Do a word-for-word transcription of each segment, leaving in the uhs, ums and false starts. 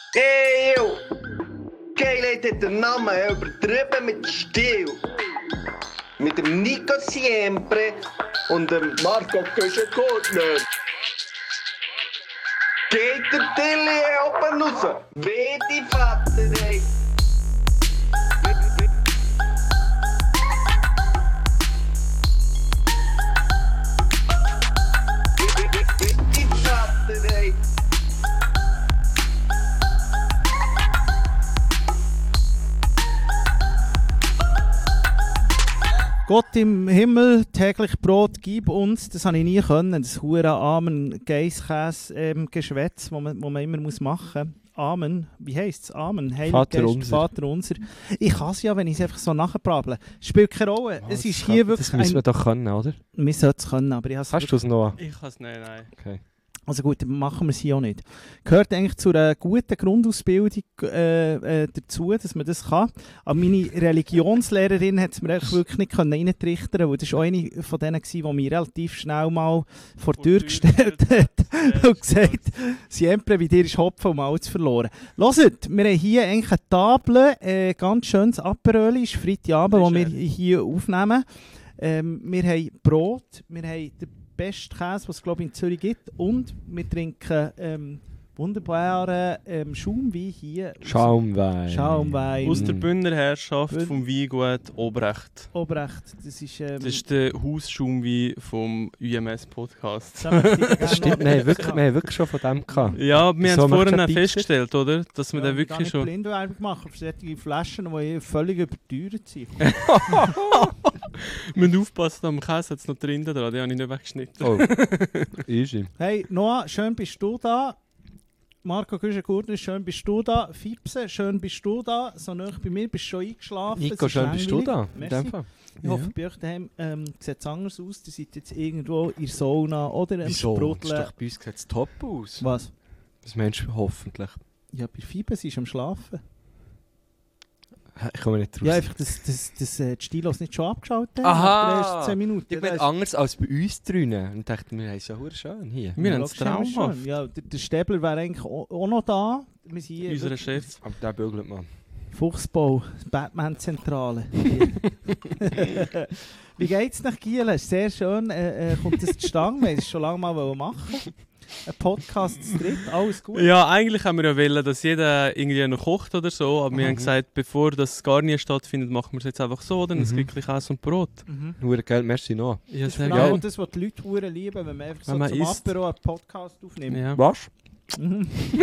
Hey, yo! Geilheit hat den Namen übertrieben mit Stil. Mit dem Nico Siempre und dem Marco Köschen-Gurtner. Geht der Tilly oben raus? Weh die Vater, ey! Gott im Himmel, täglich Brot, gib uns, das habe ich nie können, das hure Amen, Geisskäse-Geschwätz, ähm, wo man, wo man immer muss machen muss. Amen, wie heisst es? Amen, Heilig Vater Geist, unser. Vater unser. Ich kann es ja, wenn ich es einfach so nachbrabbele. Spielt keine Rolle, Oh, es ist kann, hier wirklich das müssen wir ein... doch können, oder? Wir sollten es können, aber ich habe es Hast du es noch? Ich kann es nicht, nein. Okay. Also gut, dann machen wir es hier auch nicht. Gehört eigentlich zu einer guten Grundausbildung äh, äh, dazu, dass man das kann. Aber meine Religionslehrerin hat es mir eigentlich wirklich nicht reintrichtern, weil das war auch eine von denen, die mich relativ schnell mal vor die Tür gestellt hat und gesagt, «Siempre, wie dir ist Hopfen und Malz verloren.» Hört, wir haben hier eigentlich eine Tafel, äh, ganz schönes Aperol, ist Freitagabend, wo wir hier aufnehmen. Ähm, wir haben Brot, wir haben den beste Käse, was es glaube ich in Zürich gibt. Und wir trinken ähm, wunderbaren ähm, Schaumwein hier. Schaumwein. Schaumwein. Aus der Bündner Herrschaft Bün- vom Weingut Obrecht. Obrecht. Das ist... Ähm, Das ist der Hausschaumwein vom U M S-Podcast. da möchte ich gerne Stimmt, noch- wir haben wirklich, wir haben wirklich schon von dem gehabt. Ja, wir So, haben es macht vorhin ein auch Picture? festgestellt, oder? Dass wir Ja, den ich kann wirklich nicht schon... Blindwerbung machen für solche Flaschen, die völlig überteuert sind. Wir müssen aufpassen, am Käse hat es noch drin dran, den habe ich nicht weggeschnitten. Oh, easy. Hey, Noah, schön bist du da. Marco Güschen-Gurtner, schön bist du da. Fipse, schön bist du da. So nah bei mir, bist du schon eingeschlafen. Nico, Es ist schön bist du da. langweilig. In Merci. dem Fall. Ich hoffe, bei euch daheim ähm, sieht es anders aus. Ihr seid jetzt irgendwo in der Sauna oder im Wieso? Das ist Sprudeln. doch bei uns sieht es top aus. Was? Das meinst du hoffentlich? Ja, bei Fibe, sie ist am Schlafen. Ich komme nicht raus. Ja, einfach, dass das, das, äh, die Stilos nicht schon abgeschaltet haben. Aha. nach den ersten zehn Minuten. Ich Ja, bin das ist- anders als bei uns drinnen. Und dachte, wir haben es ja verdammt schön hier. Wir haben Ja, es logisch, traumhaft. schon. Ja, der, der Stäbler wäre eigentlich auch, auch noch da. Wir sind hier Unser wirklich- Chef. Aber der bügelt man. Fuchsbau, Batman-Zentrale. Wie geht es nach Giel? Ist sehr schön. Äh, äh, kommt das zustande? Wir wollten es schon lange mal machen. Ein Podcast zu dritt, alles gut. Ja, eigentlich haben wir ja wollen, dass jeder irgendwie noch kocht oder so, aber wir Mhm. haben gesagt, bevor das gar nie stattfindet, machen wir es jetzt einfach so, dann ist es Mhm. wirklich Käse und Brot. Mhm. Nur Geld, merci noch. Ja, Das ist sehr vor allem geil. auch das, was die Leute hure lieben, wenn man einfach so Wenn man zum isst. Apero einen Podcast aufnimmt. Ja. Was? Mhm.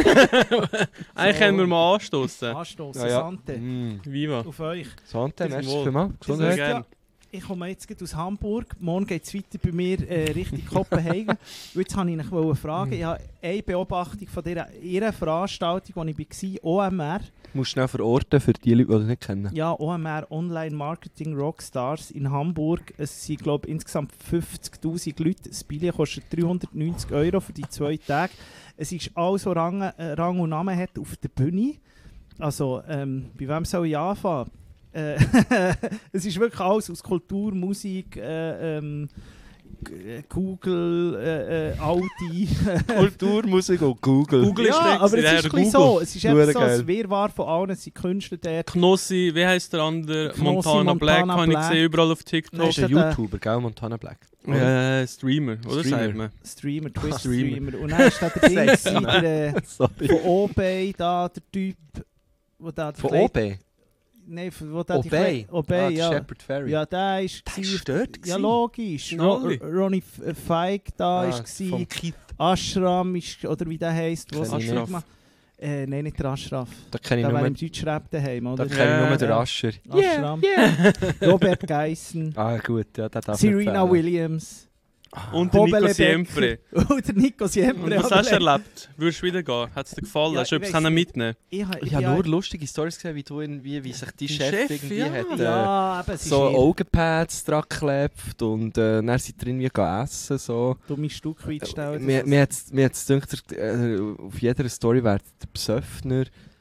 Eigentlich So. können wir mal anstoßen. Anstoßen, Ja, ja. Sante. Mm. Viva. Auf euch. Sante, Bis merci wohl. vielmals. Sehr Gesundheit. gerne. Ich komme jetzt gerade aus Hamburg. Morgen geht es weiter bei mir äh, Richtung Kopenhagen. Und jetzt wollte ich euch fragen, ich habe eine Beobachtung von dieser, ihrer Veranstaltung, die ich war, O M R. Du musst schnell verorten für die Leute, die das nicht kennen. Ja, O M R Online Marketing Rockstars in Hamburg. Es sind, glaube ich, insgesamt fünfzigtausend Leute. Das Billett kostet dreihundertneunzig Euro für die zwei Tage. Es ist alles, was Rang, äh, Rang und Namen hat auf der Bühne. Also, ähm, bei wem soll ich anfangen? Äh, es ist wirklich alles aus Kultur, Musik, äh, ähm, G- Google, äh, äh, Audi. Kultur, Musik und Google. Google ist Ja, weg, aber der es ist ein Google. bisschen so. Es ist einfach Hure so geil. ein Wirrwarr von allen. Es sind Künstler dort. Knossi, wie heisst der andere? Knossi, Montana, Black Montana habe ich Black. gesehen, überall auf Das TikTok. ist ein der- YouTuber, gell? Montana Black. Äh, Streamer, oder Streamer. sagt man? Streamer, Streamer. Twitch-Streamer. Und dann ist da der Ding, Sag's der, äh, Sorry. von Obey, da der Typ, wo da die Von Kleid- O B? Nein, von- wo da die Obey? Kleid- Obey, Ah, ja. Shepard Ferry. Ja, der ist... Der gsi- ist dort Ja, gewesen. logisch. Ro Schnalli. Ronnie F- Feig da Ah, ist gsi. vom Keith. Ashram ist, oder wie der heisst. Kenn ich Ashraf. nicht. Äh, nein, nicht der Ashraf. Da kenne ich Der nur, wäre im Deutschrap daheim, oder? da kenne ich nur Ja. den Ascher. Ashram. Robert Geissen. Ah gut, ja, der darf Serena nicht fehlen. Williams. Und der Nico Bobele Siempre. Und der Nico Siempre. Und was hast du erlebt? Würdest du wieder gehen? Hat es dir gefallen? Ja, Hast du ich etwas weiss können nicht. mitnehmen? Ich, ha- Ich habe nur lustige Stories gesehen, wie, du irgendwie, wie sich die Dein Chef, Chef, irgendwie ja. hat, äh, Ja, eben, es ist so ihr Augenpads dran geklebt und äh, dann sind wir irgendwie gegangen essen. So. dumme Stück weit Mir, mir hat's, mir hat's gedacht, äh, auf jeder Story wäre der Besoffener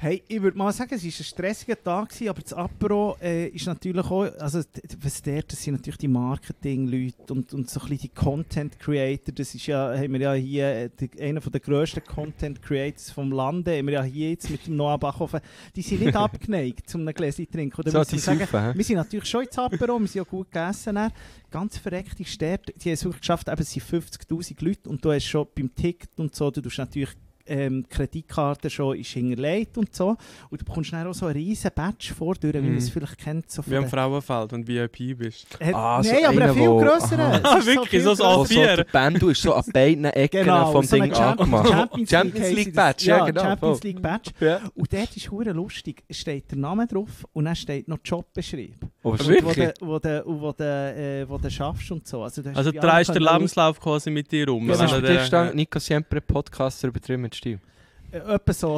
Hey, ich würde mal sagen, es war ein stressiger Tag, gewesen, aber das Apero äh, ist natürlich auch, also was der, das sind natürlich die Marketing-Leute und, und so ein bisschen die Content-Creator, das ist ja, haben wir ja hier, äh, die, einer der grössten Content-Creators vom Lande, haben wir ja hier jetzt mit dem Noah Bachhofen, die sind nicht abgeneigt, zum ein Gläschen zu trinken. Oder So, muss die ich sagen, saufen, hä? wir sind natürlich schon ins Apero, wir sind ja gut gegessen. Dann. Ganz verreckte Städte, die haben es wirklich geschafft, eben, es sind fünfzigtausend Leute und du hast schon beim Ticket und so, du tust natürlich ähm, die Kreditkarte schon ist hinterlegt und so. Und du bekommst dann auch so einen riesen Badge vor, wie man Mhm. es vielleicht kennt. So Wie am Frauenfeld, wenn du V I P bist. Äh, Ah, so Nein, aber einer, ein viel wo- grösserer. Aha. Es Ah, ist wirklich? viel So ein grösser. Wo so Vier. der Band ist so an beiden Ecken Genau, vom so Ding eine Champ- angemacht. Champions, Champions League League heisst Badge, das. ja, Ja, genau. Champions voll. League Badge. Ja. Und dort ist hure lustig, es steht der Name drauf und dann steht noch Job beschrieben. Oh, Ah, Wo wirklich? du wo du- wo du, äh, wo du schaffst und so. Also, du hast Also bei du drehst allen den können- Lebenslauf quasi mit dir um. Genau. Was ist Also bei dir der- gestanden? Nico Siempre, Podcaster übertrieben mit Stil. Äh, Etwa so.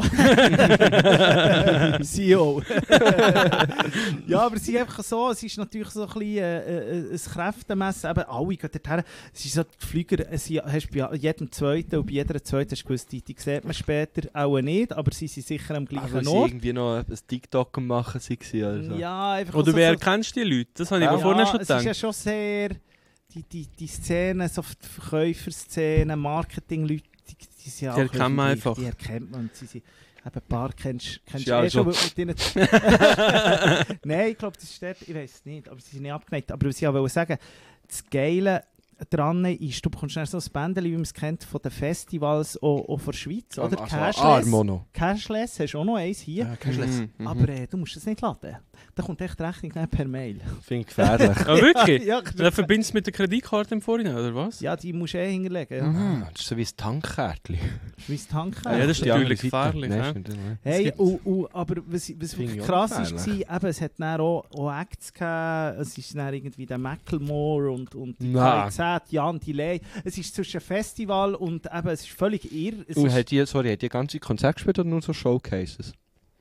C E O. Ja, aber es ist einfach so, es ist natürlich so ein bisschen äh, äh, ein Kräftemessen. Eben, alle gehen dorthin. Es ist so, die Flüger, es sind- hast bei jedem Zweiten und bei jeder Zweiten hast du gewusst, die, die sieht man später auch nicht, aber sie sind sicher am Ah, gleichen weil sie Ort. irgendwie noch ein TikTok am machen waren oder so. Ja, einfach Oder so, wer so, kennst die Leute? Das habe ich Ja. mir vorher ja, schon es ist ja gedacht. schon sehr, die, die, die Szene, so die Verkäuferszene, Marketing-Leute, die, die sind ja Die auch erkennt man gleich, einfach. Die erkennt man. Und sie sind, eben ein paar kennst, kennst Ja, du eh schon. also- Mit denen Nein, ich glaube, das ist dort, ich weiß es nicht, aber sie sind nicht abgeneigt. Aber was ich auch sagen, das Geile dran ist, du bekommst dann so ein Bändchen, wie man es kennt, von den Festivals auch, auch von der Schweiz, oder? Also Cashless. Armono. Cashless hast du auch noch eins hier. Ja, Cashless. Mhm, mhm. Aber äh, du musst es nicht laden. Da kommt echt die Rechnung nicht per Mail. Finde ich gefährlich. Ah, wirklich? Ja, Dann verbindest du es mit der Kreditkarte im Vorhinein, oder was? ja, die musst du eh hinterlegen. Ja. Ah, das ist so wie ein Tankkärtchen. Schweiz tanken. Ja, das ist Die andere natürlich Seite. gefährlich. Nein, ja. stimmt nicht. Hey, gibt's. und, und, aber was, was Finde wirklich ich auch krass war, gefährlich. eben, es hat dann auch, auch Acts gegeben, es ist dann irgendwie der Macklemore und, und die Nein. K Z, Jan Delay. Es ist zwischen Festival und eben, es ist völlig irr. Es Und ist hat die, sorry, hat die ganze Konzert gespielt oder nur so Showcases?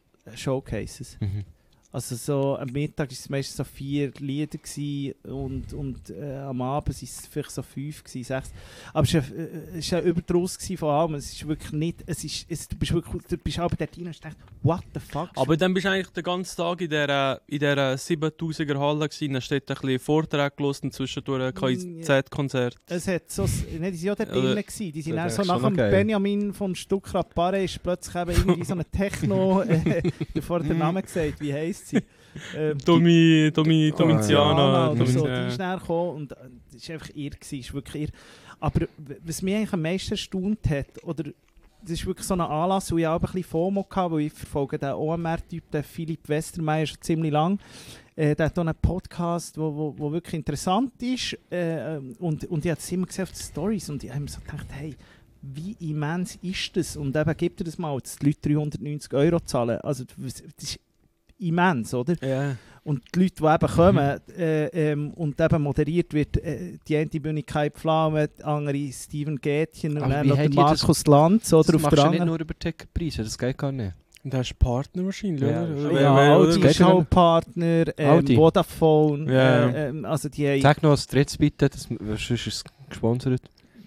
Showcases. Mhm. Also so am Mittag war es meistens so vier Lieder gewesen und, und äh, am Abend waren es vielleicht so fünf, gewesen, sechs. Aber es war ein, äh, es war ein Überdruss gewesen von allem. Es ist wirklich nicht, es ist, es, du bist wirklich, du bist aber dort rein und denkst, what the fuck? Aber dann bist du eigentlich den ganzen Tag in dieser, in dieser siebentausender Halle gewesen, dann steht ein bisschen Vortrag gelesen und zwischendurch ein K I Z-Konzert. Es hat so, ne, die waren ja dort Oder- drinnen gewesen. Die sind Das dann ist so schon nach noch dem geil. Benjamin vom Stuckrad Barre ist plötzlich eben irgendwie so eine Techno, äh, bevor der Name gesagt, wie heisst sie? Ähm, Domi, Domi, Ah, Domiziana. oder so, Domi- die ist näher gekommen und äh, das war einfach irr, gewesen, ist wirklich irr. Aber w- was mich eigentlich am meisten erstaunt hat, oder das ist wirklich so ein Anlass, wo ich auch ein bisschen FOMO hatte, weil ich verfolge den O M R-Typ, den Philipp Westermeier, schon ziemlich lang. Äh, der hat auch einen Podcast, der wo, wo, wo wirklich interessant ist. Äh, ähm, und, und ich habe es immer gesehen auf die Stories und ich habe mir so gedacht, hey, wie immens ist das? Und eben gibt er das mal, dass die Leute dreihundertneunzig Euro zahlen. Also das ist immens, oder? Ja. Und die Leute, die eben kommen äh, ähm, und eben moderiert wird, äh, die eine Bühne Kai Pflaume, die andere Steven Gätchen und Aber dann wie noch der habt ihr das- Markus Lanz oder Das auf machst der du nicht anderen. nur über Ticketpreise, das geht gar nicht. Und da hast du Partner wahrscheinlich, Ja, oder? das Oder- Ja, oder- Audi geht ist schon. auch Partner, ähm, Audi. Vodafone, Ja. äh, ähm, also die haben, Sag noch als drittes bitte, das, sonst ist es gesponsert.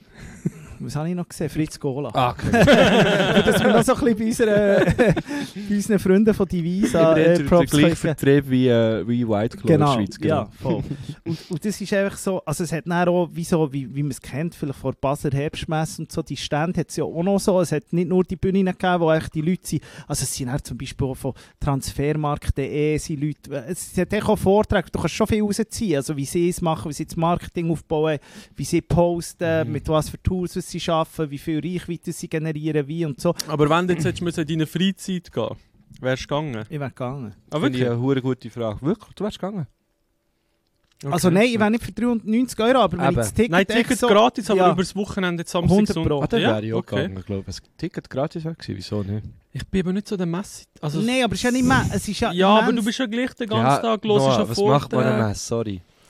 was habe ich noch gesehen? Fritz Gola. Ah, okay. Dass wir noch so ein bisschen bei, unseren, bei unseren Freunden von Divisa Der, äh, der, Props der gleiche können. Vertrieb wie, äh, wie White Claw Genau, in der Schweiz. ja, voll. und, und das ist einfach so, also es hat dann auch, wie, so, wie, wie man es kennt, vielleicht vor Basler Herbstmesse und so, die Stände hat es ja auch noch so, es hat nicht nur die Bühnen gegeben, wo eigentlich die Leute sind, also es sind auch zum Beispiel auch von transfermarkt punkt de sind Leute, es hat auch Vorträge, du kannst schon viel rausziehen, also wie sie es machen, wie sie das Marketing aufbauen, wie sie posten, Mhm. mit was für Tools was sie arbeiten, wie viel Reichweite sie generieren, wie und so. Aber wenn du jetzt hättest müssen in deine Freizeit gehen, wärst du gegangen? Ich wäre gegangen. Ah, Finde ich wirklich? eine hure gute Frage. Wirklich? Du wärst gegangen? Also nein, ich wäre nicht für dreihundertneunzig Euro, aber wenn ich Eben. das Ticket Nein, echt Ticket so, gratis, aber ja. über das Wochenende jetzt Samstag hundert und- Pro. Ah, dann Ja, wäre ich auch okay. gegangen, glaube ich. Wenn das Ticket gratis wäre gewesen, wieso nicht? Ich bin aber nicht so der Messe. Also, Nein, aber es ist ja nicht mehr, es ist ja ja, aber immens. du bist ja gleich den ganzen Tag los, Noah, ist ja was macht man an Vortrag. Messe? Sorry.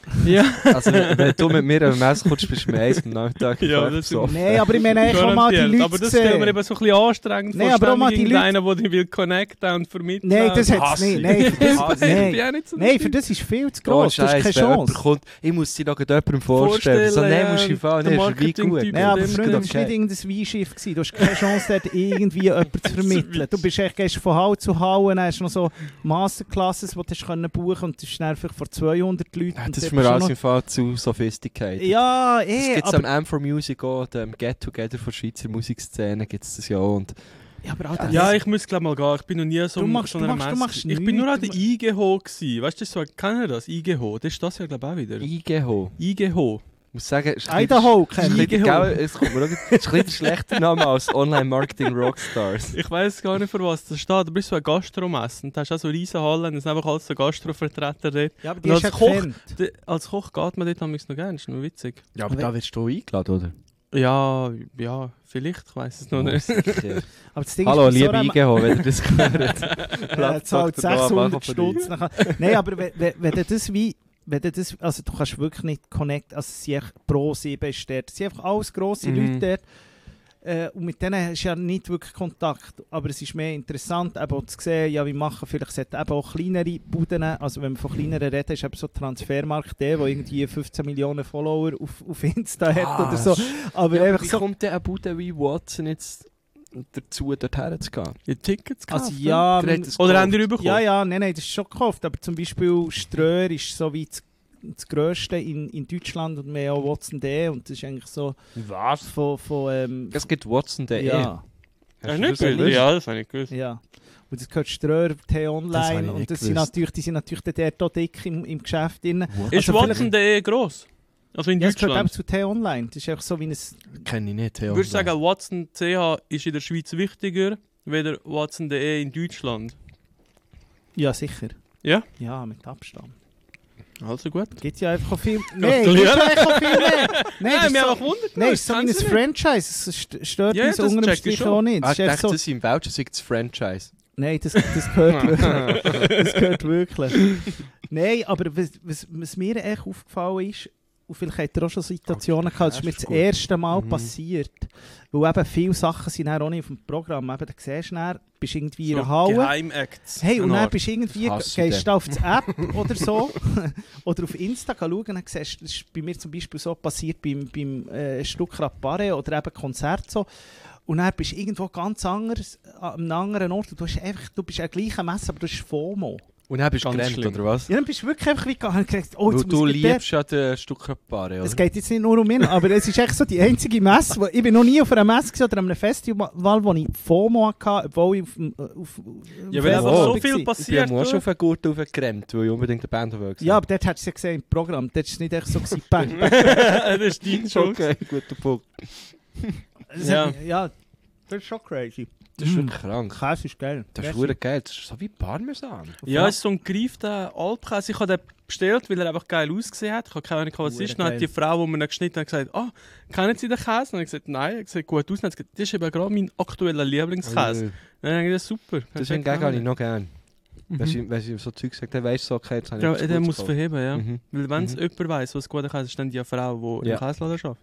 Ja. Also, wenn du mit mir am Mess kommst, bist du mir eins am Nachmittag Ja, das so. Nein, aber ich meine, ich kann mal die Leute Aber das stellen wir sehen. eben so ein bisschen anstrengend Nein, vor. aber auch mal Ständig die Leute- irgendeiner, der dich will connecten und vermitteln. Nein, das Und hat es hasse nicht. ich. Nein, für das, Hasse Ich nein. bin auch nicht so Nein, für das ist viel zu Oh, gross. Das ist Scheiße, keine wenn jemand Chance. kommt, ich muss sie noch jemandem vorstellen. Vorstellen, So, nein, ja, musst du fahren, der nee, ist wie gut. Marketing-Typ. Nein, aber dem Freunde, gut, das war okay. nicht irgendein Weinschiff. Du hast keine Chance, dort irgendwie jemanden zu vermitteln. Du bist echt gehst von Hall zu Hall, dann hast du noch so Masterclasses, die du hast können buchen und das ist dann einfach vor zweihundert Leuten. Ja, und das ist dort mir bist du alles noch- im Fall zu sophisticated. Ja, Das eh, gibt es aber, am M four Music auch, dem Get-Together von Schweizer Musikszene gibt es das ja auch. Und ja, aber Alter, Ja, das- ich muss glaube mal gehen. Ich bin noch nie so Du machst- so du einer machst- du Messe. machst Ich bin nur an der nichts. I G H gewesen. Weißt du, das ist so, kennen ihr das? I G H. Das ist das ja glaube ich auch wieder. I G H. I G H. Ich muss sagen, ist ein bisschen- Idaho ist ein kenn ich. bisschen- gell, es kommt mir auch- ist ein bisschen ein schlechter Name als Online-Marketing Rockstars. Ich weiß gar nicht, für was das steht. Du bist so ein Gastromesse und du hast auch so riesen Hallen und es sind einfach alles so Gastrovertreter dort. Ja, aber die Und ist ja als Koch- gekannt. D- Als Koch geht man dort manchmal noch gerne, das ist noch witzig. Ja, aber aber da wirst du eingeladen, oder? Ja, ja, vielleicht, ich weiß es noch nicht. Sicher. Aber das Ding Hallo, ist, bei so liebe einem- I G H, wenn ihr das gehört. Ja, zahlt Doktor Noah sechshundert Bach von Stutz. nachher- Nein, aber wenn, wenn, wenn du das wie... Wenn du, das, also du kannst wirklich nicht connecten, also es sind echt Pro sieben ist dort. Es sind einfach alles grosse Mhm. Leute dort. Äh, und mit denen hast du ja nicht wirklich Kontakt. Aber es ist mehr interessant, eben auch zu sehen, ja, wie machen vielleicht sollte eben auch kleinere Buden, also wenn wir von kleineren reden, ist eben so Transfermarkt der, der irgendwie fünfzehn Millionen Follower auf, auf Insta hat Ah, oder so. Aber Ja, einfach wie so... kommt denn ein Bude wie Watson jetzt dazu, dorthin zu gehen? Die Tickets Also gekauft, ja, Der hat das Oder gekauft. haben die bekommen? ja, ja, nein, nein, das ist schon gekauft. Aber zum Beispiel Ströer ist so wie das, das Grösste in, in Deutschland und wir haben auch Watson D und das ist eigentlich so Was? von... von ähm, Es gibt Watson punkt de. ja, Hast Ja, du nicht das gewusst? gewusst? Ja, das habe ich gewusst. ja. Und das gehört Ströer, Das habe T-Online ich und nicht das sind gewusst. natürlich, die sind natürlich dort auch dick im, im Geschäft drin. Ist Also vielleicht- Watson punkt de gross? Also in Ja, es gehört eben Deutschland? zu T-Online. Das ist einfach so wie ein... Kenne ich nicht. Ich würde sagen, Watson punkt c h ist in der Schweiz wichtiger, weder Watson punkt de in Deutschland. Ja, sicher. Ja? Ja, mit Abstand. Also gut. Gibt ja einfach auch viel... Nein, gibt ja einfach auch viel mehr. Nein, Nein, das ist wir so, haben gewundert. nein, es ist so wie ein Franchise. Es st- stört Ja, uns das unter dem check ich Strich schon. auch nicht. Ah, Es ich ist dachte, einfach so... das ist im Belgien sei das Franchise. Nein, das, das gehört wirklich. Das gehört wirklich. Nein, aber was, was, was mir echt aufgefallen ist, und vielleicht habt ihr auch schon Situationen gehabt, das ist mir das gut. erste Mal Mhm. passiert, weil eben viele Sachen sind dann auch nicht auf dem Programm. Eben, da siehst du dann, bist irgendwie in So einer Halle. Geheimacts. Hey, und Eine dann Art. bist du irgendwie, Das hasse ich gehst du auf die App oder so, oder auf Insta schauen, dann siehst du, das ist bei mir zum Beispiel so passiert beim, beim äh, Stuckrad Barre oder eben Konzert so. Und dann bist du irgendwo ganz anders, an einem anderen Ort. Und du, hast einfach, du bist an der gleichen Messe, aber du hast FOMO. Und dann bist du Ganz gerannt, schlimm. oder was? Ja, dann bist du wirklich einfach wie gegangen und gesagt, oh, Weil jetzt du muss ich dort- liebst ja den Stuckrad-Paare, Es oder? geht jetzt nicht nur um mich, aber es ist echt so die einzige Messe, wo, ich bin noch nie auf einer Messe gewesen oder an einem Festival, wo ich FOMO hatte, obwohl ich auf, dem- auf, auf dem Ja, weil Festival einfach Oh. so war. viel Ich bin passiert. auch schon du. auf einen Gurt aufgerannt, weil ich unbedingt eine Band wollte. Ja, aber dort hättest du ja gesehen im Programm, dort war es nicht echt so gewesen, bang, bang. Das ist dein Schuld. Okay, guter Punkt. Das Ja. hat mich- ja, das ist schon crazy. Das ist Mm. wirklich krank. Käse ist geil. Das ist Käse. verdammt geil. Das ist so wie Parmesan. Ja, es ist so ein gereifter Alpkäse. Ich habe den bestellt, weil er einfach geil ausgesehen hat. Ich habe keine Ahnung, was es ist. Dann hat die Frau, die mir ihn geschnitten hat, gesagt, ah, kennen Sie den Käse? Und ich habe gesagt, nein, er sieht gut aus. Und dann hat sie gesagt, das ist eben gerade mein aktueller Lieblingskäse. Äh, Dann habe ich das ist super. Das Perfekt hingegen habe ich gehandelt. noch gerne. Mhm. Wenn sie, wenn sie so Zeug sagt, dann weisst du so, okay, jetzt habe ich Ja, etwas der Gutes muss gekauft. verheben, ja. Mhm. Weil wenn es Mhm. jemand weiss, was guter Käse ist, dann die Frau, die Ja. im Käseladen arbeitet.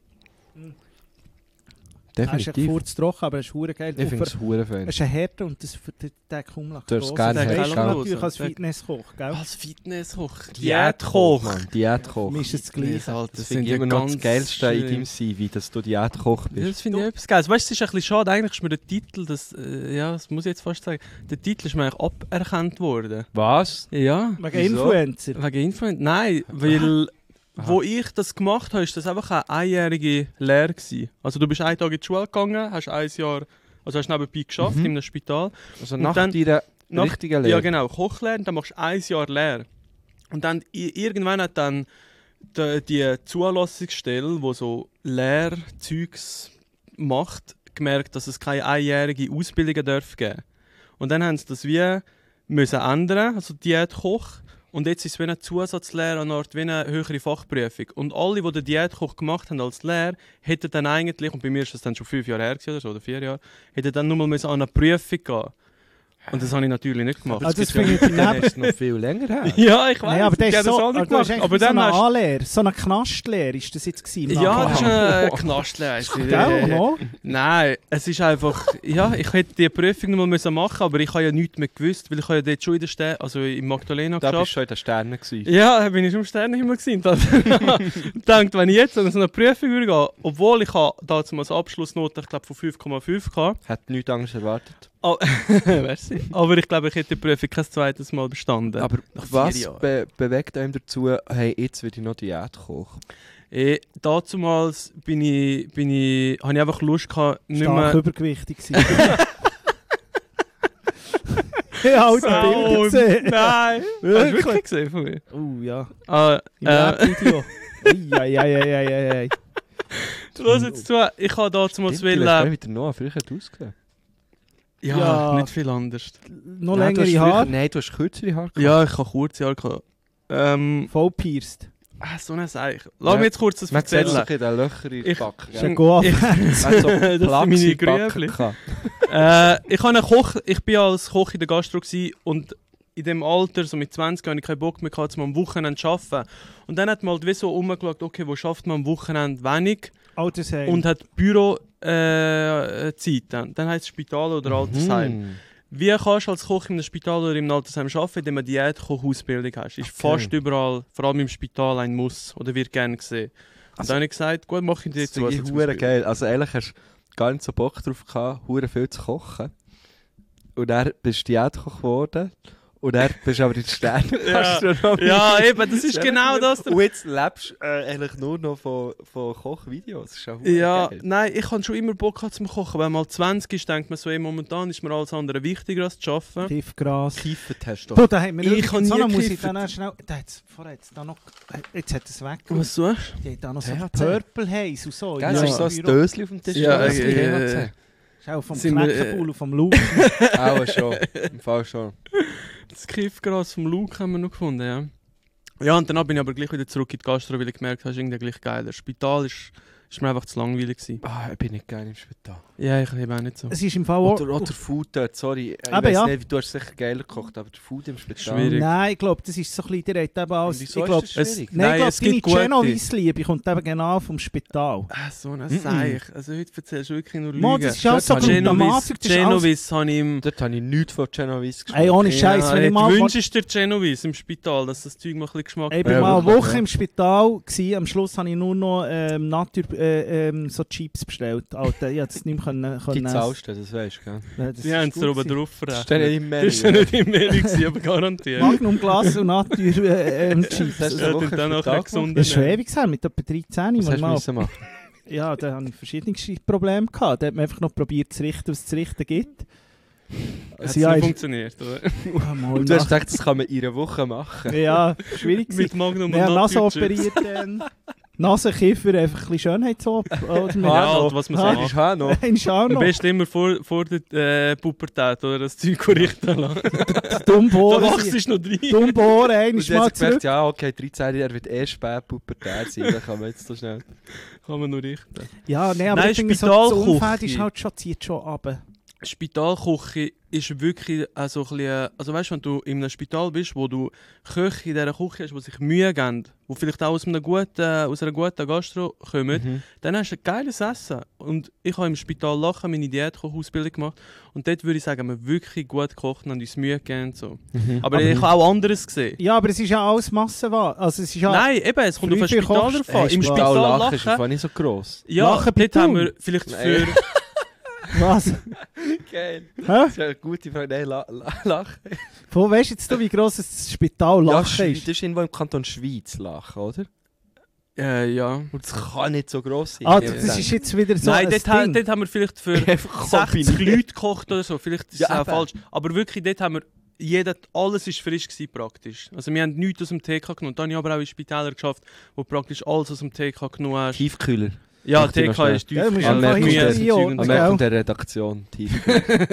Er ist echt Definitiv. furztrocken, aber er ist verdammt geil. Ich finde Und es verdammt fein. er ist ein Härte und das für den den kaum nach Du hast Gross. gerne Das Härte, weisst du gell? natürlich als Sehr- Fitnesskoch, gell? Als Fitnesskoch. Diätkoch, Diätkoch. Mann. Diätkoch. Für mich ist es das Gleiche. Das, Alter, Das finde finde ich immer noch das ganz Geilste in schlimm. deinem C V, dass du Diätkoch Ja, bist. das finde ich etwas Geiles. Weißt du, es ist ein bisschen schade. Eigentlich ist mir der Titel, das, äh, ja, das muss ich jetzt fast sagen, der Titel ist mir eigentlich aberkannt worden. Was? Ja. Wegen Wieso? Influencer. Wegen Influencer? Nein, weil wo ich das gemacht habe, ist das einfach eine einjährige Lehre gewesen. Also du bist einen Tag in die Schule gegangen, hast ein Jahr, also hast nebenbei geschafft Mhm. in einem Spital. Also Und nach dann- deiner nach- richtigen Ja Lehre? genau, Kochlehre, dann machst du ein Jahr Lehre. Und dann i- irgendwann hat dann die, die Zulassungsstelle, die so Lehrzeugs macht, gemerkt, dass es keine einjährige Ausbildung darf geben. Und dann haben sie das wie müssen ändern, also Diätkoch. Und jetzt ist es wie eine Zusatzlehre, eine Art wie eine höhere Fachprüfung. Und alle, die den Diätkoch gemacht haben als Lehre, hätten dann eigentlich, und bei mir ist das dann schon fünf Jahre her gewesen oder so, oder vier Jahre, hätten dann nur mal müssen an eine Prüfung gehen. Und das habe ich natürlich nicht gemacht. Also das gibt finde ich Dann daneben. ist es noch viel länger her. Ja, ich weiß. Nein, aber das ich ist habe so, das auch aber nicht du hast gemacht. eigentlich Aber so dann eine hast Anlehre, so eine Knastlehre ist das jetzt gewesen? im ja, das ist Nachhinein? eine Knastlehre. Gell, no? Nein, es ist einfach, ja, ich hätte die Prüfung noch mal müssen machen, aber ich habe ja nichts mehr gewusst, weil ich habe ja dort schon in der Sterne, also im Magdalena Da bist du geschafft. schon in den Sternen gewesen. Ja, da bin ich schon im Sternenhimmel gewesen. Ich dachte, wenn ich jetzt an so eine Prüfung würde gehen, obwohl ich habe damals Abschlussnote, ich glaube, von fünf Komma fünf hatte. Hat nichts anderes erwartet. Oh, merci. Aber ich glaube, ich hätte die Prüfung kein zweites Mal bestanden. Aber Nach vier was Jahren. be bewegt einem dazu, hey, jetzt will ich noch Diät kochen? Eh, dazumals bin ich, bin ich, habe ich einfach Lust gehabt, nicht Stark mehr... übergewichtig gewesen. Ich habe die Bilder gesehen. Nein! Hast du Wirklich? wirklich gesehen von mir? Oh ja, Ah, im äh, Rap-Video. Eieieiei. los jetzt zu, ich habe damals Stimmt, du hast wollen... wieder noch früher ausgesehen. Ja, Ja. nicht viel anders. Noch Nein, du hast längere früher- Haare, Nein, du hast kürzere Haare gehabt. Ja, ich habe kurze Haare gehabt. Ähm, voll pierced. ah, so ein Seich. Lass Ja. mich jetzt kurz das Man sieht erzählen. doch in den Löchern in Ich- den Backen. Ist gell? ein go Ich- Also, Das sind Plaques meine in den Backen Grüebli. gehabt. äh, ich, habe einen Koch, ich bin als Koch in der Gastro gewesen und in dem Alter, so mit zwanzig, hatte ich keinen Bock mehr gehabt, um am Wochenende zu arbeiten. Und dann hat man halt wie so umgeschaut, okay, wo schafft man am Wochenende wenig Altersheim. und hat Büro äh, Zeit. Dann, dann heisst es Spital oder Altersheim. Mhm. Wie kannst du als Koch in einem Spital oder im Altersheim arbeiten, indem du Diätkoch-Ausbildung hast? Ist Okay. fast überall, vor allem im Spital, ein Muss oder wird gerne gesehen. Und Also- dann habe ich gesagt, gut, mache ich dir Das jetzt ist hure geil. Also eigentlich hast du gar nicht so Bock drauf gehabt, hure viel zu kochen. Und dann bist du Diätkoch geworden. Und dann bist du aber in den Sternengastronomie. Ja, eben, das ist genau das. Und jetzt lebst du äh, eigentlich nur noch von, von Kochvideos. Das ist ja hure Ja, geil. nein, ich habe schon immer Bock gehabt zum Kochen. Wenn man mal zwanzig ist, denkt man so, ey, momentan ist mir alles andere wichtiger als zu arbeiten. Tiefgras. Kiffet hast du Bro, doch. da haben wir Ich übrigens kann so nie eine Musik. kiffen. Dann schnell, da hat's, vorher hat's da noch, jetzt hat es weg. Was suchst Die hat da noch so T H C. Purple Haze und so. Gell, in das so ist so ein Büro. Döschen auf dem Tisch. Ja, das äh, ist äh, T H C. Ist auch vom Sind wir, äh, Knäckebull und vom Luke. Auch schon. Im Fall schon. Das Kiffgras vom Luke haben wir noch gefunden, ja. Ja, und danach bin ich aber gleich wieder zurück in die Gastro, weil ich gemerkt habe, es ist irgendwie gleich geil. Das Spital ist, ist mir einfach zu langweilig gewesen. Ah, ich bin nicht geil im Spital. Ja, ich eben auch nicht so. Es ist im Fall auch... Oder, oder Food dort, sorry. Ich Aber weiss ja. nicht, du hast sicher geiler gekocht, aber der Food im Spital. Schwierig. Nein, ich glaube, das ist so ein bisschen... Der hat eben alles... Wieso Ich glaube, ist das schwierig? nein, ich Nein, glaube, es gibt deine gute. Genovese-Liebe kommt eben genau vom Spital. Ah, so ein Mm-mm. Seich. Also heute erzählst du wirklich nur Mo, Lügen. das ist alles so Dort habe ich Glutamatik. Genovese, Das ist alles... Genovese habe ich im... Dort habe ich nichts von Genovese Ey, ohne Scheiß, ja, wenn ich du mal... wünschst dir Genovese im Spital, dass das Zeug mal ein bisschen Geschmack Ich war Ja, mal eine wirklich, Woche ja. im Spital, gewesen. Am Schluss habe ich nur noch ähm, Natur, äh, ähm, so Chips bestellt. Alter, ich konnte es nicht mehr können, Die können zahlst du, das weißt du, gell? Ja, das Die ist haben es gut da oben gewesen. drauf Das ist verrechnet. dann im Das ist ja nicht im Menü, gewesen, aber garantiert. Magnum Glas und Natur äh, ähm, Chips. Das ist Ja, eine Woche dann dann im nachher Spital gesund. Das ist schon ewig her, mit etwa dreizehn. Was mal hast du mal. müssen machen? Ja, da hatte ich verschiedene Probleme gehabt. Da hat man einfach noch probiert zu richten, was es zu richten gibt. Hat Also, es ja, nicht ist- funktioniert, oder? Oh, mal Und du hast nach- gedacht, das kann man in einer Woche machen. ja, schwierig gewesen. Mit Magnum Ja, und Nase Naturchips. operiert dann. Nasenkiffer, einfach ein bisschen Schönheitsop. Oder mit Ja, Alter, was man so Ah. Das ist macht. auch noch. ein Schau Am noch. besten immer vor, vor der äh, Pubertät, oder? Das Zeug richten lassen. Da Dummbohren. wachst du noch rein. Dummbohren, Und einmal jetzt mal hat gemerkt, zurück. ja, okay, dreizehn-Jähriger wird eh spät pubertär sein, dann kann man jetzt so schnell. Kann man nur richten. Ja, nee, aber Nein, ich finde, so, das Spitalküche. Umfeld ist halt schon, zieht schon ab. Spitalküche ist wirklich also ein bisschen, also weißt du, wenn du in einem Spital bist, wo du Köche in dieser Küche hast, die sich Mühe geben, die vielleicht auch aus, einem guten, aus einer guten Gastro kommen, Mhm. dann hast du ein geiles Essen. Und ich habe im Spital Lachen meine Diätkochausbildung gemacht und dort würde ich sagen, wir haben wirklich gut gekocht und uns Mühe gegeben. So. Mhm. Aber, Aber- ich habe auch anderes gesehen. Ja, aber es ist ja alles Massenware. Also es ist ja... Nein, eben, es kommt auf ein Früh Spital kochst- drauf an. Hey, Im Spital Spital Lachen ist Lachen, einfach nicht so gross. ja, Lachen bei dort haben Thun. wir vielleicht Nein. für... Was? Geil. Hä? Das ist eine gute Frage. Nein, la, la, Lachen. Wo weißt jetzt du, wie gross das Spital Ja, Lachen Schweiz, ist? das ist irgendwo im Kanton Schweiz, Lachen, oder? Äh, ja. Und das kann nicht so gross sein. Ah, Ich das denke. ist jetzt wieder so Nein, ein dort, ha- Ding. dort haben wir vielleicht für Einfach sechzig kombiniert. Leute gekocht oder so. Vielleicht ist es Ja, auch eben. falsch. Aber wirklich, dort haben wir... Jeder, alles war frisch gewesen, praktisch. Also wir haben nichts aus dem T K genommen. Dann habe ich aber auch in Spitäler geschafft, wo praktisch alles aus dem T K genommen hast. Tiefkühler. Ja, Möchte ich T noch K schnell- ist tief. Ja, du musst einfach Gemüse, hinstellen, Zeug ja, und Am so. Gell? Ende der Redaktion. Tiefkühler.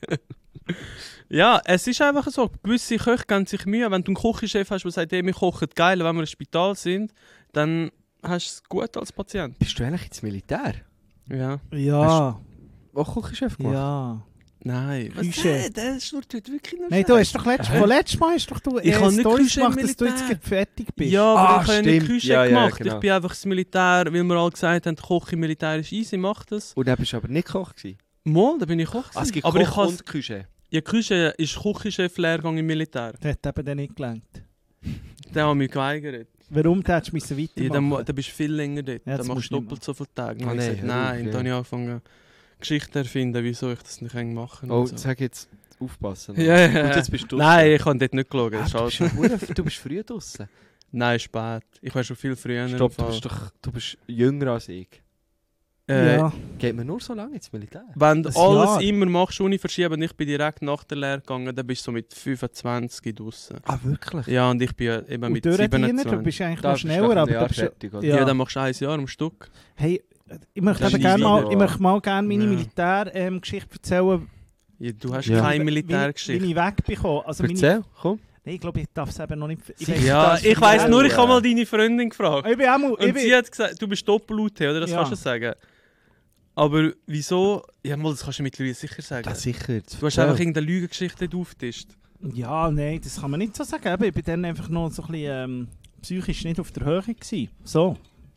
Ja, es ist einfach so. Gewisse Köche geben sich Mühe. Wenn du einen Küchenchef hast, der sagt, hey, wir kochen geil, wenn wir im Spital sind, dann hast du es gut als Patient. Bist du eigentlich ins Militär? Ja. Ja, Auch Küchenchef gemacht? ja. Nein. Was? Küche. Nein, das ist nur wirklich nur Nein, du hast doch letztes, von letztes Mal hast doch du Ich äh, habe nicht Stories Küche im gemacht, dass du jetzt Militär. gerade fertig bist. Ja, aber Ah, ich habe ja nicht stimmt. Küche Ja, ja, gemacht. genau. Ich bin einfach das Militär, weil wir alle gesagt haben, Koch im Militär ist easy, mach das. Und dann bist du aber nicht Koch gewesen? Mal, da bin ich Koch gewesen. Ah, es gibt aber ich Koch has- und Küche. Ja, Küche ist Küchenchef-Lehrgang im Militär. Das hat eben dann nicht gelangt. Den haben wir geweigert. Warum? Da hättest du müssen Ja, weitermachen. dann, dann bist du viel länger dort. Ja, das dann machst musst du du nicht doppelt so viele Tage. Dann Ah, habe ich nein, gesagt, hör auf, nein. ja. Dann habe ich angefangen, Geschichten erfinden, wieso ich das nicht machen kann. Oh, und so. sag jetzt, aufpassen. Ja, ja, Und ja. jetzt bist du Nein, ich habe dort nicht geschaut. Ah, Das ist du, bist schade. ja hure- du bist früh draussen. Nein, spät. Ich war schon viel früher. im Stopp, du Fall. bist, doch, du bist jünger als ich. Äh, ja. Geht man nur so lange ins Militär? Wenn du Ein alles Jahr. immer machst, Uni verschieben und ich bin direkt nach der Lehre gegangen, dann bist du so mit fünfundzwanzig draussen. Ah, wirklich? Ja, und ich bin ja eben Und mit durchdienen, du siebenundzwanzig. bist eigentlich Da noch bist du schneller, nach einem aber Jahr du bist ja... fertig, oder? Ja. Ja, dann machst du ein Jahr am Stück. Hey, ich möchte Das eben ist gerne nie mal, wieder. ich möchte mal gerne meine Ja. Militärgeschichte erzählen. Ja, du hast Ja. keine wie- Militärgeschichte. Wie ich wegbekomme. Also meine, Erzähl, komm. nein, ich glaube, ich darf es eben noch nicht... Ich, Sicher. Ja, das ich weiss für nur, mich ich auch, habe mal äh, deine Freundin gefragt. ich bin auch mal... Ich Und sie bin, hat gesagt, du bist Doppel-U T, oder? Das Ja. kannst du sagen. Aber wieso? Ja, mal, das kannst du mittlerweile sicher sagen. Das sicher. Du hast einfach irgendeine Lügengeschichte aufgetischt. ja, nein, das kann man nicht so sagen. Eben, ich bin dann einfach noch so ein bisschen ähm, psychisch nicht auf der Höhe gewesen. So.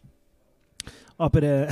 Aber äh,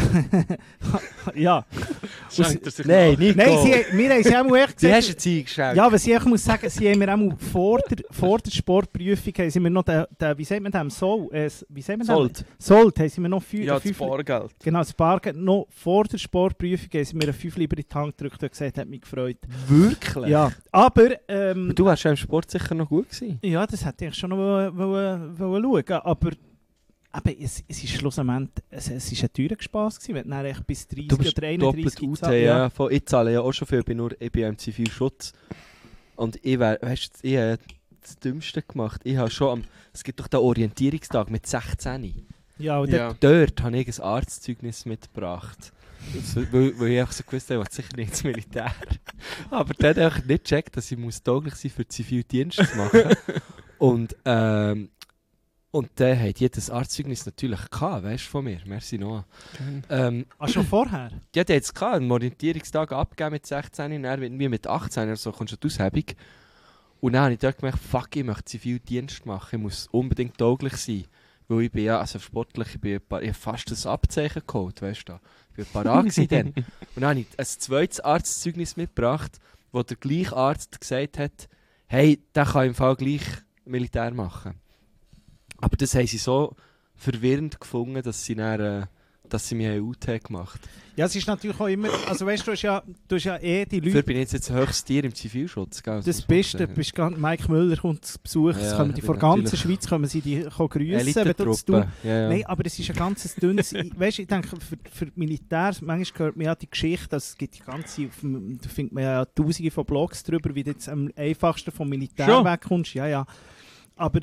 ja. Schenkt er sich Nein, nach. Nico. Nein, sie, wir haben sie auch mal echt Du hast gesagt... eine Zeit geschenkt. Ja, was ich einfach muss sagen, sie haben mir auch mal vor der, vor der Sportprüfung haben sie mir noch den, den wie sagt man dem, Sol, äh, wie sagt man dem? Sold. Sold, haben sie mir noch fünf, Ja, das fünf Bargeld. genau, das Bargeld, noch vor der Sportprüfung haben sie mir einen fünf lieber in die Hand gedrückt und gesagt, hat mich gefreut. Wirklich? Ja, aber, ähm, Du warst ja im Sport sicher noch gut gewesen. ja, das hätte ich schon noch wollen, wollen, wollen schauen, aber eben, es, es ist schlussendlich, es, es ist ein teurer Spass gewesen, wenn du dann echt bis dreißig Du bist oder doppelt einunddreißig U zahlst. T, ja. Von- Ich zahle ja auch schon viel, ich bin nur ich bin ja im Zivilschutz. Und ich wär, weißt du, ich habe das Dümmste gemacht. Ich habe schon am, es gibt doch den Orientierungstag mit sechzehn. Ja, und Ja. Dort habe ich ein Arztzeugnis mitgebracht. Das- Weil, weil ich einfach so gewusst habe, ich will sicher nicht ins Militär. Aber dann habe ich nicht gecheckt, dass ich muss tauglich sein für Zivildienst zu machen. Und, ähm, und dann hat jedes Arztzeugnis natürlich gehabt, weißt du, von mir. Merci Noah. Ähm, ah, schon vorher? ja, der hat es gehabt, einen Orientierungstag abgegeben mit sechzehn, und dann irgendwie mit achtzehn oder so kommst du die Aushebung. Und dann habe ich dort gemerkt, fuck, ich möchte Zivildienst machen, ich muss unbedingt tauglich sein. Weil ich bin ja, also sportlich, ich bin ein paar, ich habe fast ein Abzeichen geholt, weißt du. Ich war parat gewesen dann. Und dann habe ich ein zweites Arztzeugnis mitgebracht, wo der gleiche Arzt gesagt hat, hey, der kann im Fall gleich Militär machen. Aber das haben sie so verwirrend gefunden, dass sie, dann, äh, dass sie mir eine U T gemacht haben. Ja, es ist natürlich auch immer, also weißt du, du hast ja, du hast ja eh die Dafür Leute, bin ich jetzt, jetzt höchstes Tier im Zivilschutz. Gell? das Beste, du bist ganz, Mike Müller kommt zu Besuch, es Ja, kommen die ich von bin der ganzen natürlich- Schweiz kommen sie die kommen grüßen, wenn du das tust. Elite-Truppe. Ja, ja. Nein, aber es ist ein ganz dünnes, weißt du, ich denke, für, für Militär, manchmal hört man ja die Geschichte, also es gibt die ganze, auf dem- da findet man ja tausende von Blogs drüber, wie du jetzt am einfachsten vom Militär Schon? wegkommst, ja, ja. Aber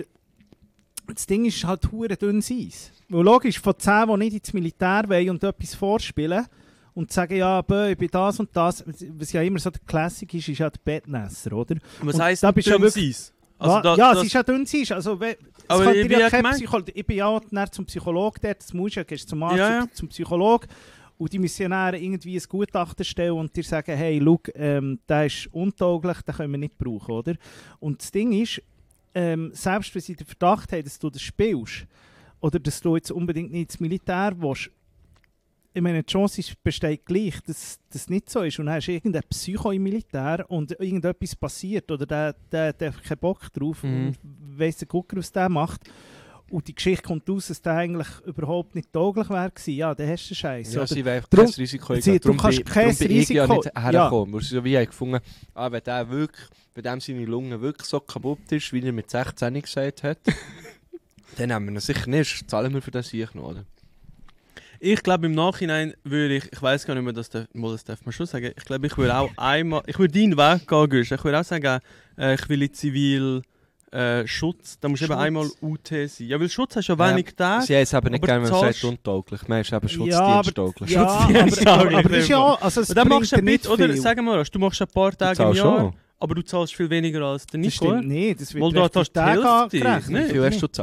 das Ding ist halt hure dünnes Eis. Weil logisch, von zehn, die nicht ins Militär wollen und etwas vorspielen und sagen, ja, bö, ich bin das und das, was ja immer so der Klassik ist, ist ja der Bettnässer, oder? Was Und heisst da bist du ja dünnes wirklich- Eis? Also ja, da, ja das, es ist ja dünnes Eis. Also, we- es Aber könnte ich dir bin ja kein gemeint- Psycholo- ich bin ja dann zum Psychologen dort, das musst du ja, gehst zum Arzt, Ja, ja. zum- zum Psychologen und die Missionäre irgendwie ein Gutachten stellen und dir sagen, hey, schau, ähm, der ist untauglich, den können wir nicht brauchen, oder? Und das Ding ist, ähm, selbst wenn sie den Verdacht haben, dass du das spielst oder dass du jetzt unbedingt nicht ins Militär willst, ich meine, die Chance ist, besteht gleich, dass das nicht so ist. Und dann hast du irgendein Psycho im Militär und irgendetwas passiert oder der, der, der hat keinen Bock drauf Mhm. und weiss der Gucker, was der macht. Und die Geschichte kommt raus, dass der eigentlich überhaupt nicht tauglich wäre. Ja, dann hast du den Scheiß. Ja, oder? sie wollen einfach Drum- kein Risiko sie- eingehen. du Darum kannst bin- kein darum bin ich ja Risiko- nicht hergekommen. Weil sie so wie haben gefunden, ah, wenn der wirklich, wenn dem seine Lunge wirklich so kaputt ist, wie er mit sechzehn gesagt hat, dann nehmen wir ihn sicher nicht. Zahlen wir für das sicher noch, oder? ich glaube im Nachhinein würde ich, ich weiß gar nicht mehr, das darf, mal, das darf man schon sagen, ich glaube ich würde auch einmal, ich würde deinen Weg gehen, Güsch. Ich würde auch sagen, äh, ich will in Zivil äh, Schutz, da musst du eben Schutz. einmal U T sein. Ja, weil Schutz hast du ja Ja, wenig Tage. Sie haben es eben nicht aber gerne, wenn man zahlst- sagt, untauglich. Man ist eben Ja, aber- Schutzdiensttauglich. Ja, aber, Schutzdienst aber, tauglich, aber das ist ja auch, also es Und dann bringt machst du dir ein nicht bisschen, oder viel. sagen wir, du machst ein paar Tage im zahlst Jahr, schon. aber du zahlst viel weniger als der Das Nico. stimmt nicht, das wird Mal da recht hast du die Tage Hälfte, angerechnet. ne? Wie viel hast du gezahlt?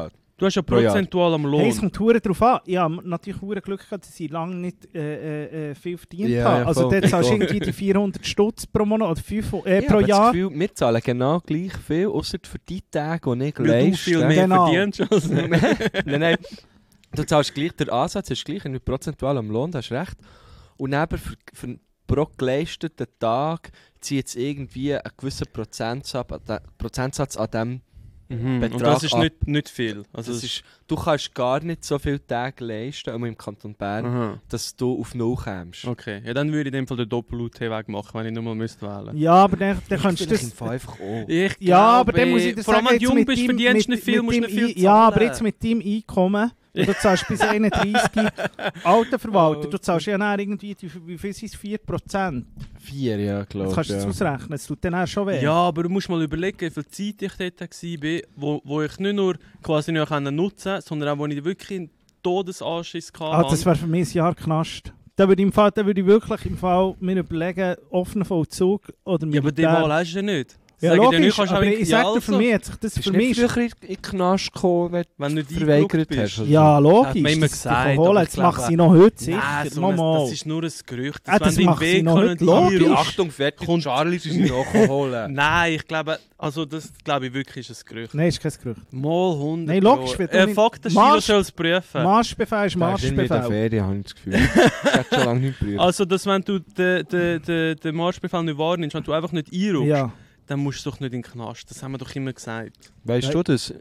Du hast ja Pro Jahr. prozentual am Lohn. Hey, es kommt hure drauf an. Ich habe natürlich hure Glück gehabt, dass ich lange nicht äh, äh, viel verdient Ja, habe. ja, Also voll. dort zahlst du Voll. irgendwie die vierhundert Stutz pro Monat oder fünf, äh, Ich pro habe das Jahr. Gefühl, wir zahlen genau gleich viel, außer für die Tage, die ich Weil du leiste. viel mehr Genau. verdienst als nein, nein. Du zahlst gleich, der Ansatz ist gleich, irgendwie prozentual am Lohn, das hast recht. Und eben für, für pro geleisteten Tag zieht es irgendwie einen gewissen Prozentsatz, Prozentsatz an dem Mhm. Betrag Und das ist ab. nicht, nicht viel. Also das ist, du kannst gar nicht so viele Tage leisten, auch im Kanton Bern, Aha. dass du auf Null kommst. Okay, ja, dann würde ich in dem Fall den Doppel-U T-Weg machen, wenn ich nur mal müsste wählen. Ja, aber dann, dann kannst du Vielleicht im das... Fall einfach auch. Ich Ja, aber dann glaube, muss ich dir vor allem sagen, wenn du jetzt jung mit bist, deinem- verdienst du mit- nicht viel, mit musst du deinem nicht viel Ein- Ja, aber zahlen. jetzt mit deinem Einkommen, du zahlst bis einunddreißig, alter Verwalter, du zahlst ja dann irgendwie, die- wie viel sind es, vier Prozent? Vier, ja, Das glaube kannst du ich. jetzt Ja. ausrechnen, das tut dann auch schon weh. Ja, aber du musst mal überlegen, wie viel Zeit ich dort war, wo, wo ich nicht nur quasi nicht nutzen konnte, sondern auch wo ich wirklich einen Todesanschiss hatte. Ah, das wäre für mich ein Jahr Knast. Da würde ich, im Fall, da würde ich wirklich im Fall mir überlegen, offener Vollzug oder ja, aber die Militär. Wahl hast du ja nicht. Ja, Sagen dir logisch, nicht, kannst du aber auch ich nicht- sage ja, dir, für also, mich hat sich das Bist für du mich... nicht früher in den Knast gekommen, wenn wenn du du nicht verweigert eingeloggt hast? bist. oder Ja, so? logisch, Hat man immer das gesagt, gesagt, holen. aber Jetzt ich macht glaube- sie noch heute sicher. Nein, so Mal, ein, mal. das ist nur ein Gerücht. Ah, das wenn macht dein sie Weg noch kann heute nicht logisch. einloggen. Achtung, fertig, kommt Charlie, sie sind nachholen. Nein, ich glaube, also das glaube ich wirklich ist ein Gerücht. Nein, ist kein Gerücht. Mal hundert. Nein, logisch, wenn du Äh, nicht- Fakt, der Schilo Marsch- soll es prüfen. Marschbefehl ist Da ist immer in der Marschbefehl. Ferien, habe ich das Gefühl. Ich habe schon lange nicht geprüft. Also, dass wenn du den de, de, de Marschbefehl nicht wahrnimmst, wenn du einfach nicht einrufst, Ja. dann musst du doch nicht in den Knast. Das haben wir doch immer gesagt. Weißt du das?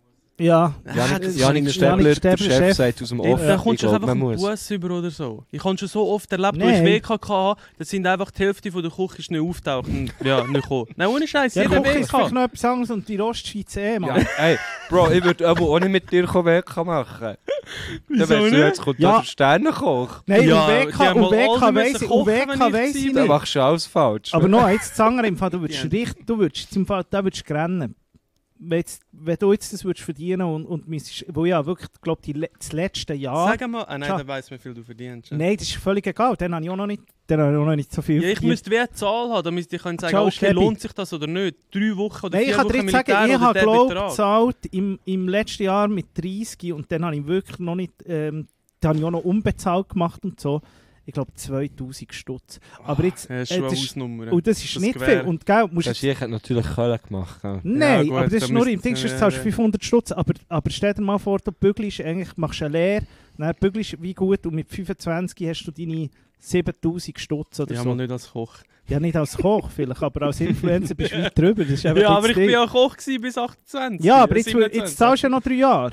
Ja. Ah, das ist Janik nicht- Stäbler, Janik der Stäbler, Chef, Chef. sagt aus dem Ja, Off, da ich kommst du glaube, einfach man einen muss. Bus über oder so. Ich habe schon so oft erlebt, wo Nein. ich W K hatte, da sind einfach die Hälfte von der Küche ist nicht auftaucht und ja, nicht gekommen. Nein, ohne Scheiß, Ja, jeder Küche ist vielleicht W K. noch etwas anderes und die Rostschweiz eh, Ja, Mann. hey, Bro, ich würde aber auch nicht mit dir W K machen. Dann Wieso wärst du nicht? jetzt kommt Ja. da der Sternenkoch. Nein, Ja, U W die K, haben mal U W K alle weiss müssen ich, kochen, U W wenn K ich weiss ich war. Dann nicht. machst du alles falsch. Aber noch eins zu anderen im Fall, du würdest Ja. richtig, du würdest jetzt im Fall, da würdest du rennen. Wenn, jetzt, wenn du jetzt das würdest verdienen und, und müsstest, wo ja wirklich, glaube ich, das letzte Jahr... Sag mal, ah, nein, Tja. dann weiss man, wie viel du verdienst. Nein, das ist völlig egal, dann habe ich auch noch nicht, dann habe ich auch noch nicht so viel Ja, ich verdient. müsste wie eine Zahl haben, damit ich kann sagen, Schau, okay, Steppi. lohnt sich das oder nicht? Drei Wochen oder Nein, ich vier kann dir Wochen jetzt sagen, Militär ich oder habe der glaube Betrag? gezahlt im, im letzten Jahr mit dreißig und dann habe ich wirklich noch nicht, ähm, da habe ich auch noch unbezahlt gemacht und so. Ich glaube zweitausend Stutz. Aber jetzt, Ja, das ist äh, schon eine das ist- Hausnummer. und das ist Das nicht Gewehr. viel. Und gell, musst Der jetzt, Schiech hat natürlich Köln gemacht. Ja. nein, gut, aber das da ist nur im müsste Ding, es du ja zahlst werden. fünfhundert Stutz. Aber, aber stell dir mal vor, du bügelst, eigentlich machst du eine Lehre, dann bügelst wie gut und mit fünfundzwanzig hast du deine siebentausend Stutz oder Ja, so. mal nicht als Koch. Ja, nicht als Koch vielleicht, aber als Influencer bist du weit drüber. Das ist einfach Ja, das aber ich Ding. bin ja Koch gewesen bis achtundzwanzig. Ja, aber äh, jetzt, siebenundzwanzig. jetzt zahlst du ja noch drei Jahre.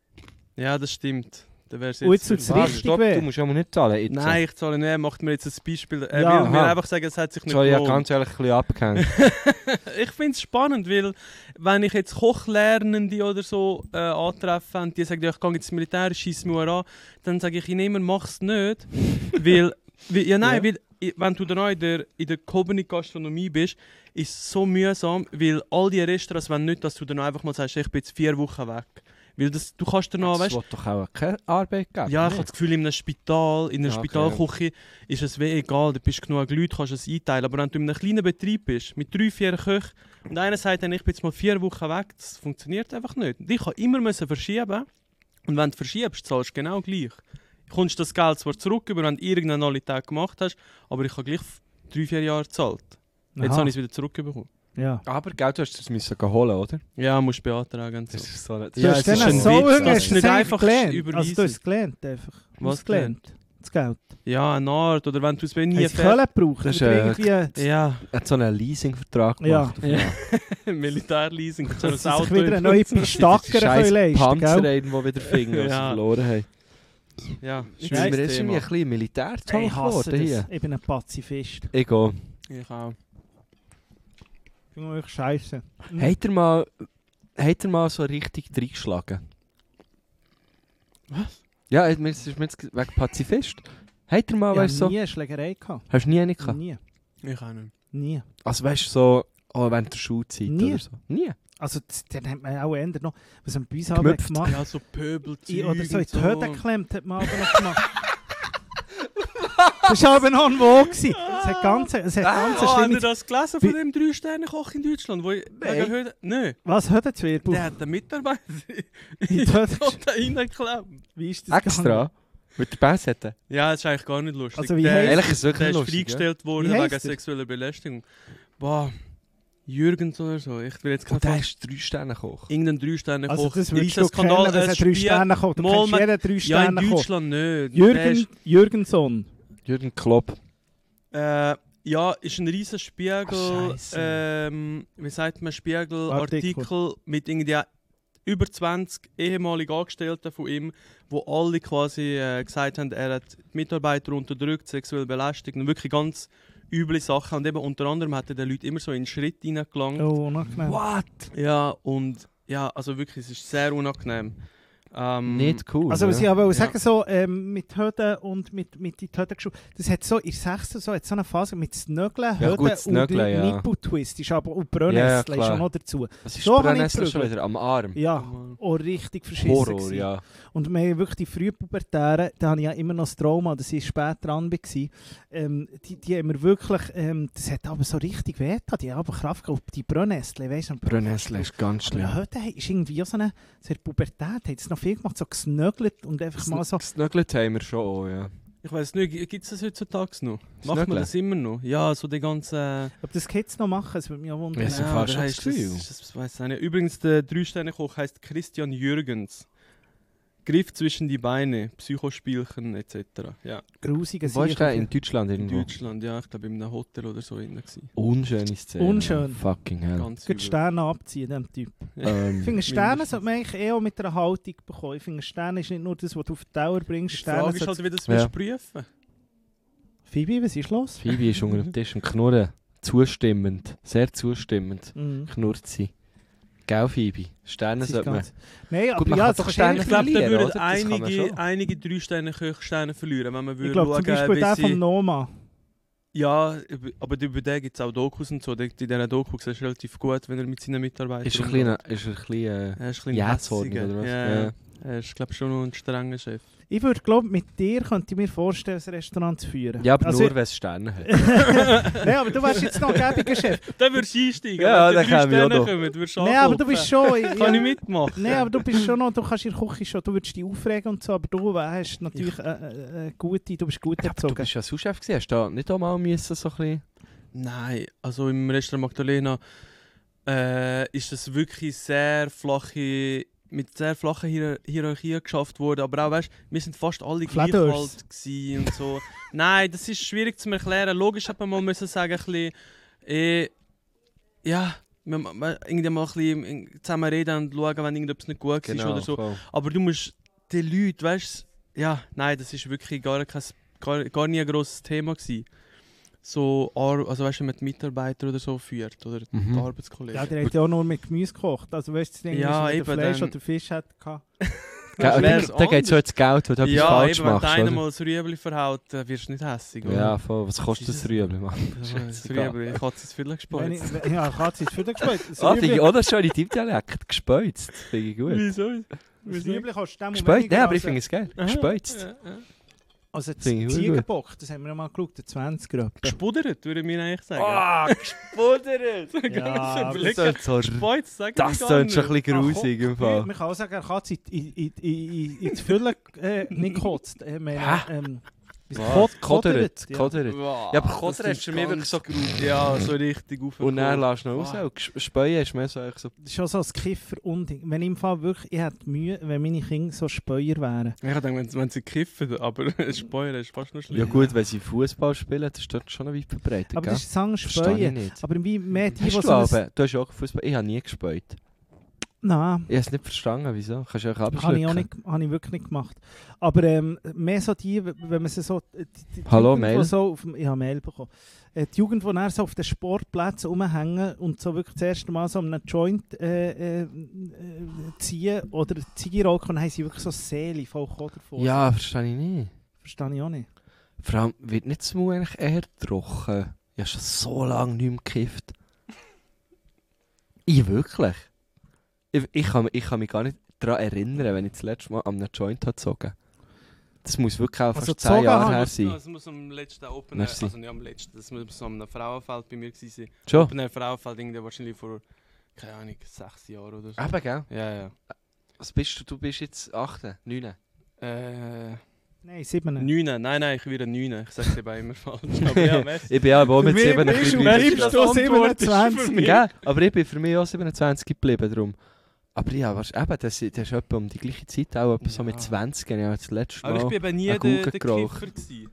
Ja, das stimmt. Dann wär's Und jetzt jetzt... tut's richtig Stopp, weh. du musst ja mal nicht zahlen. Jetzt. Nein, ich zahle nicht. Macht mir jetzt ein Beispiel. Er Ja, will mir aha. einfach sagen, es hat sich nicht Sorry, ich habe gelohnt. ganz ehrlich ein bisschen abgehängt. Ich finde es spannend, weil wenn ich jetzt Kochlernende oder so äh, antreffe und die sagen, ja, ich gehe ins Militär, schieß mir an, dann sage ich ihnen immer, mach's nicht. weil, weil, ja nein, Ja. weil i- wenn du dann auch in der, in der gehobenen Gastronomie bist, ist es so mühsam, weil all die Restaurants wollen nicht, dass du dann einfach mal sagst, ich bin jetzt vier Wochen weg. Weil das, du kannst danach, Das weißt will doch auch keine Arbeit geben. ja, ich nicht? habe das Gefühl, in einem Spital, in einer Ja, okay. Spitalküche ist es weh egal, da bist du genug Leute, kannst es einteilen. Aber wenn du in einem kleinen Betrieb bist, mit drei, vier Köchen und einer sagt dann, ich bin jetzt mal vier Wochen weg, das funktioniert einfach nicht. Und ich kann immer müssen verschieben und wenn du verschiebst, zahlst du genau gleich. Du kommst das Geld zwar zurück, über, wenn du irgendeinen Nullität gemacht hast, aber ich habe gleich drei, vier Jahre gezahlt. Jetzt Aha. habe ich es wieder zurückbekommen. Ja. Aber Geld, du hast es müssen holen, oder? Ja, musst du beantragen und so. Das ist so eine, Du Ja, hast es dann ist ein so Witz, lange das hast ist du nicht das einfach gelernt. überweisen. Also du hast es gelernt einfach. Was Ausgelernt. Das Geld. Ja, eine Art. Oder wenn du es nie Hast du Köln gebraucht? Das ist, Oder äh, irgendwie... Ja, hat so einen Leasingvertrag Ja. gemacht. Ja. Militärleasing. So Dass ein sie sich Auto wieder eine neue in- Pistacker Scheiß leisten Panzer können. irgendwo wieder finden, was Ja. sie verloren haben. Ja, Jetzt Scheiß sind wir jetzt Thema. irgendwie ein bisschen Militärtalk Ich hasse geworden das. hier. Ich bin ein Pazifist. Ich gehe. Ich auch. Ich finde euch scheiße. Mhm. Habt ihr mal, habt ihr mal so richtig reingeschlagen? Was? Ja, mir ist mir jetzt wegen Pazifist. Habt ihr mal, Ich weißt du, habe so... nie eine Schlägerei gehabt. Hast du nie eine gehabt? Nie. Ich auch nicht. Nie. Also weißt du, so oh, während der Schulzeit Nie. oder so? Nie. Also das, dann hat man auch eher noch... Was haben wir bei uns haben Gemüpft. gemacht? Ja, so Pöbel, I- Oder so in die und Höhe geklemmt hat man aber noch gemacht. Das war aber noch ein Wo. gewesen. Es hat ganz, es hat Ah, ganz oh, habt ihr schlimme... das gelesen von dem Drei-Sterne-Koch in Deutschland? Wo ich Nein. Nein. Was hat er Zwirbel? Der hat den Mitarbeiter In in die Höhle da reingeklemmt. Wie ist das gegangen? Extra? Mit der Bassette? Ja, das ist eigentlich gar nicht lustig. Also wie der, heisst Ehrlich ist es wirklich der ist lustig, freigestellt worden Wie wegen heisst er? sexueller Belästigung. Boah, Jürgens oder so. Ich will jetzt Und keinen der Fall... ist drei Sterne Koch. Irgendein Drei-Sterne-Koch. Also das würdest du Riesenskandal, kennen, dass ein er drei Spiel- Sterne kommt. Du Mal kennst mit- jeden drei Ja, in Sterne kommt. Deutschland nicht. Der Jürgen, ist- Jürgenson. Jürgen Klopp. Äh, ja, ist ein riesen Spiegel, Ach, Scheisse. ähm, wie sagt man, Spiegelartikel Artikel. mit irgendwie über zwanzig ehemaligen Angestellten von ihm, wo alle quasi äh, gesagt haben, er hat die Mitarbeiter unterdrückt, sexuell belästigt und wirklich ganz üble Sachen. Und eben unter anderem hat er den Leuten immer so in einen Schritt reingelangt. Oh, unangenehm. What? Ja, und ja, also wirklich, es ist sehr unangenehm. Ähm, Nicht cool. Also was ich ja. aber Ja. sagen so ähm, mit Höden und mit, mit in die Höden geschaut, das hat so, in sechsten so, hat so eine Phase mit Snögeln, Ja, Höden gut, und Snögeln, ja. Nippel-Twist ist aber und Ja, ja, Brennnesseln ist klar. auch noch dazu. Was ist So habe ich Brennnessel schon geprügelt. wieder? Am Arm? Ja, auch richtig verschissen Horror, gewesen. ja. Und wir haben wirklich die Frühpubertären, da habe ich ja immer noch das Trauma, dass ich spät dran war, ähm, die, die haben mir wirklich, ähm, das hat aber so richtig weh getan, die haben aber Kraft gehabt, die Brennnessel, weißt du. Brennnessel ist ganz Aber schlimm. heute ist irgendwie so eine, so eine Pubertät, hat es noch viel gemacht, so gesnögelt und einfach mal so... Gesnögelt haben wir schon auch, ja. Ich weiß nicht, gibt es das heutzutage noch? Macht man Snögeln? das immer noch? Ja, so die ganzen... Ob das Kids noch machen, das würde mich auch wundern. Ja, so fast aber schon heisst das das, Gefühl. ist das, das weiss ich nicht. Übrigens, der Drei-Sterne-Koch heisst Christian Jürgens. Griff zwischen die Beine, Psychospielchen et cetera. Ja, Grusige Wo ist der? Sicher. In Deutschland in irgendwo? Deutschland, ja, ich glaube in einem Hotel oder so innen gewesen. Unschöne Szene. Unschön. Fucking hell. Ganz Ich würde übel. Sterne abziehen, dem Typ. Ähm, Ich finde, Sterne mindestens. sollte man eigentlich eh auch mit einer Haltung bekommen. Ich finde, Sterne ist nicht nur das, was du auf die Dauer bringst. Die Sterne Frage ist sollte- halt, wie das Ja. willst du prüfen. Phoebe, was ist los? Phoebe ist unter dem Tisch und knurren. Zustimmend. Sehr zustimmend. Mhm. Knurrt sie. Gell, Phoebe? Sterne Das ist sollte man... ganz- Nein, aber Gut, man ja, kann das doch kannst Sterne du Ich glaube, da verlieren, würden oder? Das kann man einige, schon. einige Drei-Sterne-Köchsterne verlieren, wenn man Ich würde glaube zum schauen, Beispiel wie der sie... vom Noma. Ja, über- aber über den gibt es auch Dokus und so. In diesen Dokus ist relativ gut, wenn er mit seinen Mitarbeitern Ist er ein bisschen... Ist er ein bisschen äh, Er ist ein bisschen jähzornig, hässiger. oder was? Ja, Ja. ja. Er ist, glaube ich, schon noch ein strenger Chef. Ich würde glaube, mit dir könnte ich mir vorstellen, ein Restaurant zu führen. Ja, aber Also- nur, wenn es Sterne hat. Nein, aber du wärst jetzt noch ein gäbiger Chef. Da würdest du einsteigen, Ja, wenn da die drei käme ich auch Sterne noch. kommen. Würdest du Nein, aber du anklopfen. bist schon... ja, Kann ich mitmachen? Nein, aber du bist schon noch, du kannst in der Küche schon, du würdest dich aufregen und so, aber du hast natürlich äh, äh, äh, gute, du bist gut Ja, aber du erzogen. bist ja Sous-Chef gewesen. Hast du da nicht auch mal müssen, so ein bisschen... Nein, also im Restaurant Magdalena äh, ist das wirklich sehr flache, mit sehr flachen Hier Hierarchien geschafft worden. Aber auch, weißt, wir sind fast alle gleich Flatters. alt gewesen und so. Nein, das ist schwierig zu erklären. Logisch hat man mal müssen sagen, ein bisschen, eh, ja, wir, wir, irgendwie mal ein bisschen in- zusammen reden und schauen, wenn irgendetwas nicht gut ist oder so. voll. Aber du musst die Leute, weißt du, ja, nein, das ist wirklich gar, kein, gar, gar nie ein grosses Thema gewesen. So, Ar also weißt du, wenn man die Mitarbeiter oder so führt oder Mhm. die Arbeitskollegen. Ja, der hat ja auch nur mit Gemüse gekocht. Also weißt du, das Ding Ja, ist, wenn eben, der Fleisch dann- oder Fisch hat. gehabt. Gell, wär's da geht es so ins Geld, wenn du etwas ja, falsch eben, wenn machst, der eine oder? mal das Rüebli verhaut, dann wirst du nicht hässig. oder? Ja, voll. Was kostet das Jesus. Rüebli, Mann? Das Rüebli, ich hatte es viel Wenn gespart. ich, wenn- ja, Katze ist für den gespielt. Das Ah, finde ich Rüebli- auch das schon in deinem Dialekt. Gespeuzt. Finde ich gut. Wieso? das Wieso? Rüebli kostet dem Gespeuzt? weniger Nein, aber ich als- finde es geil. Aha, Gespeuzt. ja, ja. Also das Finde ich gut. Ziegenbock, das haben wir noch mal geschaut, der zwanziger etwa. Gespuddert, würde ich mir eigentlich sagen. Ah, gespuddert! Ja, aber Das tönt so... Speuz, sag Das tönt schon ein bisschen grusig im Fall. Man kann auch sagen, er hat in, in, in, in, in die Fülle äh, nicht gekotzt. Ich meine, Hä? ähm, wie Was? Kot- Kodert. ja. Kodert. Wow, Ja, aber das Kodert ist ist für mich wirklich so... Ja, so richtig auf. Und dann lässt du noch raus. Wow. Und ges- Speuen ist mehr so... eigentlich so Das ist schon so ein Kiffer-Unding. Wenn ich im Fall wirklich, ich hätte Mühe, wenn meine Kinder so Speuer wären. Ich dachte, wenn, wenn sie kiffen, aber Speuern ist fast noch schlimm. ja gut, wenn sie Fußball spielen, das ist dort schon noch weit verbreitet. Aber gell? das ist ein anderes Verstehe ich Speuen. nicht. Aber wie mehr die, die Hast du, so ein... aber, du hast ja auch Fußball... Ich habe nie gespeut. Nein, Ich habe es nicht verstanden, wieso? Kannst du auch habe ich, auch abschlucken? nicht, habe ich wirklich nicht gemacht. Aber ähm, mehr so die, wenn man sie so... Die, die Hallo, Jugend, Mail? die So auf, dem- ich habe Mail bekommen. Äh, die Jugend, die dann so auf den Sportplätzen rumhängen und so wirklich das erste Mal so einen Joint äh, äh, äh, ziehen oder Ziege rauchen, dann haben sie wirklich so Seele voll Koder vor. Ja, verstehe ich nicht. Verstehe ich auch nicht. Vor allem wird nicht das Maul eigentlich eher trocken. Ich habe schon so lange nicht mehr gekifft. Ich wirklich. Ich, ich, kann, ich kann mich gar nicht daran erinnern, wenn ich das letzte Mal an einem Joint habe gezogen. Das muss wirklich auch Also fast gezogen zehn Jahre haben her Das sein. muss, muss am letzten Open Air, Merci. also nicht am letzten, das muss so am Frauenfeld bei mir gewesen sein. Schon? Open Air Frauenfeld irgendwie wahrscheinlich vor, keine Ahnung, sechs Jahren oder so. Eben, gell? Ja, ja. Was bist du? Du bist jetzt acht, neun? Äh, Nein, sieben. neun, nein, nein, ich werde neun. Ich sage es eben immer falsch. Aber ja, merci. Ich bin auch auch mit Für mich sieben ein bist bisschen du- weiter. bleibst Das du Antwort ist siebenundzwanzig. für mich. Gell? Aber ich bin für mich auch siebenundzwanzig geblieben. Darum. Aber ja, weißt, eben, das, das ist etwa um die gleiche Zeit, auch etwa so Ja. mit zwanzig. Ich habe das letzte Aber ich Mal. bin eben nie einen der, Kuchen der geraucht. Kiffer gewesen.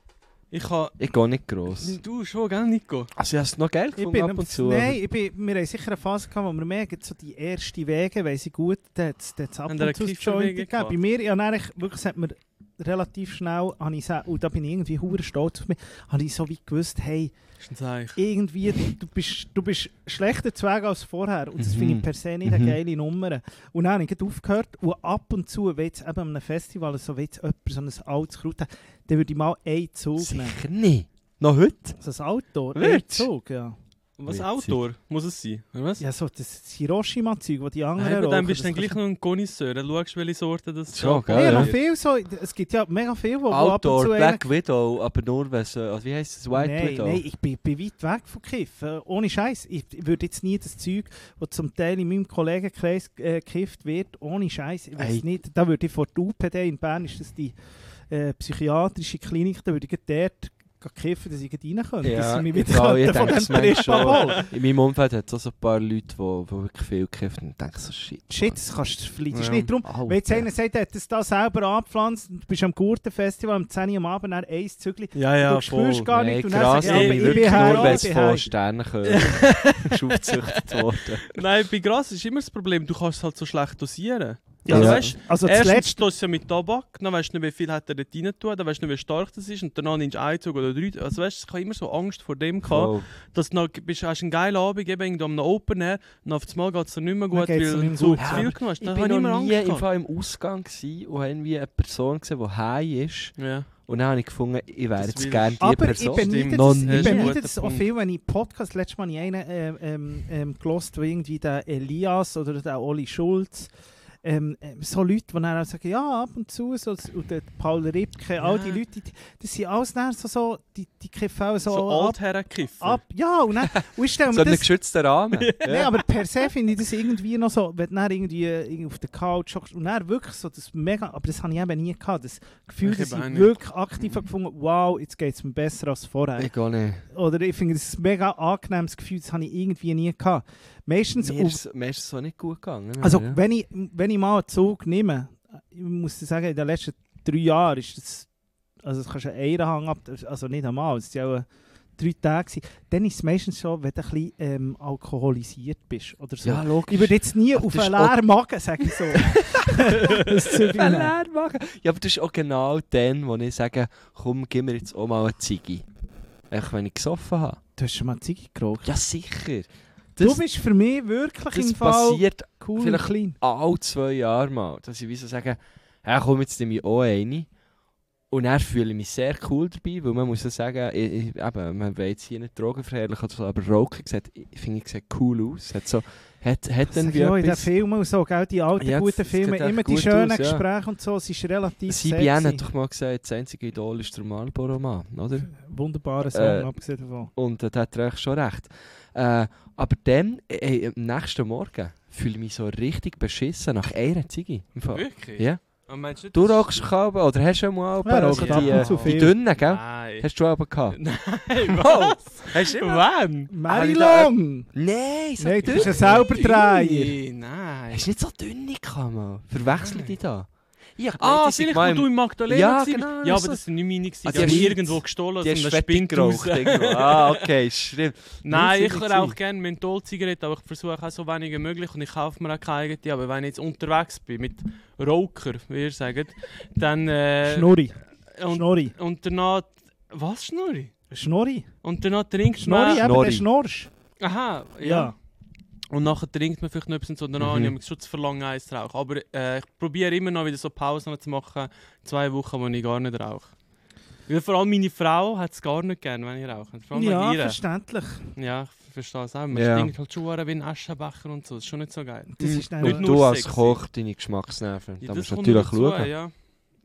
Ich habe... Ich gehe nicht gross. Du schon, gell, Nico? Also, ich habe es noch geil Ich gefunden bin, ab und zu. nein, ich bin, wir haben sicher eine Phase gehabt, wo wir merken, so die ersten Wege, weil sie gut, da hat es ab Haben ihr und zu eine das Joint Kifferwege gegeben. gehabt? Bei mir, ja, eigentlich, wirklich, es hat mir relativ schnell, habe ich gesagt, und da bin ich irgendwie hure stolz auf mich, habe ich so wie gewusst, hey, Ist ein Zeichen. irgendwie, du bist, du bist schlechter zu Weg als vorher. Und das finde Mhm. ich per se nicht eine Mhm. geile Nummer. Und dann habe ich gleich aufgehört. Und ab und zu, wenn jetzt eben an einem Festival so, wenn jetzt jemand so ein altes Kraut hat, dann würde ich mal einen Zug nehmen. Sicher nicht. Noch heute? So ein Outdoor, ein Wirklich? Zug, ja. Was, Witzig. Outdoor? Muss es sein? Oder was? Ja, so das Hiroshima-Zeug, das die anderen Hey, aber dann rauchen, bist du das dann gleich kannst noch ein Connoisseur. Dann schaust du, welche Sorte das Schon, ist. gell? Ja, Ja, noch ja. viel so, es gibt ja mega viel, wo, wo ab und Outdoor, zu Black Widow, aber nur wenn es, also wie heisst es, White nein, Widow? nein, ich bin, bin weit weg von Kiffen. Ohne Scheiß. Ich, ich würde jetzt nie das Zeug, das zum Teil in meinem Kollegenkreis äh, gekifft wird, ohne Scheiß. Ich weiß Ey. nicht. Da würde ich vor der U P D in Bern, ist das die äh, psychiatrische Klinik, da würde ich gleich dort kiffen, dass ich gleich rein könnte. dass Ja, sie mich ich wieder glaube, ich könnten von denke es dem manchmal Trip schon. abholen. In meinem Umfeld hat es auch so ein paar Leute, die, die wirklich viel kiffen und denken so, shit. Shit, das kannst du vielleicht Ja. nicht. Darum, Alter. wenn jetzt einer sagt, er hat das da selber angepflanzt, und du bist am Gurtenfestival am zehn Uhr am Abend, dann ein Zügli, Ja, ja, du spürst gar Nein, nicht. Und dann krass, sagst du, ich ja, bin aber ich bin wirklich her, nur, wenn ich es bin von her. Sternenkönig ist aufgezüchtet worden. Nein, bei Gras ist immer das Problem, du kannst es halt so schlecht dosieren. Ja, Also, Ja. weißt, Also erstens zuletzt, tust du ja mit Tabak, dann weißt du nicht, wie viel hat er dort rein tun, dann weißt du nicht, wie stark das ist und danach nimmst du einen Zug oder drei. Also weißt, ich habe immer so Angst vor dem gehabt, Voll. dass du noch, bist, hast einen geilen Abend eben irgendwo am Open Air und auf einmal geht es dir nicht mehr Dann gut, geht's dir weil nicht du gut. zu Ja, viel aber genommen hast. Ich Dann bin habe ich immer noch Angst nie im, gehabt. Fall im Ausgang gewesen und habe irgendwie eine Person gesehen, die high ist. Ja. Und dann habe ich gefunden, ich wäre Das jetzt will gerne die aber ich Person. beneide Stimmt. Noch das, nie. ich Das ist ein beneide guter das auch Punkt. viel, wenn ich Podcast, letztes Mal habe ich einen ähm, ähm, ähm, gehört, wo irgendwie der Elias oder der Oli Schulz, ähm, ähm, so Leute, die dann auch sagen, ja, ab und zu, so, und der Paul Ripke, all die Ja. Leute, die, das sind alles dann so, so die, die kiffen auch so, So ab, Altherrenkiffer. ab, ja, und dann, und ich stelle So mir einen das, geschützten Rahmen. nein, aber per se finde ich das irgendwie noch so, wenn du dann irgendwie äh, auf der Couch hockst und dann wirklich so das mega, aber das habe ich eben nie gehabt, das Gefühl, Ich dass eben auch ich nicht. wirklich aktiv habe gefunden, wow, jetzt geht es mir besser als vorher. Ich gehe nicht. Oder ich finde, das ist ein mega angenehmes Gefühl, das habe ich irgendwie nie gehabt. Meistens, Mir auf, ist, mir ist es so nicht gut gegangen. also ja. wenn, ich, wenn ich mal einen Zug nehme, ich muss dir sagen, in den letzten drei Jahren ist das, also das kannst du einen Hang ab, also nicht einmal, es waren ja auch drei Tage, gewesen, dann ist es meistens schon, wenn du ein bisschen ähm, alkoholisiert bist oder so. Ja, logisch. Ich würde jetzt nie Aber auf das einen ist auch- leeren Magen sagen, so. das Zeug Ein nehmen. Leer machen. Ja, aber das ist auch genau dann, wo ich sage, komm, gib mir jetzt auch mal eine Ziege. Echt, wenn ich gesoffen habe. Du hast schon mal Ziege geraucht. Ja, sicher. Du Das, bist für mich wirklich das im Fall passiert cool und vielleicht- klein. alle zwei Jahre mal. Dass ich wie so sage, ja, komm, jetzt nehme ich auch eine. Und dann fühle ich mich sehr cool dabei, weil man muss ja sagen, ich, ich, eben, man will jetzt hier nicht drogenverherrlich oder so, aber Rauchen sieht, ich finde, ich sieht cool aus. Hat, so, hat, hat Das irgendwie ja, in den etwas... Filmen und so, gell, die alten Ja, guten das Filme, sieht echt immer die gut schönen aus, ja. Gespräche und so, es ist relativ C B N sexy. hat doch mal gesagt, das einzige Idol ist der Marlboro-Mann, oder? Wunderbarer Song, Äh, abgesehen davon. Und äh, da hat er eigentlich schon recht. Äh, aber dann, ey, am nächsten Morgen, fühle ich mich so richtig beschissen nach einer Ziege. Im Fall. Wirklich? Ja. Aber meinst du nicht, Du das- rauchst Kalben, oder hast du schon mal Ja, also raucht ab die, und äh, zu die viel. dünnen, gell? Nein. Hast du aber gehabt? Nein, Oh, was? hast du immer? Wann? Marilong! Nein, so Nein, du dünn. bist ein selber Dreier. Nein. Hast du nicht so dünne gehabt, Mann? Verwechsel die da? Ja, Ah, vielleicht, wo du in Magdalena Ja, warst. genau, Ja, das aber das sind nicht meine. gewesen. Ah, Die die haben hast- irgendwo gestohlen die und hast dann fettig spinnt geraucht raus. irgendwo. Ah, okay, stimmt. Nein, Nicht ich so rauche gewesen. gerne Mentholzigaretten, aber ich versuche auch so wenig wie möglich und ich kaufe mir auch keine eigene. Aber wenn ich jetzt unterwegs bin mit Raucher, wie ihr sagt, dann... Äh, Schnurri. und, Schnurri. und danach... Was, Schnurri? Schnurri. Und danach trinkt Schnurri, man... eben, Schnurri. der Schnorsch. Aha, ja. Ja. Und nachher trinkt man vielleicht noch etwas und so. Danach Mhm. habe ich schon zu verlangen, eins zu rauchen. Aber äh, ich probiere immer noch wieder so Pausen zu machen. Zwei Wochen, wo ich gar nicht rauche. Weil vor allem meine Frau hat es gar nicht gern, wenn ich rauche. Vor allem Ja, wegen ihr. verständlich. Ja, ich verstehe es auch. Man Ja. stinkt halt schon wie ein Aschenbecher und so. Das ist schon nicht so geil. Das ist dann Nicht Und nur du als sexy. Koch, deine Geschmacksnerven. Ja, da das musst du kommt natürlich noch dazu, schauen. ja.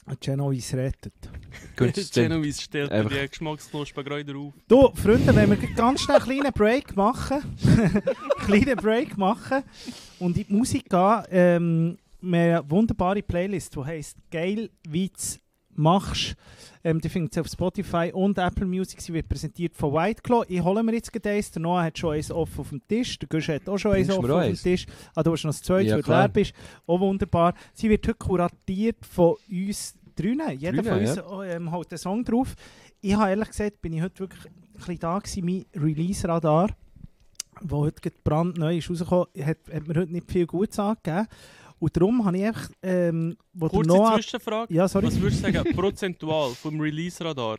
Genovese rettet. Günstig. Genovese stellt Einfach- die Geschmacksknospen gerade auf. Du, Freunde, wenn wir ganz schnell einen kleinen Break machen, kleinen Break machen und in die Musik gehen, ähm, wir haben eine wunderbare Playlist, die heisst «Geil, wie du's machst». Ähm, die findet ihr auf Spotify und Apple Music. Sie wird präsentiert von White Claw. Ich hole mir jetzt gleich eins. Der Noah hat schon eins offen auf dem Tisch. Der Gusch hat auch schon eins Bringst du offen mir auf auch dem eins? Tisch. Ah, du hast noch das zweite, Ja, weil du klar. leer bist. Auch wunderbar. Sie wird heute kuratiert von uns drinnen. Jeder Drinnen, von uns oh, ähm, hat einen Song drauf. Ich habe ehrlich gesagt, bin ich heute wirklich ein bisschen da gewesen, mein Release-Radar, der heute gerade brandneu ist rausgekommen, hat, hat mir heute nicht viel Gutes angegeben. Und darum habe ich einfach, ähm, wo der Kurze Noah... Zwischenfrage. Ja, sorry. Was würdest du sagen, prozentual vom Release-Radar?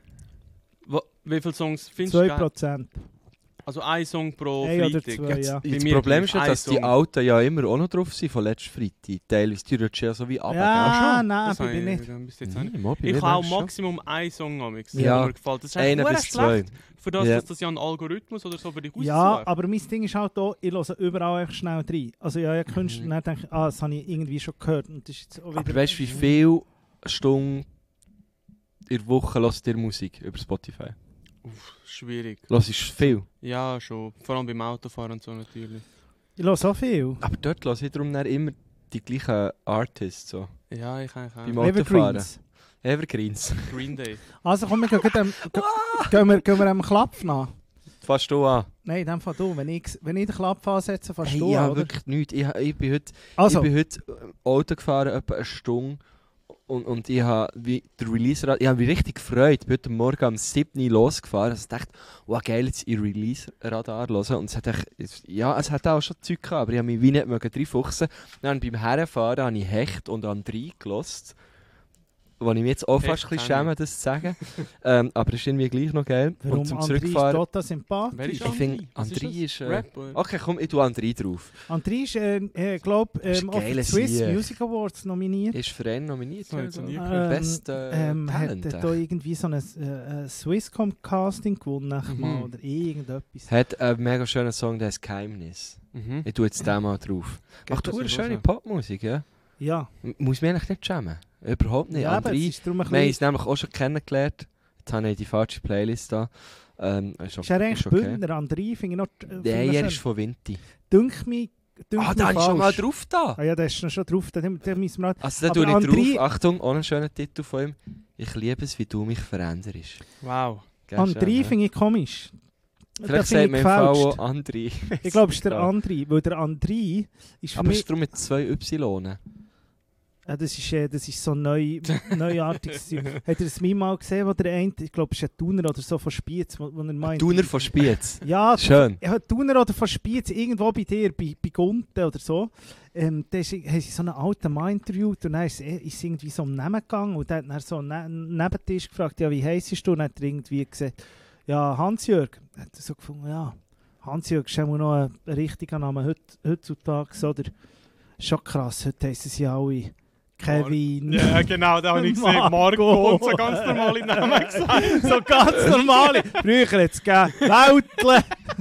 Wa- Wie viele Songs findest du zwei geil? Prozent. Also ein Song pro Ein oder Freitag. zwei, ja. Bei Das mir Problem gleich ist ja, ein dass die Song. Alten ja immer auch noch drauf sind von letzten Freitag. Teilweise die rutschen ja so wie ab. Ja, gell? nein, Das aber habe ich bin ich nicht. bis jetzt auch nicht. Nein, mal, bei Ich mir habe auch merkst du schon. Maximum einen Song amigs, Ja. der mir gefällt. Das ist Einer eigentlich bis verdammt zwei. schlecht, für das, Ja. dass das ja ein Algorithmus oder so für dich Ja, aussucht. aber mein Ding ist halt auch, ich höre überall einfach schnell rein. Also ja, ja, Künstler, Mhm. dann denke ich, ah, das habe ich irgendwie schon gehört. Und das ist jetzt auch wieder... Aber weißt du, wie viele Stunden in der Woche hörst du dir Musik über Spotify? Uff, schwierig. Hörst du viel? Ja, schon. Vor allem beim Autofahren und so natürlich. Ich höre so viel. Aber dort höre ich darum dann immer die gleichen Artists. So. Ja, ich eigentlich Beim auch. Autofahren. Evergreens. Evergreens. Green Day. Also komm, wir gehen, gehen, gehen, wir, gehen wir einem Klapp nach. Fast du an. Nein, in dem Fall du. Wenn ich, wenn ich den Klapp ansetze, fast Hey, du ich an, habe oder? wirklich nichts. Ich, ich, bin heute, Also, ich bin heute äh, Auto gefahren, etwa eine Stunde. Und, und ich habe wie der Release, ich habe mich richtig gefreut. Ich bin heute Morgen um sieben Uhr losgefahren. Also ich dachte, wow, geil, jetzt in Release-Radar hören. Und es hat echt, ja, es hat auch schon Zeug gehabt, aber ich habe mich wie nicht reinfuchsen. Dann beim Herfahren habe ich Hecht und André gehört. Wo ich mich jetzt auch fast ein bisschen Hecht schäme, das zu sagen. ähm, aber es ist irgendwie gleich noch geil. warum und zum André ist Zurückfahren... total Wer sympathisch? ist Ich finde, Was André das? ist... Äh, Rap, oder? okay, komm, ich tue André drauf. André ist, äh, äh, glaube Das ist ähm, ein auf die geiles Swiss Sieg. Music Awards nominiert. Ist für ihn nominiert. So, jetzt also. nie Ähm, gehört. Best äh, ähm, hat Talent. er da irgendwie so ein äh, Swisscom-Casting gewonnen Mhm. mal, oder irgendetwas. Hat einen mega schönen Song, der heißt Geheimnis. Mhm. Ich tue jetzt den mal drauf. Macht das eine los, schöne ja. Popmusik, ja? Ja, M- Muss mich eigentlich nicht schämen. Überhaupt nicht. ja aber es André, ist darum ein wir haben uns bisschen... nämlich auch schon kennengelernt. Jetzt habe ich die falsche Playlist da. Ähm, ist, Ist er eigentlich okay. Bündner? André finde ich noch... Äh, finde Nein, ich er schön. ist von Vinti. Dünkt mich... Dünkt Ah, mich da ist schon mal falsch. drauf da. Ah ja, da ist noch schon drauf. Da, da müssen wir halt... Also da Aber tue ich André- drauf. Achtung, auch einen schönen Titel von ihm. Ich liebe es, wie du mich veränderst. Wow. Gell, schön, André ja? finde ich komisch. Da Vielleicht finde sagt ich man im Fall gefälscht. auch André. Ich glaube, es ist der Ja. André. Weil der André ist für Aber es mich... ist darum mit zwei Y. Ja, das, ist, äh, das ist so neu, neuartiges Zeug. Habt ihr das Meme mal gesehen, wo der eine, ich glaube, es ist ein Tuner oder so von Spiez, wo, wo er meint... Tuner von Spiez. Ja, Schön. ja, Tuner oder von Spiez, irgendwo bei dir, bei, bei Gunten oder so. Ähm, da ist, haben sie so einen alten Mann interviewt und dann ist, es- ist es irgendwie so um Namen gegangen und dann hat er so ne neben den Tisch gefragt, ja, wie heisst du? Und dann hat er irgendwie gesagt, ja, Hans-Jörg. Hat er so gefunden, ja, Hans-Jörg ist immer noch ein, ein richtiger Name heut, heutzutage, oder? Schon krass, heute heissen sie alle Kevin. Ja, genau, da habe ich gesehen. Marco. Marco und so ganz normale Namen gesagt. So ganz normale. Früher hat es gegeben, Weltle,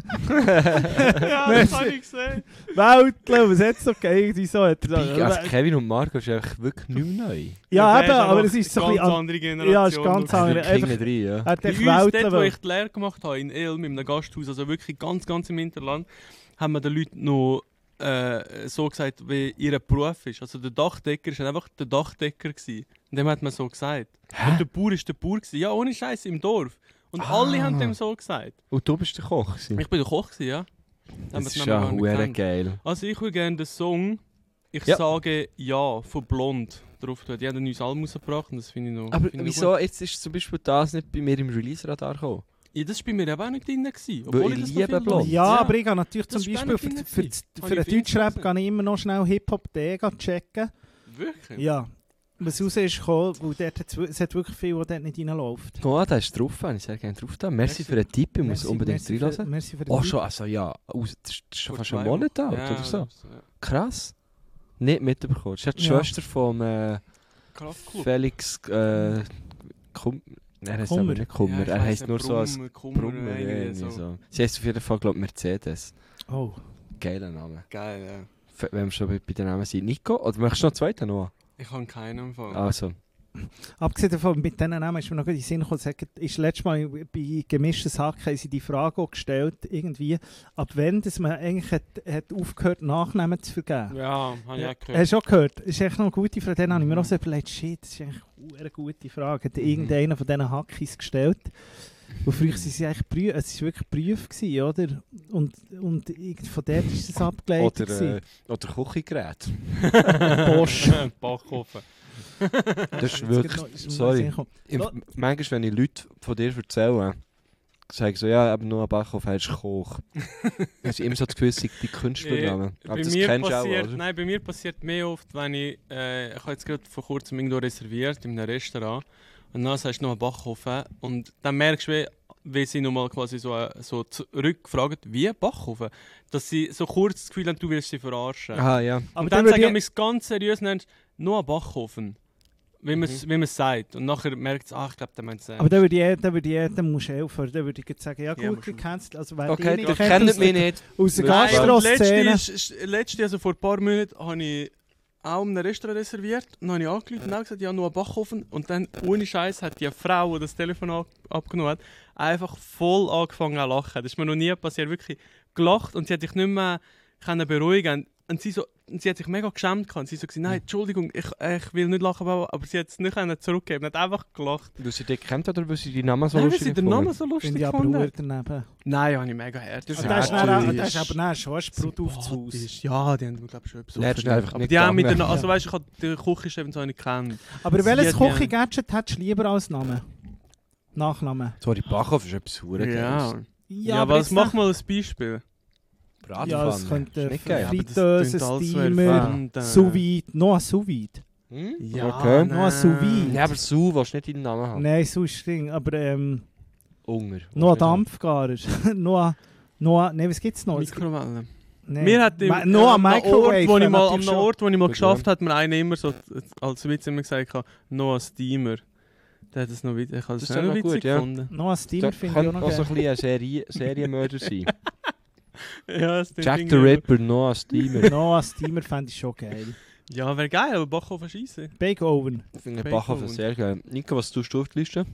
Ja, das habe ich gesehen. Weltle, was hat es noch gegeben? Irgendwie so hat er Big, also Kevin und Marco ist einfach wirklich nicht mehr neu. Ja, der eben, ist aber noch es ist so ein eine bisschen... ganz an- andere Generation. Ja, es ist ganz Schau. andere. Also hinten Einfach- drin, ja. Er hat Bei echt uns, dort, wo Weltle. ich die Lehre gemacht habe, in Elm, in einem Gasthaus, also wirklich ganz, ganz im Hinterland, haben wir den Leuten noch äh, so gesagt, wie ihr Beruf ist. Also der Dachdecker war einfach der Dachdecker gewesen. Und dem hat man so gesagt. Und der Bauer ist der Bauer gewesen. Ja, ohne Scheiß im Dorf. Und Ah. alle haben dem so gesagt. Und du bist der Koch gewesen? Ich bin der Koch gewesen, ja. Haben Das wir ist es ja nämlich gar nicht hure gekannt. geil. Also ich würde gerne den Song «Ich Ja. sage Ja» von Blond drauf tun. Die haben ein neues Album rausgebracht und das finde ich noch Aber finde ich noch wieso jetzt ist zum Beispiel das nicht bei mir im Release-Radar gekommen? gut. Ja, das war bei mir aber auch nicht drin. Gewesen, Weil obwohl ich das noch liebe viel Blond. höre. Ja, aber ich gehe natürlich zum Das ist Beispiel gar für, nicht für, drin für, gewesen. für den Habe ich Deutschrap gesehen. gehe ich immer noch schnell Hip-Hop.de checken. Wirklich? Ja. Was raus ist gekommen, weil dort hat's wi- es hat wirklich viel, was dort nicht reinläuft. Oh, da ist drauf, habe ich sehr gerne drauf da. Merci, Merci. für den Tipp, ich muss Merci- unbedingt merci für- reinlassen. Merci für den Oh, Tipp. schon, also ja, aus, das ist das ist schon Vor fast zwei einen Monat alt Ja, oder so. ja. Krass. Nicht mitbekommen. Das ist ja die Ja. Schwester vom äh, Kraftklub. Felix äh, Kum Er heißt aber Kummer. nicht Kummer, Ja, ich er weiss heißt nicht, nur so als Brummer, Kummer, Brummer. irgendwie irgendwie so. so. Sie heißt auf jeden Fall, glaube ich, Mercedes. Oh. Geiler Name. Geil, ja. F- Wenn wir schon bei bei den Namen sind. Nico? Oder möchtest du noch einen zweiten noch? Ich habe keinen Fall. Also, abgesehen davon, mit diesen Namen ist mir noch gut in den Sinn gekommen, sagen, ist letztes Mal bei gemischtes Hack haben sie die Frage auch gestellt, irgendwie, ab wann dass man eigentlich hat, hat aufgehört, Nachnamen zu vergeben. Ja, habe ich auch gehört. Hast du auch gehört? Das ist echt noch eine gute Frage. Dann habe ich mir auch so überlegt, shit, das ist eigentlich eine gute Frage. Hat irgendeiner von diesen Hackis gestellt? Und früher waren sie eigentlich Prü- es war wirklich Prüf, gewesen, oder? Und, und irgend- von dort ist es abgeleitet. Oder, äh, oder Küchengerät. Bosch. Backofen. Das ist wirklich... Sorry. Im, manchmal, wenn ich Leute von dir erzähle, sage ich so, ja, aber nur ein Backofen heißt Koch. Hast du immer so das Gefühl, sei die Künstlernamen. Aber bei das mir kennst du auch, passiert, oder? Nein, bei mir passiert mehr oft, wenn ich... Äh, ich habe jetzt gerade vor kurzem irgendwo reserviert, in einem Restaurant. Und dann sagst du noch einen Backofen. Und dann merkst du, wie, wie sie nochmal quasi so, äh, so zurückfragen, wie Backofen? Dass sie so kurz das Gefühl haben, du willst sie verarschen. Aha, ja. Aber Und dann dann sagen würde wir es ganz seriös, nennst nur einen Backofen. Wie man es Mhm. sagt. Und nachher merkt es, ach, ich glaube, der meint es Aber dann würde ich, dann würde ich, dann musst du helfen. Dann würde ich jetzt sagen, ja Ja, gut, musst du du. kennst, also wer Okay, die du nicht kennt, kennst aus mich der- nicht. aus der Nein, Gastro-Szene. Letzte, ist- ist- letzte, also vor ein paar Monaten, habe ich auch in einem Restaurant reserviert. Dann habe ich angerufen und auch gesagt, ja, nur einen Backofen. Und dann, ohne Scheiß, hat die Frau, die das Telefon ab abgenommen hat, einfach voll angefangen zu lachen. Das ist mir noch nie passiert. Wirklich gelacht und sie hat sich nicht mehr können beruhigen. Und sie, so, und sie hat sich mega geschämt gehabt. Und sie so gesagt, nein, Entschuldigung, ich, ich will nicht lachen, aber aber sie hat es nicht können zurückgeben. Sie hat einfach gelacht. Weil sie dich kennt oder weil sie die Namen so Nein, weil lustig sie den gefunden? Namen so lustig Finde ich aber gefunden Uhr hat. daneben. Nein, habe ich mega hart. Das Und ist das ist dann auch- natürlich- das ist aber dann schon ein Sprut aufs Haus. Sympathisch. Ja, die haben, glaube ich, schon etwas Nein, das ist einfach aber nicht die haben gegangen. miteinander, also weißt du, ich habe den Küche eventuell nicht kennen. Aber Sie welches hat ja- Küche-Gadget hättest du lieber als Namen? Nachnamen? Sorry, Backofen ist etwas verdammt Ja. Geiles. Ja, aber aber jetzt mach mal ein Beispiel. Bratpfanne. Ja, es könnte Ist nicht geil. aber das Fritteuse, klingt alles so Steamer, erfunden. Sous vide, noch ein Sous vide. Hm? Ja, Okay. Noch ein Sous vide. Ja, aber Sous willst du nicht deinen Namen haben. Nein, Sous ist Ding, aber ähm, Unger. noch ein Dampfgarer. noch ein, noch ein, nein, was gibt es noch? Mikrowelle. Nein. Mir hat im, Ma- noch ein äh, am Microwave. Ort, wo ich mal, natürlich am schon. Ort, wo ich mal Gut, geschafft ja. hat, mir einer immer so als Witz immer gesagt, noch ein Steamer. Der hat es noch wit- ich habe Das es ist noch noch witzig gut, ja. gefunden. Noch ein Steamer Das finde ich auch könnte noch auch so ein geil. bisschen ein Serie Serienmörder sein. Ja, das Jack Ding the immer- Ripper, Noah Steamer. Noch ein Steamer fände ich schon geil. Ja, wäre geil, aber Backofen schießen. Bake Oven. Ich finde den Bacon. Backofen sehr geil. Nico, was tust du auf die Liste?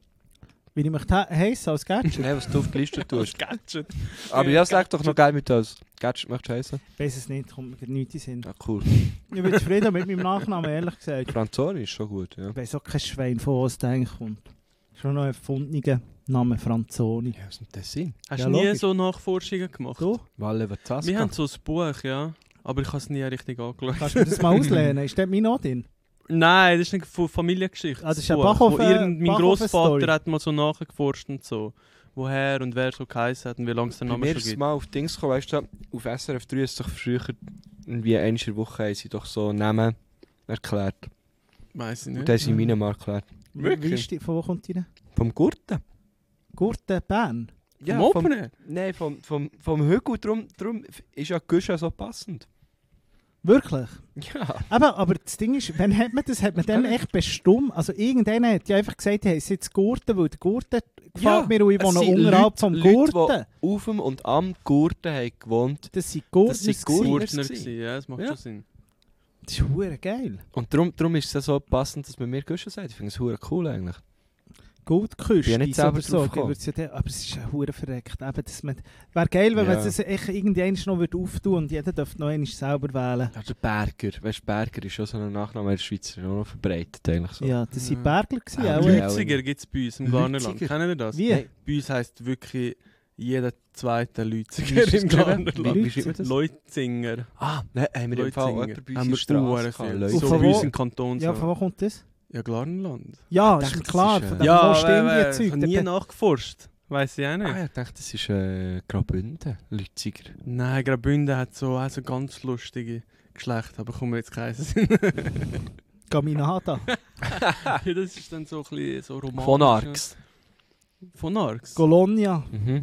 Wie ich mich heiße als Gadget? Nein, was du auf die Liste tust. Gadget. Aber ja, sag doch noch geil mit uns. Gadget möchtest du heißen? Ich weiß es nicht, kommt mir gerade nichts in den Sinn. Ja, cool. Ich bin zufrieden mit meinem Nachnamen, ehrlich gesagt. Franzoni ist schon gut, ja. Ich weiß auch kein Schwein, von was der eigentlich kommt. Schon noch ein erfundener Name, Franzoni. Ja, was ist denn das Sinn? Hast Ja, du nie logisch. so Nachforschungen gemacht? Du? Valle Vazasca. Wir haben so ein Buch, ja. Aber ich habe es nie richtig angeschaut. Kannst du mir das mal auslehnen? Ist dort mein Not drin? Nein, das ist nicht von Familiengeschichte. Ah, das ist ein Buch, Backofen- wo irgend- Mein Backofen-Story. Großvater hat mal so nachgeforscht und so. Woher und wer so geheißen hat und wie lange es den Bei Namen mir schon ist es gibt. mal auf Dings gekommen, weißt du, auf S R F drei ist doch früher irgendwie einmal in der Woche haben sie doch so Namen erklärt. Weiss ich Und nicht. das ist in meinem Mal erklärt. Wie Wirklich? ist die, von wo kommt die denn? Vom Gurten? Gurten, Bern? Vom Open? Nein, vom, vom, vom Hügel. Darum, darum ist ja Güsche so passend. Wirklich? Ja. Aber, aber das Ding ist, wann hat man das? Hat man dann echt bestimmt? Also irgendeiner hat ja einfach gesagt, hey, es ist jetzt Gurten, weil der Gurten gefällt mir und ich es wohne sind unterhalb Leute- vom Leute, Gurten. die auf dem und am Gurten haben gewohnt. Das sind Das Gurten. sind gewesen. Gurtner Gurtner gewesen. gewesen, ja, das macht Ja. schon Sinn. Das ist verdammt geil. Und darum, darum ist es so passend, dass man mir Güsche sagt. Ich finde es verdammt cool eigentlich. Goldküste Bin ja nicht selber so, drauf gekommen. wird's ja dann- aber es ist ja hure verreckt. Eben, dass man, wäre geil, wenn man Ja. das echt irgendwann noch würde auftun und jeder dürfte noch einmal selber wählen. Ja, der Berger. Weißt du, Berger ist schon so ein Nachname in der Schweiz, der ist auch noch verbreitet eigentlich so. Ja, das waren Ja. Bergler gewesen, Ah, auch. Leute. Lütziger gibt es bei uns im Garnerland. Lütziger? Kennen ihr das? Wie? Nein. Bei uns heisst wirklich jeder zweite Wie Lütziger ist das im geschrieben? Garnerland. Wie, wie schreibt man das? Leutzinger. Ah, nein, haben wir im Fall Leutzinger. jemanden bei uns Haben in wir der Straße Uhren gehabt, viel. Leute. So von bei wo? uns im Kanton. Ja, so. von wo kommt das? Ja, Garnerland. Ja, Ich das ist dachte, mir klar. das ist, Von äh, dem Ja, wo stehen äh, die äh, Zeug? nie Der- nachgeforscht. Weiss ich auch nicht. Ah, ich dachte, das ist äh, Graubünden, Lütziger. Nein, Graubünden hat so also ganz lustige Geschlechter, aber kommen wir jetzt keinen Sinn. Gaminata. Ja, das ist dann so ein bisschen so romantisch. Von Arx. Von Arx? Colonia. Mhm.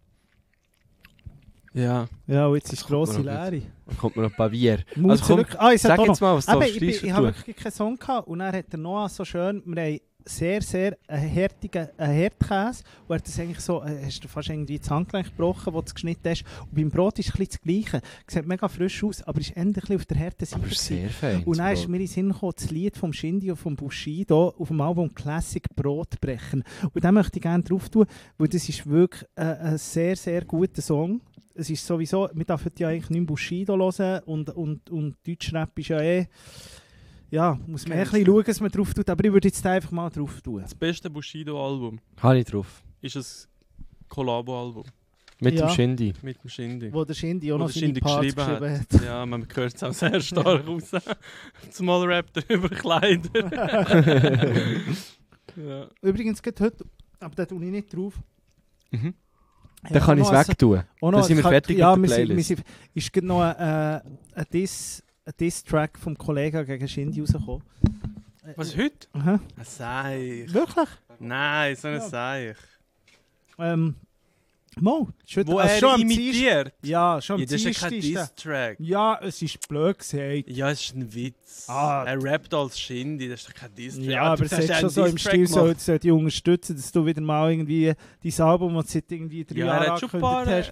Ja. Ja, und jetzt ist Das kommt grosse mir noch Leere. Dann kommt mir noch Pavier. Mut Also komm, zurück. Ah, ich sag Sag auch noch. jetzt mal, was du Aber auf ich, die bin- Liste ich habe tust. wirklich keinen Song gehabt und dann hat der Noah so schön, wir haben sehr, sehr einen härtigen einen Herdkäse. Und er hat das eigentlich so, äh, hast du fast irgendwie das Handgelenk gebrochen, wo du es geschnitten hast. Und beim Brot ist es ein bisschen das Gleiche. Es sieht mega frisch aus, aber ist endlich auf der harten Seite. Aber sehr fein. Und dann ist mir in den Sinn gekommen, das Lied vom Shindy und vom Bushido auf dem Album Classic Brotbrechen. Und da möchte ich gerne drauf tun, weil das ist wirklich äh, ein sehr, sehr guter Song. Es ist sowieso, wir dürfen ja eigentlich nicht Bushido hören und, und, und Deutschrap ist ja eh, ja, muss man eh ein bisschen schauen, dass man drauf tut, aber ich würde jetzt einfach mal drauf tun. Das beste Bushido-Album Habe ich drauf. ist ein Collabo-Album Mit Ja. dem Shindy. mit dem Shindy. Wo der Shindy auch Wo noch der seine Shindy Parts geschrieben hat. geschrieben hat. Ja, man hört es auch sehr stark raus. Zumal rappt er über Kleider. ja. Übrigens geht heute, aber da tue ich nicht drauf. Mhm. Ja, Dann kann ich auch es noch ein- wegtun. auch noch Dann sind wir ein- fertig ja, mit der wir sind- Playlist. wir sind- ist gerade noch äh, ein Diss- ein Diss-Track vom Kollegen gegen Shindy rausgekommen. Was heute? Aha. Ein Seich. Wirklich? Nein, so ein Ja. Seich. Ähm, Mo, schon, Wo also er schon am imitiert. Dienst- Ja, schon am Ja, das ist ja kein Dienstag ist Diss-Track. der- Ja, es ist blöd gesagt. Ja, es ist ein Witz. Ah. Er rappt als Shindy, das ist doch kein Diss-Track. Ja, aber es ist schon so im Stil, so, so die unterstützen, dass du wieder mal irgendwie dein Album, das du seit irgendwie drei Ja, er Jahren hat schon ein paar... angekündigt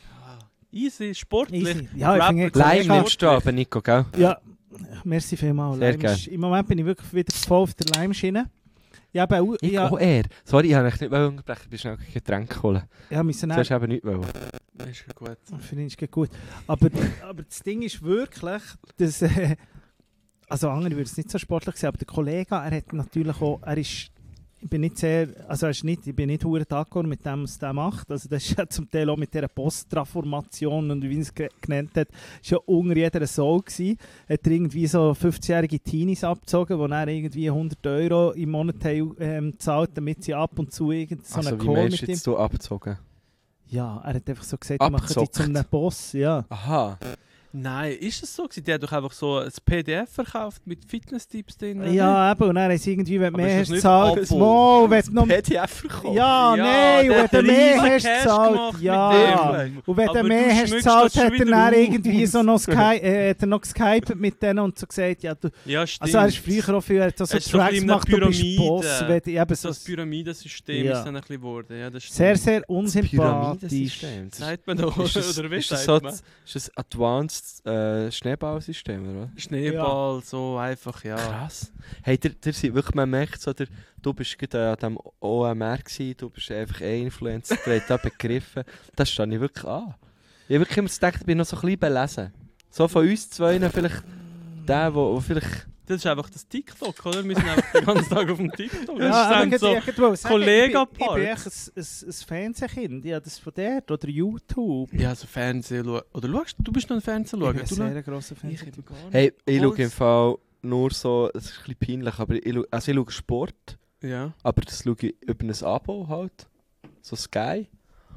Äh, easy, sportlich. Easy. Ja, ich Rapper- finde jetzt- Live Kollege- nimmst du aber, Nico, gell? hast. Ja, merci vielmals. Sehr Lime gerne. ist- Im Moment bin ich wirklich wieder voll auf der Lime-Schiene. Ja, aber auch, Ich ja, auch er. Sorry, ich habe dich nicht unterbrechen, ich bin schnell ein Getränk holen. ja, müssen Du hast eben nichts wollen. Das ist gut. finde ich gut. Aber, aber das Ding ist wirklich, dass, äh, also andere würden es nicht so sportlich sehen, aber der Kollege, er hat natürlich auch, er ist, ich bin nicht sehr, also er ist nicht, ich bin nicht hure d'accord mit dem, was er macht. Also das ist ja zum Teil auch mit dieser Post-Transformation und wie er es ge- genannt hat, ist ja unter jeder Soul gewesen. Hat er irgendwie so fünfzehnjährige Teenies abgezogen, die dann irgendwie hundert Euro im Monat haben, ähm, gezahlt, damit sie ab und zu irgend so Also einen wie Call meinst mit du ihm... jetzt so abgezogen? Ja, er hat einfach so gesagt, wir machen sie Abgezockt. zu einem Boss, ja. Aha. Nein, ist es so gewesen? Der hat doch einfach so ein P D F verkauft mit Fitness-Tipps drin. oder Ja, eben, und dann haben sie irgendwie, wenn du Aber mehr ist hast das nicht gezahlt, Abo? Mo, wenn du noch... P D F verkauft? Ja, Ja, nein, der und hat wenn du mehr riesen hast Cash gezahlt, gemacht mit ja. dem. Und wenn Aber du mehr du hast schmückst gezahlt, das schon hat er wieder dann aus. irgendwie so noch, Sky, äh, hat er noch geskypet mit denen und so gesagt, ja, du... Ja, stimmt. Also er ist früher auch viel, er hat so Es ist so Tracks ein bisschen gemacht, du bist Pyramide. Boss. Wenn, du- eben so das Pyramidensystem Ja. ist dann ein bisschen geworden. Ja, das stimmt. sehr, sehr unsympathisch. Pyramidensystem. Das ist- Sagt man doch, Ist das, oder wie ist das, sagt so, man? ist das Advanced äh, Schneeballsystem, oder? Schneeball, so einfach, ja. Krass. Hey, der, der sind wirklich, man merkt so, der, du bist gerade an dem O M R gewesen, du bist einfach ein Influencer, der hat da begriffen. Das stehe ich wirklich an. Ich habe wirklich immer gedacht, ich bin noch so ein bisschen belesen. So von uns zwei vielleicht der, wo, wo vielleicht... Das ist einfach das TikTok, oder? Wir sind einfach den ganzen Tag auf dem TikTok. Ja, das aber ist dann ich so... wollte sagen, Kollega-Part. Ich bin, ich bin echt ein, ein, ein Fernsehkind, ja, das von dort, oder YouTube. Ja, so Fernsehen schauen. Oder schaust du, bist noch ein Fernsehen schauen? Ich bin Du ein noch? sehr grosser Fan. Ich eben gar nicht. Hey, ich schaue Obwohl's- im Fall nur so, es ist ein bisschen peinlich, aber ich schaue, also ich schaue Sport, Ja. aber das schaue ich über ein Abo halt, so Sky.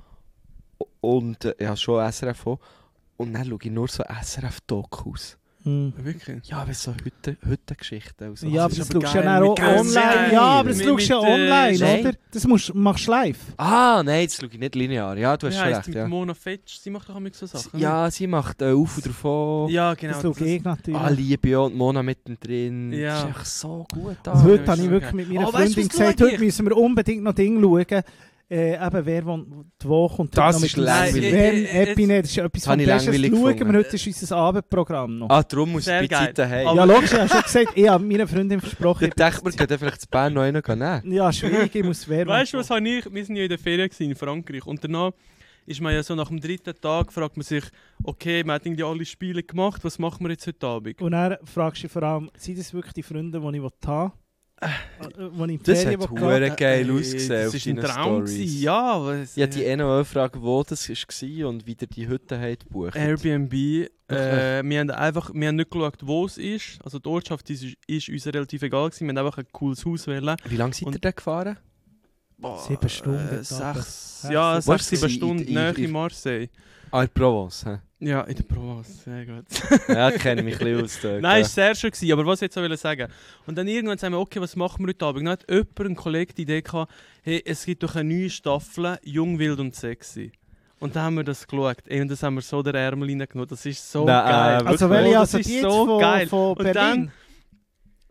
Und äh, ja, schon S R F auch. Und dann schaue ich nur so S R F-Dokus. Hm. Wirklich? Ja, aber so heute, heute Geschichten. Also, Ja, aber das das ist schaust du ja geil, dann auch mit Geld. online. Ja, aber das Mit- schaust du ja mit, äh, online, nein. oder? Das musst, machst du live. Ah, nein, das schaue ich nicht linear. Ja, du hast Wie schon heisst recht. die mit Ja. Mona Fetsch? Sie macht doch auch so Sachen. Ja, sie macht äh, auf und davon. ne? Ja, genau. Das schaue ich natürlich. Ah, Liebe und Mona mittendrin. Ja. Das ist echt so gut. Also Ah. heute ja, habe ich ist wirklich okay. mit meiner Oh, weißt du, Freundin was gesagt, schaue heute ich? müssen wir unbedingt noch Dinge schauen. Äh, eben, wer wo, wo kommt Das heute noch ist mit langweilig. Wenn Äh, äh, Epinet, das ist etwas Das vom habe ich Besten. langweilig Schauen wir gefunden. heute ist unser Abendprogramm noch. Ah, darum muss Sehr ich bei geil. Zeiten haben. Aber- Ja, logisch, ich habe schon gesagt, ich habe meiner Freundin versprochen. Ich dachte, wir können vielleicht zu Bern noch einen nehmen. Ja, schwierig, ich muss wer Weißt du, was habe ich? Wir sind ja in der Ferien gewesen in Frankreich. Und danach ist man ja so nach dem dritten Tag, fragt man sich, okay, man hat irgendwie alle Spiele gemacht, was machen wir jetzt heute Abend? Und dann fragst du dich vor allem, sind das wirklich die Freunde, die ich haben will? Die ich in die Das Ferien hat will hure gehen? geil Äh, ausgesehen Das auf ist ein deinen Traum Stories. gewesen. Ja, aber es- Ich wollte die eh noch fragen, wo das war und wie ihr die Hütte habt gebucht. Airbnb. Äh, wir haben einfach, wir haben nicht geschaut, wo es ist. Also die Ortschaft ist, ist uns relativ egal gewesen. Wir haben einfach ein cooles Haus wählen. Wie lange seid ihr Und- da gefahren? Sieben Stunden. Äh, etwa. sechs, Sechs, ja, sieben. sechs, Wo ist sieben das? Stunden In- in- näher in- in Marseille. Ah, in Provence. Hä? Ja, in der Provence, sehr gut. Ja, kenne mich ein bisschen aus dort. Nein, es war sehr schön, gewesen, aber was ich jetzt auch will sagen. Und dann irgendwann sagen wir, okay, was machen wir heute Abend? Dann hat jemand, ein Kollege, die Idee gehabt, hey, es gibt doch eine neue Staffel, Jung, Wild und Sexy. Und dann haben wir das geschaut. Ey, und das haben wir so den Ärmel reingenommen. Das ist so Nein, geil. äh, Also wirklich? welche Oh, also das die ist jetzt so von, geil. von Und Berlin? dann-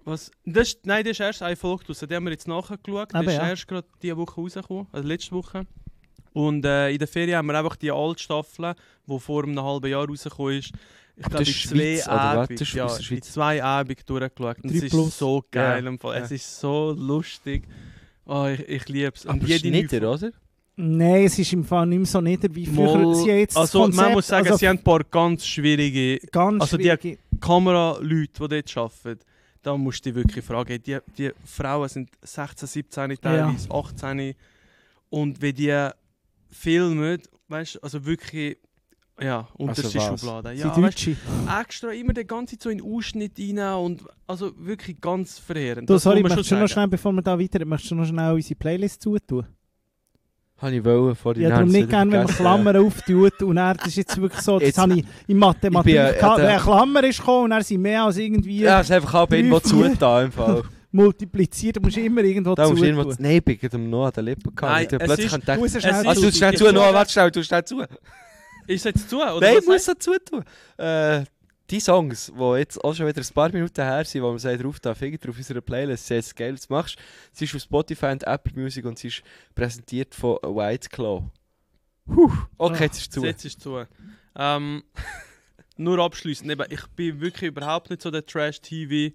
Was? Das ist, nein, das ist erst eine Folge draus. Die haben wir jetzt nachgeschaut. Das Aber ist ja. erst gerade diese Woche rausgekommen, also letzte Woche. Und äh, in der Ferien haben wir einfach die alte Staffel, die vor einem halben Jahr rausgekommen ist. Ich glaube, Das in ist zwei Schweiz, oder was? Abend, Das ist ja, aus der in Schweiz. zwei Abend durchgeschaut. Und Drei es ist plus. so geil. Ja. Im Fall. Es Ja. ist so lustig. Oh, ich ich liebe es. Aber jede nieder, oder? Nein, es ist im Fall nicht mehr so nieder wie früher. Mal, Sie haben jetzt das also man Konzept, muss sagen, also sie haben ein paar ganz schwierige ganz also die- schwierige... Kameraleute, die dort arbeiten. Da musst du dich wirklich fragen. Die, die Frauen sind sechzehn, siebzehn, teilweise achtzehn. Und wenn die filmen, weißt du, also wirklich, ja, unterste Also was? Schublade. Sie Ja, weißt, Deutsche. extra immer den ganzen so in den Ausschnitt rein und also wirklich ganz verheerend. Du, Das sorry, muss man möchtest du noch schon schnell, bevor wir da weiter, möchtest du noch schnell unsere Playlist zutun? Habe ich wollen, vor die Ja, darum Nase nicht gerne, wenn man vergessen. Klammern auftut und dann, das ist jetzt wirklich so, das Jetzt- habe ich in Mathematik Ich bin, äh, gehabt, der- wenn eine Klammer ist gekommen und dann sind mehr als irgendwie Ja, es ist einfach halb irgendwo Drei, vier. zugetan im Fall. multipliziert, du musst immer irgendwo Da musst du irgendwo... zutun. Nein, ich bin gerade noch an den Lippen gehabt. Nein, Ich hab es plötzlich ist- gedacht, Du musst es Es schnell ist- also, du zutun. schnell ich zu, Noah, sage- warte schnell, du schnell zu. Ist es jetzt zu? Oder Nein, was ich muss sagst so zutun. Äh, die Songs, die jetzt auch schon wieder ein paar Minuten her sind, wo wir sagen, drauf da, Finger drauf unserer Playlist, sehr geil, das machst. Sie ist auf Spotify und Apple Music und sie ist präsentiert von White Claw. Puh, okay, jetzt ist du? zu. Jetzt ist es zu. Ähm, nur abschliessend, eben, ich bin wirklich überhaupt nicht so der Trash-T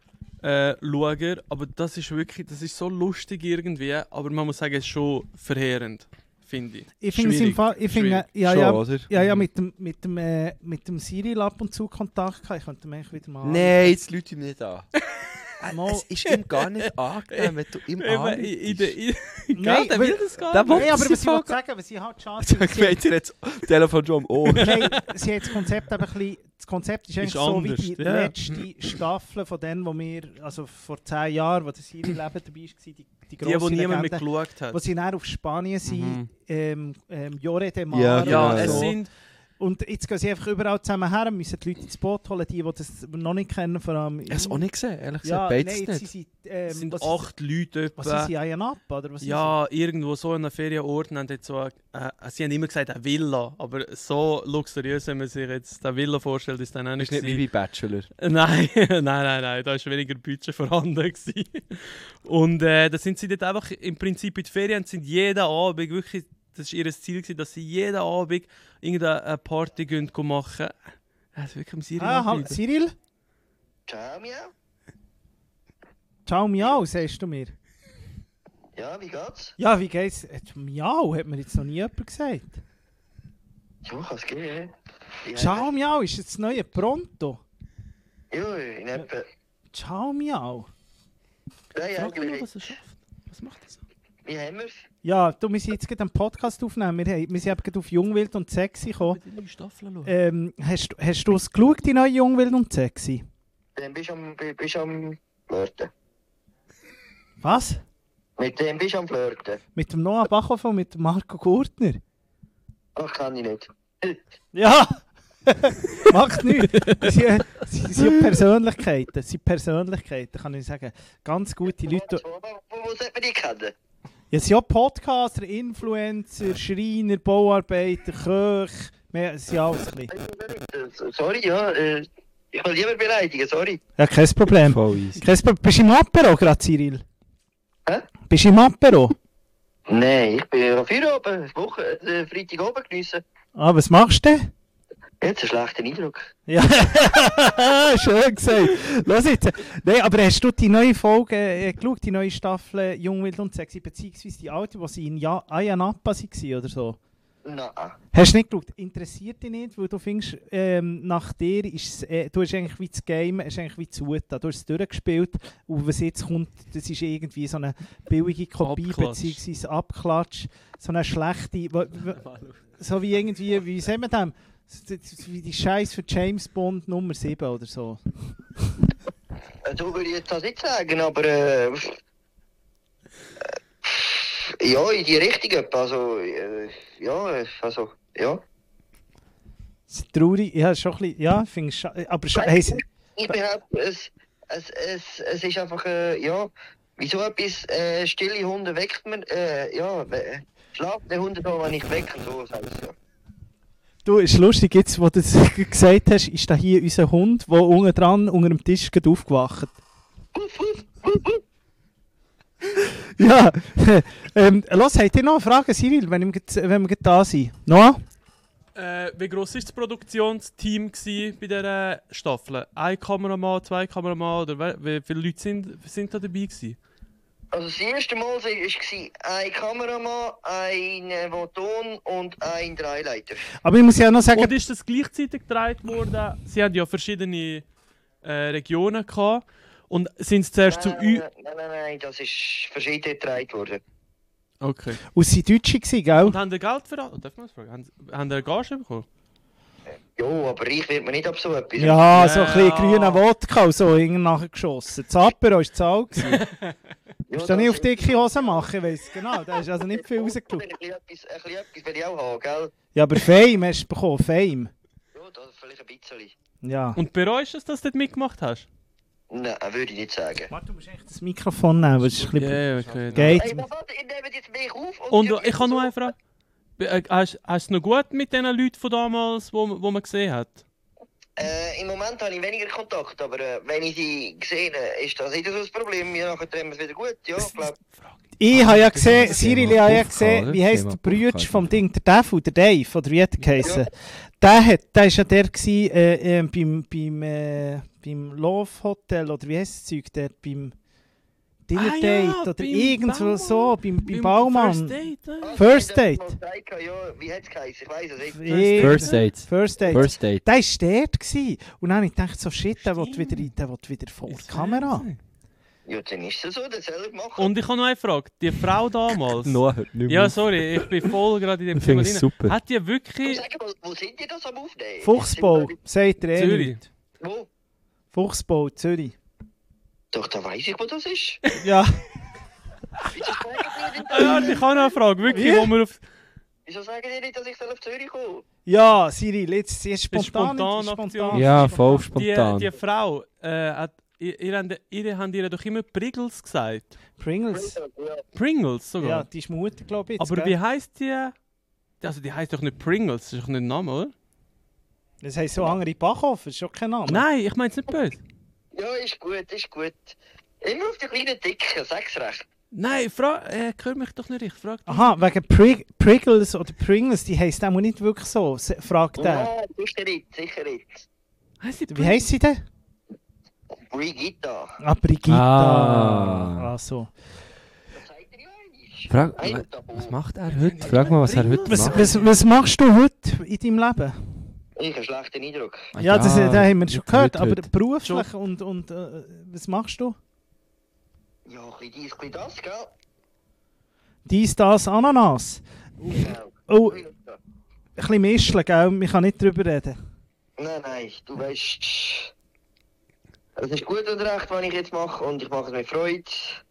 V-Schauer, aber das ist wirklich, das ist so lustig irgendwie, aber man muss sagen, es ist schon verheerend, finde ich. Ich finde es im Schwierig. Fall, ich finde, Schwierig. ja, Schon, ja, oder? ja, ja, mit dem, mit dem, äh, mit dem Cyril ab und zu Kontakt gehabt, ich könnte mich eigentlich wieder mal... Nein, jetzt lügt ihm nicht an. Mal- Es ist ihm gar nicht angenehm, wenn du ihm Eben, in, in, der- in, Nein, Gell, der weil- will das gar der nicht. will- Nein, aber sie was ich voll- wollte sagen, was ich halt schade Ich finde, sie- weiß jetzt das Telefon schon am Ohr. Nein, sie hat das Konzept eben ein bisschen, das Konzept ist eigentlich Ist so anders, wie die ja. letzte Staffel von denen, wo wir, also vor zehn Jahren, wo der Cyril Leben dabei war, die, die Die, grosse die niemand mehr Legende, geschaut hat. wo sie dann auf Spanien sind, Mhm. ähm, ähm, Jore de Mar Ja, und Ja, genau. es so. sind... Und jetzt gehen sie einfach überall zusammen her, müssen die Leute ins Boot holen, die, die das noch nicht kennen, vor allem... Ich habe es auch nicht gesehen, ehrlich Ja, gesagt. Beides nein, jetzt nicht. sind sie... Ähm, Es sind was acht Leute Was etwa. sind sie, Ayan Up, oder was Ja, irgendwo so in einem Ferienort haben jetzt so eine, äh, sie haben immer gesagt eine Villa, aber so luxuriös, wenn man sich jetzt eine Villa vorstellt, ist dann auch Das nicht ist nicht wie bei Bachelor. Nein, nein, nein, nein, da war weniger Budget vorhanden gewesen. Und äh, da sind sie dort einfach im Prinzip in die Ferien, sind jeden Abend wirklich, das war ihr Ziel gewesen, dass sie jeden Abend irgendeine Party gehen go machen. Das ist wirklich am Siri Ah, hallo, Cyril? Ciao, miau. Ciao, Miau, sagst du mir? Ja, wie geht's? Ja, wie geht's? Äh, Miau, hat mir jetzt noch nie jemand gesagt. Ja, kann's gehen. Ja, Ciao, Miau, ist jetzt das neue Pronto? Ja, in etwa... Ciao, Miau. Nein, Frag ihn mal, eigentlich... was er schafft. Was macht er so? Wie haben wir's? Ja, du, wir sind jetzt gerade einen Podcast aufnehmen. Wir, haben, wir sind eben gerade auf Jungwild und Sexy gekommen. Die neue Staffel schauen. Ähm, hast, du- hast du es geschaut, die neue Jungwild und Sexy? Dann bist du am... bist du am Flirten. Was? Mit dem bist du am Flirten. Mit dem Noah Bachhoff und mit dem Marco Gurtner? Ach, kann ich nicht. Ja! Macht nichts. Das sind, das sind Persönlichkeiten. Das sind Persönlichkeiten, kann ich sagen. Ganz gute Leute. Wo, wo, wo sollte man die kennen? Ja, es sind auch Podcaster, Influencer, Schreiner, Bauarbeiter, Köch. Wir sind alles ein bisschen. Äh, Sorry, ja. Äh, ich will lieber beleidigen, sorry. Ja, kein Problem. Voll easy. Kein Problem. Bist du im Apero gerade, Cyril? Hä? Bist du im Apero? Nein, ich bin auf vier oben. Woche, äh, Freitag oben geniessen. Ah, was machst du denn? Jetzt einen schlechten Eindruck. Ja, schön gesagt. Los jetzt. Nein, aber hast du die neue Folge äh, geschaut, die neue Staffel Jungwild und Sexy, beziehungsweise die alte, wo sie in ja Ayan Napa waren oder so? Nein. Hast du nicht geschaut? Interessiert dich nicht, weil du findest, ähm, nach dir ist äh, du hast eigentlich wie das Game, hast eigentlich wie zugetan. Du hast es durchgespielt und was jetzt kommt, das ist irgendwie so eine billige Kopie, Abklatsch. beziehungsweise Abklatsch, so eine schlechte, wo, wo, so wie irgendwie, wie sagen wir das? Wie die Scheiß für James Bond Nummer sieben oder so. Äh, So würde ich jetzt das nicht sagen, aber... Äh, äh, ja, in die Richtung etwa. Also, äh, ja, äh, also, ja. Es ist traurig, ja, schon ein bisschen, ja, finde ich scha- aber schon, hey, Ich behaupte, es, es, es, es ist einfach, äh, ja, wieso etwas, äh, stille Hunde weckt man, äh, ja, äh, schlafende Hunde da, wenn ich wecke, so ist alles, ja. du, ist lustig, jetzt, wo du das gesagt hast, ist da hier unser Hund, der unten dran, unter dem Tisch gerade aufgewacht. Ja, ähm, los, habt ihr noch eine Frage, Cyril, wenn, wir, wenn wir da sind? Noah? Äh, wie gross war das Produktionsteam gsi bei dieser Staffel? Ein Kameramann, zwei Kameramann oder wie, wie viele Leute sind, sind da dabei gewesen? Also das erste Mal war ein Kameramann, ein äh, Ton und ein Dreileiter. Aber ich muss ja noch sagen... Und ist das gleichzeitig gedreht worden? Sie hatten ja verschiedene äh, Regionen gehabt. Und sind sie zuerst zu Nein, Ü... nein, nein, nein, nein, das ist verschieden gedreht worden. Okay. Und sie waren Deutsche, gewesen, gell? Und haben die Geld für... Darf man das fragen? Haben, haben die eine Gage bekommen? Jo, aber reich wird man nicht ab so etwas. Ja, so ein Ja. bisschen grüner Wodka und so hinten nachher geschossen. Das Apero war zu alt. gewesen. Ja, Musst du nicht das auf dicke Hose machen, ich weiss genau. Da ist also nicht viel rausgeschaut. Ein bisschen etwas, ein bisschen etwas will ich auch haben, gell? Ja, aber Fame hast du bekommen, Fame. Ja, das vielleicht ein bisschen. Ja. Und bereust du es, dass du dort mitgemacht hast? Nein, würde ich nicht sagen. Warte, du musst echt das Mikrofon nehmen, weil es ist ein bisschen... Ja, okay. Geht. Hey, was warte, ihr nehmt jetzt mich auf Und ihr- ich habe noch eine Frage. Be- äh, Hast, hast du es noch gut mit den Leuten von damals, wo, wo man gesehen hat? Äh, Im Moment habe ich weniger Kontakt, aber äh, wenn ich sie sehe, ist das nicht so das Problem. Ja, nachher treffen wir es wieder gut. Ja, ich glaube. Ich habe ja gesehen, Das ist Cyril, Thema ich habe ja Puffka, gesehen, oder? wie heisst Thema der Brütsch Puffka. vom Ding, der Dave, der Dave, oder wie hat er geheissen? Der hat, der ist ja der gewesen, äh, äh, beim, beim, äh, beim Love Hotel, oder wie heisst das Zeug dort, beim Dinner Ah, Date, ja, oder beim irgendwo Baumann. so, beim, beim Beim Baumann. First Date, äh? Ah, First ich Date. hab mal gesagt, ja, wie hat es geheißen? Ich weiß es nicht. Eh, First Date. First Date. First Date. Der war dort. Gewesen. Und dann habe ich gedacht, so shit, der will Stimmt. wieder, der will wieder vor die Ins Kamera. Fernsehen. Ja, dann ist es so, dann soll ich machen. Und ich habe noch eine Frage. Die Frau damals... Noah hört nicht mehr Ja, auf. sorry, ich bin voll gerade in dem Ich finde Thema es drin. super. Hat die Du, wirklich... sag mal, wo sind die das am Aufnehmen? Fuchsbau, sagt er eh Zürich. nicht. Wo? Fuchsbau, Zürich. Doch, da weiss ich, wo das ist. Ja. Wieso sagen die nicht, Ah, ja, ich habe noch eine Frage. Wirklich, Wie? wo wir auf... wieso sagen die nicht, dass ich soll auf Zürich komme? Ja, Cyril, jetzt ist spontan. spontan jetzt ist Aktion. Ja, voll Die, spontan. die Frau, äh, hat, ihr, ihr, habt- ihr habt ihr doch immer Pringles gesagt. Pringles. Ja. Pringles sogar. Ja, die ist Mutter, glaube ich. Jetzt, Aber gell? wie heisst die? Also die heisst doch nicht Pringles, das ist doch nicht ein Name, oder? Das heisst so andere Bachhofen, das ist schon kein Name. Nein, ich meine es nicht böse. Ja, ist gut, ist gut. Immer auf die kleinen Dicken, sag's recht. Nein, fra äh, hör mich doch nicht richtig. Frag dich. Aha, wegen Prig Priggles oder Pringles, die heisst auch nicht wirklich so, se- fragt er. Ja, sicher nicht, sicher nicht. Heisst die Wie heisst sie denn? Brigitta. Ah, Brigitta. Ah. Ah, so. Das sagt er ja nicht. Frag, Ein wa- davon. was macht er heute? Frag mal, was er heute Was, macht. was, was machst du heute in deinem Leben? Ich habe einen schlechten Eindruck. Ah, Ja, das, äh, das haben wir schon heute, gehört, heute, aber heute. beruflich und, und äh, was machst du? Ja, ein bisschen dies, ein bisschen das, gell? Dies, das, Ananas. Genau. Oh, ein bisschen mischen, gell? Man kann nicht drüber reden. Nein, nein, du weißt, es ist gut und recht, was ich jetzt mache und ich mache es mit Freude.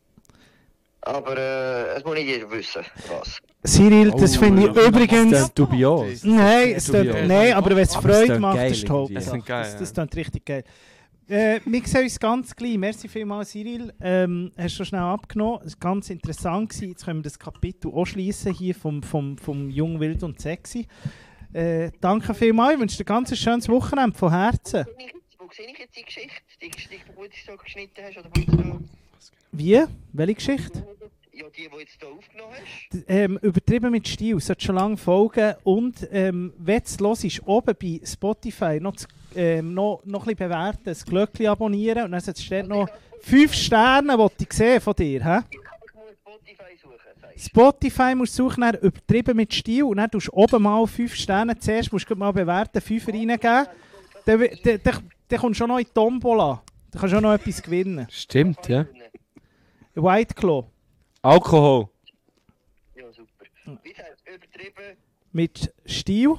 Aber äh, es muss nicht jeder wissen, was. Cyril, das Oh, finde ich ja. übrigens... Das ist dubios. Nein, es dubios. tut, nein, aber wenn es Aber es Freude tönt macht, geil ist die irgendwie. Hauptsache. Es sind geil, Das, ja. das klingt richtig geil. Äh, wir sehen uns ganz gleich. Merci vielmals, Cyril. Ähm, hast du schon schnell abgenommen. Es war ganz interessant gewesen. Jetzt können wir das Kapitel auch schließen hier vom, vom, vom Jung, Wild und Sexy. Äh, danke vielmals. Ich wünsche dir ein ganz schönes Wochenende von Herzen. Wo sehe ich jetzt die Geschichte? Die Geschichte, die du jetzt so geschnitten hast? Oder wo du da- Wie? Welche Geschichte? ja, die, die du jetzt hier aufgenommen hast? D- Ähm, übertrieben mit Stil, sollte schon lange folgen. Und ähm, wenn du es hörst, oben bei Spotify noch, das, ähm, noch, noch ein bisschen bewerten, das Glöckchen abonnieren und dann steht noch fünf Sterne, die ich sehe von dir. Hä? Ich kann mich mal Spotify suchen, sagst du. Spotify musst du suchen, dann übertrieben mit Stil und dann tust du oben mal fünf Sterne zuerst, musst du mal bewerten, fünf reingeben. Dann, dann, dann, dann kommst du schon noch in die Tombola. Dann kannst du auch noch etwas gewinnen. Stimmt, ja. White Claw Alkohol. Ja, super. Wie gesagt, übertrieben. mit Stil.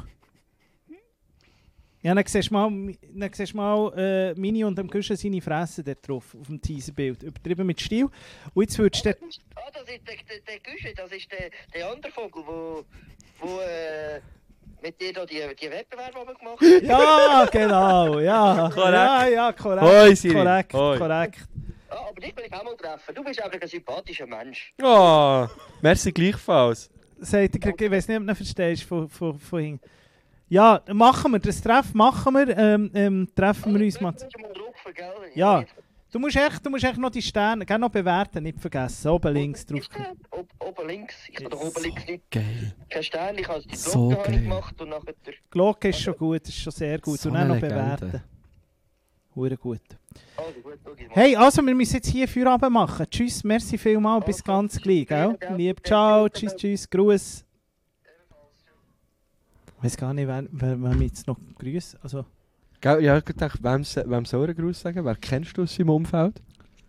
Ja, dann siehst du mal, dann siehst du mal äh, Mini und dem Küschen seine Fresse dort drauf, auf dem Teaserbild. Übertrieben mit Stil. Und jetzt würdest du... Ah, das ist der, der, der Güsche, das ist der, der andere Vogel, wo, wo äh, mit dir da die, die Wettbewerbe oben gemacht hat. Ja, genau, ja. Korrekt. Ja, ja, korrekt. Hoi, Siri. Korrekt, Hoi. korrekt. Ah, aber dich will ich auch mal treffen. Du bist einfach ein sympathischer Mensch. Oh, merci gleichfalls. Sagt er, ich weiß nicht, ob du ihn verstehst von, von, von hinten. Ja, machen wir, das Treffen machen wir. Ähm, ähm, treffen wir uns mal. Du musst mal rufen, gell? Ja. Du musst echt, du musst echt noch die Sterne, gerne noch bewerten, nicht vergessen. Oben links drauf. Ob, oben links. Ich kann doch oben links nicht. Geil. Kein Stern, ich habe die So Glocke habe ich geil. gemacht und nachher der... Die Glocke ist schon gut, ist schon sehr gut. So und dann eine noch Legende. bewerten. Hure gut. Also gut, schau ich mal. Hey, also wir müssen jetzt hier Feierabend machen. Tschüss, merci vielmals, bis ganz gleich, gell? Lieb, ciao, tschüss, tschüss, Gruß. Ich weiß gar nicht, wer, wer, wer mich jetzt noch grüßt. Also, Gell, ja, ich dachte, wem, wem soll er einen Gruß sagen? Wer kennst du aus seinem Umfeld?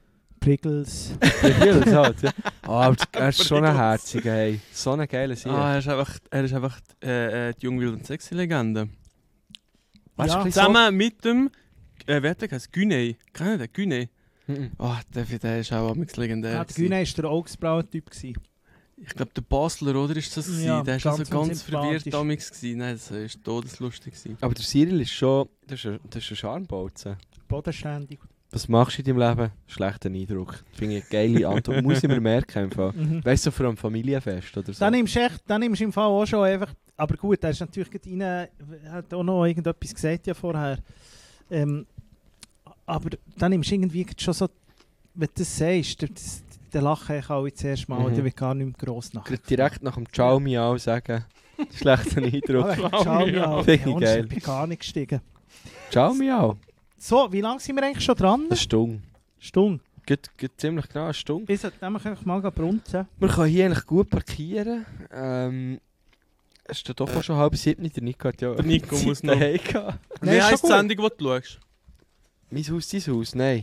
Priggles. Priggles halt, ja. Ah, aber er ist schon ein Herziger, hey. So eine geile Serie. Ah, er ist einfach, er ist einfach äh, äh, die Jung, Wild und Sexy Legende. Weißt du, Ja. ein bisschen Zusammen mit dem, äh, wer hat der geheißen? Güney. Kennt ihr den? Güney? so- Mhm. Oh, der, der ist auch amix legendär. Ja, der gewesen. Güne war der Augsbrauer-Typ. Ich glaube, der Basler, oder? Ist das gewesen? Ja, der ist also ganz ganz verwirrt unsympathisch. damals gewesen. Nein, das war todeslustig gewesen. Aber der Cyril ist schon... Das ist ein, das ist ein Charmbolzen. Bodenständig. Was machst du in deinem Leben? Schlechter Eindruck. Das finde ich eine geile Antwort. Muss ich mir merken. Im Fall. Mhm. Weißt du, so für ein Familienfest oder so? Dann nimmst du echt, dann nimmst du im Fall auch schon einfach... Aber gut, er ist natürlich gerade rein... Er hat auch noch irgendetwas gesagt ja vorher. Ähm, aber dann nimmst du irgendwie schon so... Wenn du das sagst, das, dann lachen ich alle zuerst mal. Mhm. Der wird gar nicht mehr gross nach. Gerade direkt nach dem Ciao Miau sagen. Schlechter Eindruck. Ah, schau mich an. Finde ich Ja, geil. Ich bin gar nicht gestiegen. Ciao Miau. So, wie lange sind wir eigentlich schon dran? Eine Stunde. Stunde. Geht, geht ziemlich genau eine Stunde. Ich sollte nämlich einfach mal brunzen. Wir können hier eigentlich gut parkieren. Ähm, es ist doch auch schon halb sieben. Der Nico hat ja Der Nico Zeit muss noch- daheim gehabt. Nein, Wie ist heisst die schon gut. Sendung, die du schaust? Mein Haus, dein Haus? Nein.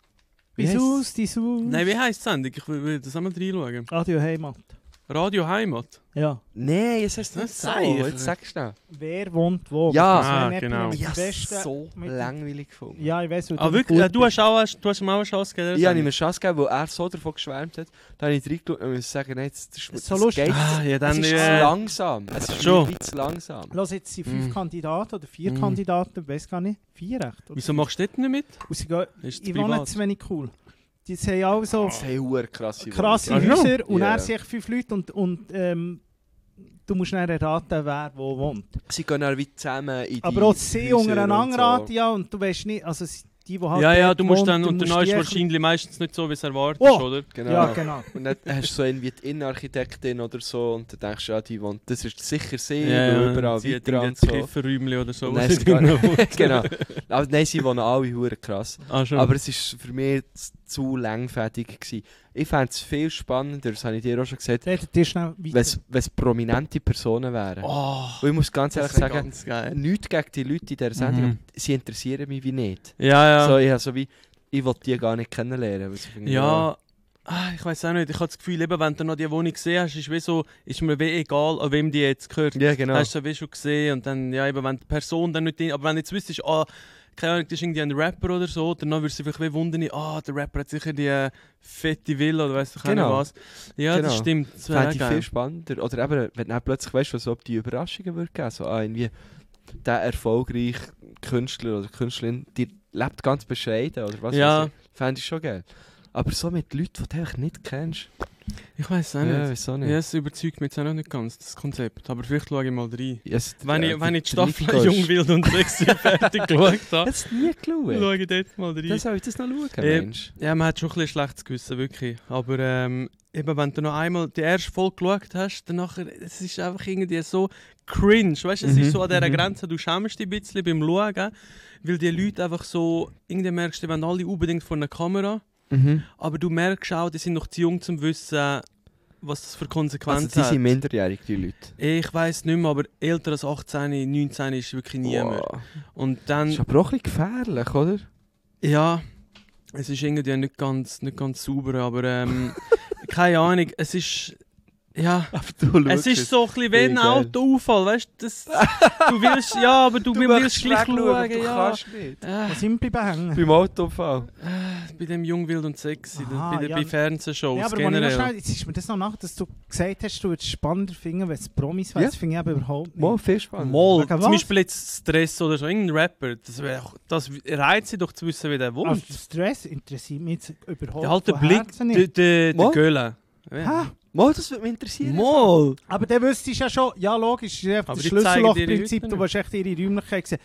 Wie Wie heisst's? Haus, dein Haus. Nein, wie heisst die Sendung? Ich will, will das einmal reinschauen. Radio Heimat. Radio Heimat. Ja. Nein, es heißt nicht Das so. sag ich. Jetzt sagst du noch. Wer wohnt wo? Ja. Das wäre Ah, nicht genau. mit Ich dem habe Besten- so mit dem- langweilig gefunden. Ja, ich weiß, Ah, wirklich? Äh, du, hast auch, du hast ihm auch eine Chance gegeben? Ich habe ihm eine Chance gegeben, weil er so davon geschwärmt hat. Da habe ich reingeschaut und muss sagen, nein, das, das, das, So lustig. geht. Ah, ja, Es dann... ist zu Äh, langsam. Es ist Schon. schon zu langsam. Los, jetzt sind fünf Mm. Kandidaten oder vier Mm. Kandidaten, ich weiß gar nicht. Vier echt? Oder wieso machst du dort nicht mit? Und sie gehen, Ist es ich wohne privat? zu wenig cool. Die haben alle so Das sind verdammt krasse krasse Wohnungen. Ah, schon? Häuser und Ja. er sind fünf Leute und, und ähm, du musst dann erraten, wer wo wohnt. Sie gehen dann wie zusammen in die Aber auch sie Häuser untereinander und so. raten ja und du weißt nicht, also sie- die, die halt Ja, ja, dort du musst wohnt, dann... du Und musst dann ist die es echt- wahrscheinlich meistens nicht so, wie es erwartest, Oh! oder? Genau. Ja, genau. Und dann hast du so irgendwie die Innenarchitektin oder so und dann denkst du, ja, die wohnt, das ist sicher sie, Ja, weil ja. überall Sie hat weiter irgendein und so. Kifferräumchen oder so. Nein, was es sie gar drin wohnt. nicht. Genau. Aber nein, sie wohnen alle hure krass. Ah, schon. Aber es war für mich z- zu langfädig gewesen. Ich fände es viel spannender, das habe ich dir auch schon gesagt, Redet ihr schnell weiter. wenn es prominente Personen wären. Oh, Und ich muss ganz das ehrlich wäre sagen, ganz geil. nichts gegen die Leute in dieser Sendung, Mhm. aber sie interessieren mich wie nicht. Ja, ja. So, ich habe so wie, ich will die gar nicht kennenlernen. weil sie finden, Ja, ah, ich weiß auch nicht. Ich habe das Gefühl, eben, wenn du noch die Wohnung gesehen hast, ist, wie so, ist mir wie egal, an wem die jetzt gehört. Ja, genau. Hast du so wie schon gesehen und dann, ja, eben, wenn die Person dann nicht drin, aber wenn du jetzt wüsstest, ah, keine Ahnung, das ist irgendwie ein Rapper oder so, dann würdest du vielleicht wie wundern, ah, der Rapper hat sicher die äh, fette Villa oder weißt du Genau. nicht was. Ja, Genau. das stimmt. Das wäre Fände auch ich viel geil. spannender. Oder eben, wenn du dann plötzlich weißt, was ob die Überraschungen würde geben. So, ah, irgendwie, der erfolgreiche Künstler oder Künstlerin, die lebt ganz bescheiden oder was Ja. weiß ich. Fände ich schon geil. Aber so mit Leuten, die du einfach nicht kennst. Ich weiß auch Ja, nicht. wieso nicht? Ja, es überzeugt mich jetzt auch noch nicht ganz, das Konzept. Aber vielleicht schaue ich mal rein. Yes, Wenn äh, ich, wenn ich die der Staffel Nico ist- Jung, Wild und Sexy fertig geschaut habe, Jetzt nie geschaut. schaue ich dort mal rein. Dann soll ich das noch schauen, Äh, Mensch. Ja, man hat schon ein bisschen schlechtes Gewissen, wirklich. Aber ähm, eben, wenn du noch einmal die erste Folge geschaut hast, dann nachher, es ist einfach irgendwie so cringe, weißt du, es Mhm, ist so an dieser mhm. Grenze, du schämst dich ein bisschen beim Schauen, weil die Leute einfach so, irgendwie merkst du, die wollen alle unbedingt vor einer Kamera, Mhm. aber du merkst auch, die sind noch zu jung, um zu wissen, was das für Also Konsequenzen die sind hat. minderjährig, die Leute. Ich weiss nicht mehr, aber älter als achtzehn, neunzehn ist wirklich niemand. Wow. Und Das dann... ist aber auch ein bisschen gefährlich, oder? Ja, es ist irgendwie nicht ganz, nicht ganz sauber, aber ähm, keine Ahnung, es ist, ja, Aber du es ist so ein bisschen wie ein Geil. Autounfall, weißt du, das, du willst, ja, aber du, Du willst möchtest gleich wegschauen, schauen, du ja. kannst nicht. Äh, Wo sind wir bei hängen? Beim Autounfall. äh, bei dem Jung, Wild und Sexy, Aha, bei, den- ja. bei Fernsehshows Ja, aber wenn ich noch generell. schnell, jetzt ist mir das noch nach, dass du gesagt hast, du würdest es spannender finden, wenn es Promis wäre. Ja. Das finde ich aber überhaupt nicht. Mal viel spannend. Mal, Wegen zum was? Beispiel jetzt Stress oder so, irgendein Rapper, das, wär, das reizt sie doch zu wissen, wie der wohnt. Also, der Stress interessiert mich jetzt überhaupt Der alte von Blick, Herzen der nicht. de, de Mal? Göhle. Hä? Mal, das würde mich interessieren. Mal! Aber dann wüsstest du ja schon, ja logisch, das ist einfach Aber das die zeigen dir Schlüssellochprinzip, heute du willst echt ihre Räumlichkeit sehen.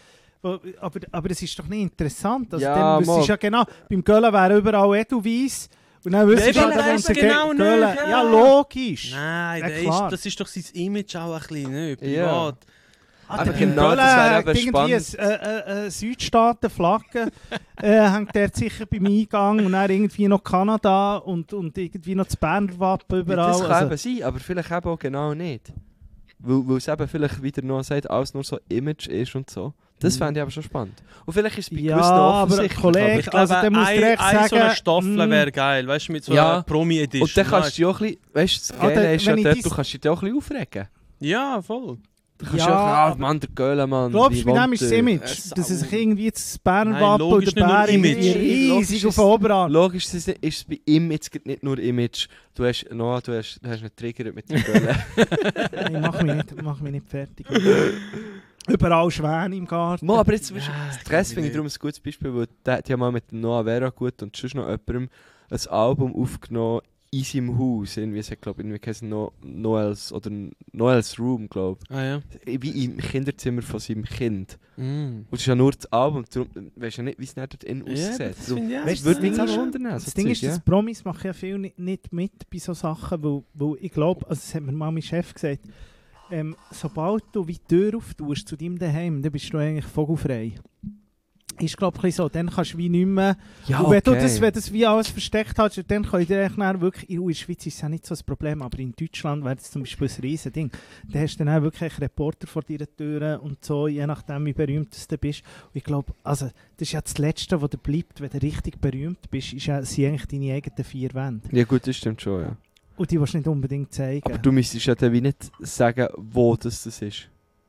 Wo, aber, aber es ist doch nicht interessant. Also Ja, dann wüsstest du mal. ja genau, beim Göller wäre überall Edelweiss. Und dann wüsstest du Ja, halt, weil er wenn ist der genau Ge- nicht, Göller... ja. Ja, logisch. Nein, Ja, der klar. ist, das ist doch sein Image auch ein bisschen, nicht? Ja. Privat. Aber der genau, Göller das wäre hat eben irgendwie spannend. eine äh, äh, Südstaaten-Flagge äh, hängt der sicher beim Eingang und dann irgendwie noch Kanada und, und irgendwie noch das Berner Wappen überall. Das kann Also, eben sein, aber vielleicht eben auch genau nicht. Weil, weil es eben vielleicht wieder nur sagt, alles nur so Image ist und so. Das fände ich aber schon spannend. Und vielleicht ist es bei Ja, gewissen aber offensichtlich. Kollege, Ich glaube, also, dann musst du ein, echt ein so eine sagen, Staffel mm. wäre geil, weißt du, mit so Ja. einer Promi-Edition. Und dann kannst weißt du dich auch ein bisschen, weißt du, das Ah, Geile dann, ist ja wenn ich dort, dies- du kannst dich auch ein bisschen aufregen. Ja, voll. Du kannst Ja, ja, auch, ah, aber- Mann, der Göhler, Mann. Glaubst wie du, bei dem wohnt ist das der? Image, Äh, dass er sich sau. irgendwie das Berner Nein, Wappen oder logisch, der nicht nur Bär irgendwie Image. Logisch riesig ist auf den Oberarm. Logisch ist es, ist es bei ihm jetzt nicht nur Image. Du hast, Noah, du hast, du hast einen Trigger mit dem Göhler. Nein, mach mich nicht, mach mich nicht fertig. Überall Schwäne im Garten. Mo, aber jetzt, Ja, ja, ich Stress glaub finde ich nicht. darum ein gutes Beispiel, weil die, die haben mal mit dem Noah Vera gut und sonst noch jemandem ein Album aufgenommen in seinem Haus. Irgendwie, es hat, glaube ich, irgendwie heißt no, Noels oder Noels Room, glaube Ah ja. ich. Wie im Kinderzimmer von seinem Kind. Mm. Und es ist ja nur das Album, darum weißt du ja nicht, wie es nicht dort innen Ja, aussieht. das So, finde ich auch. Weißt du, würde das mich Ding nicht ist- wundern. Das so Ding Zeug, ist, dass Promis machen ja viel nicht, nicht mit bei so Sachen, weil, weil ich glaube, also das hat mir mal mein Chef gesagt, ähm, sobald du wie die Tür auftust zu deinem Daheim, dann bist du eigentlich vogelfrei. Ist glaube ich so, dann kannst du wie nicht mehr... ja, und wenn du okay. das, wenn das wie alles versteckt hast, dann kann ich dir echt nachher wirklich... In der Schweiz ist es ja nicht so ein Problem, aber in Deutschland wäre das zum Beispiel ein riesen Ding. Da hast du dann auch wirklich Reporter vor deiner Tür und so, je nachdem wie berühmt du bist. Und ich glaube, also, das ist ja das Letzte, was dir bleibt, wenn du richtig berühmt bist, ist ja, sind eigentlich deine eigenen vier Wände. Ja gut, das stimmt schon, ja. Und die willst du nicht unbedingt zeigen. Aber du müsstest ja dann wie nicht sagen, wo das, das ist.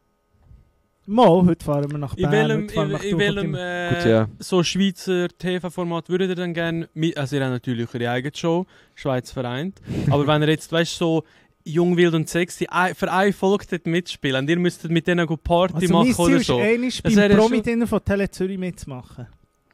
Mal, heute fahren wir nach In Bern. welchem, heute fahren wir nach in, in welchem Tuchel. äh, Gut, ja. so Schweizer T V-Format würdet ihr dann gerne mit, also ihr habt natürlich eure eigene Show, Schweiz vereint, aber wenn ihr jetzt, weißt du, so Jung, Wild und Sexy ein- für eine Folge dort mitspielen und ihr müsstet mit denen go Party Also machen mein Ziel oder ist, so. einmal Das beim wäre Promi-Dinner von Tele Zürich mitzumachen.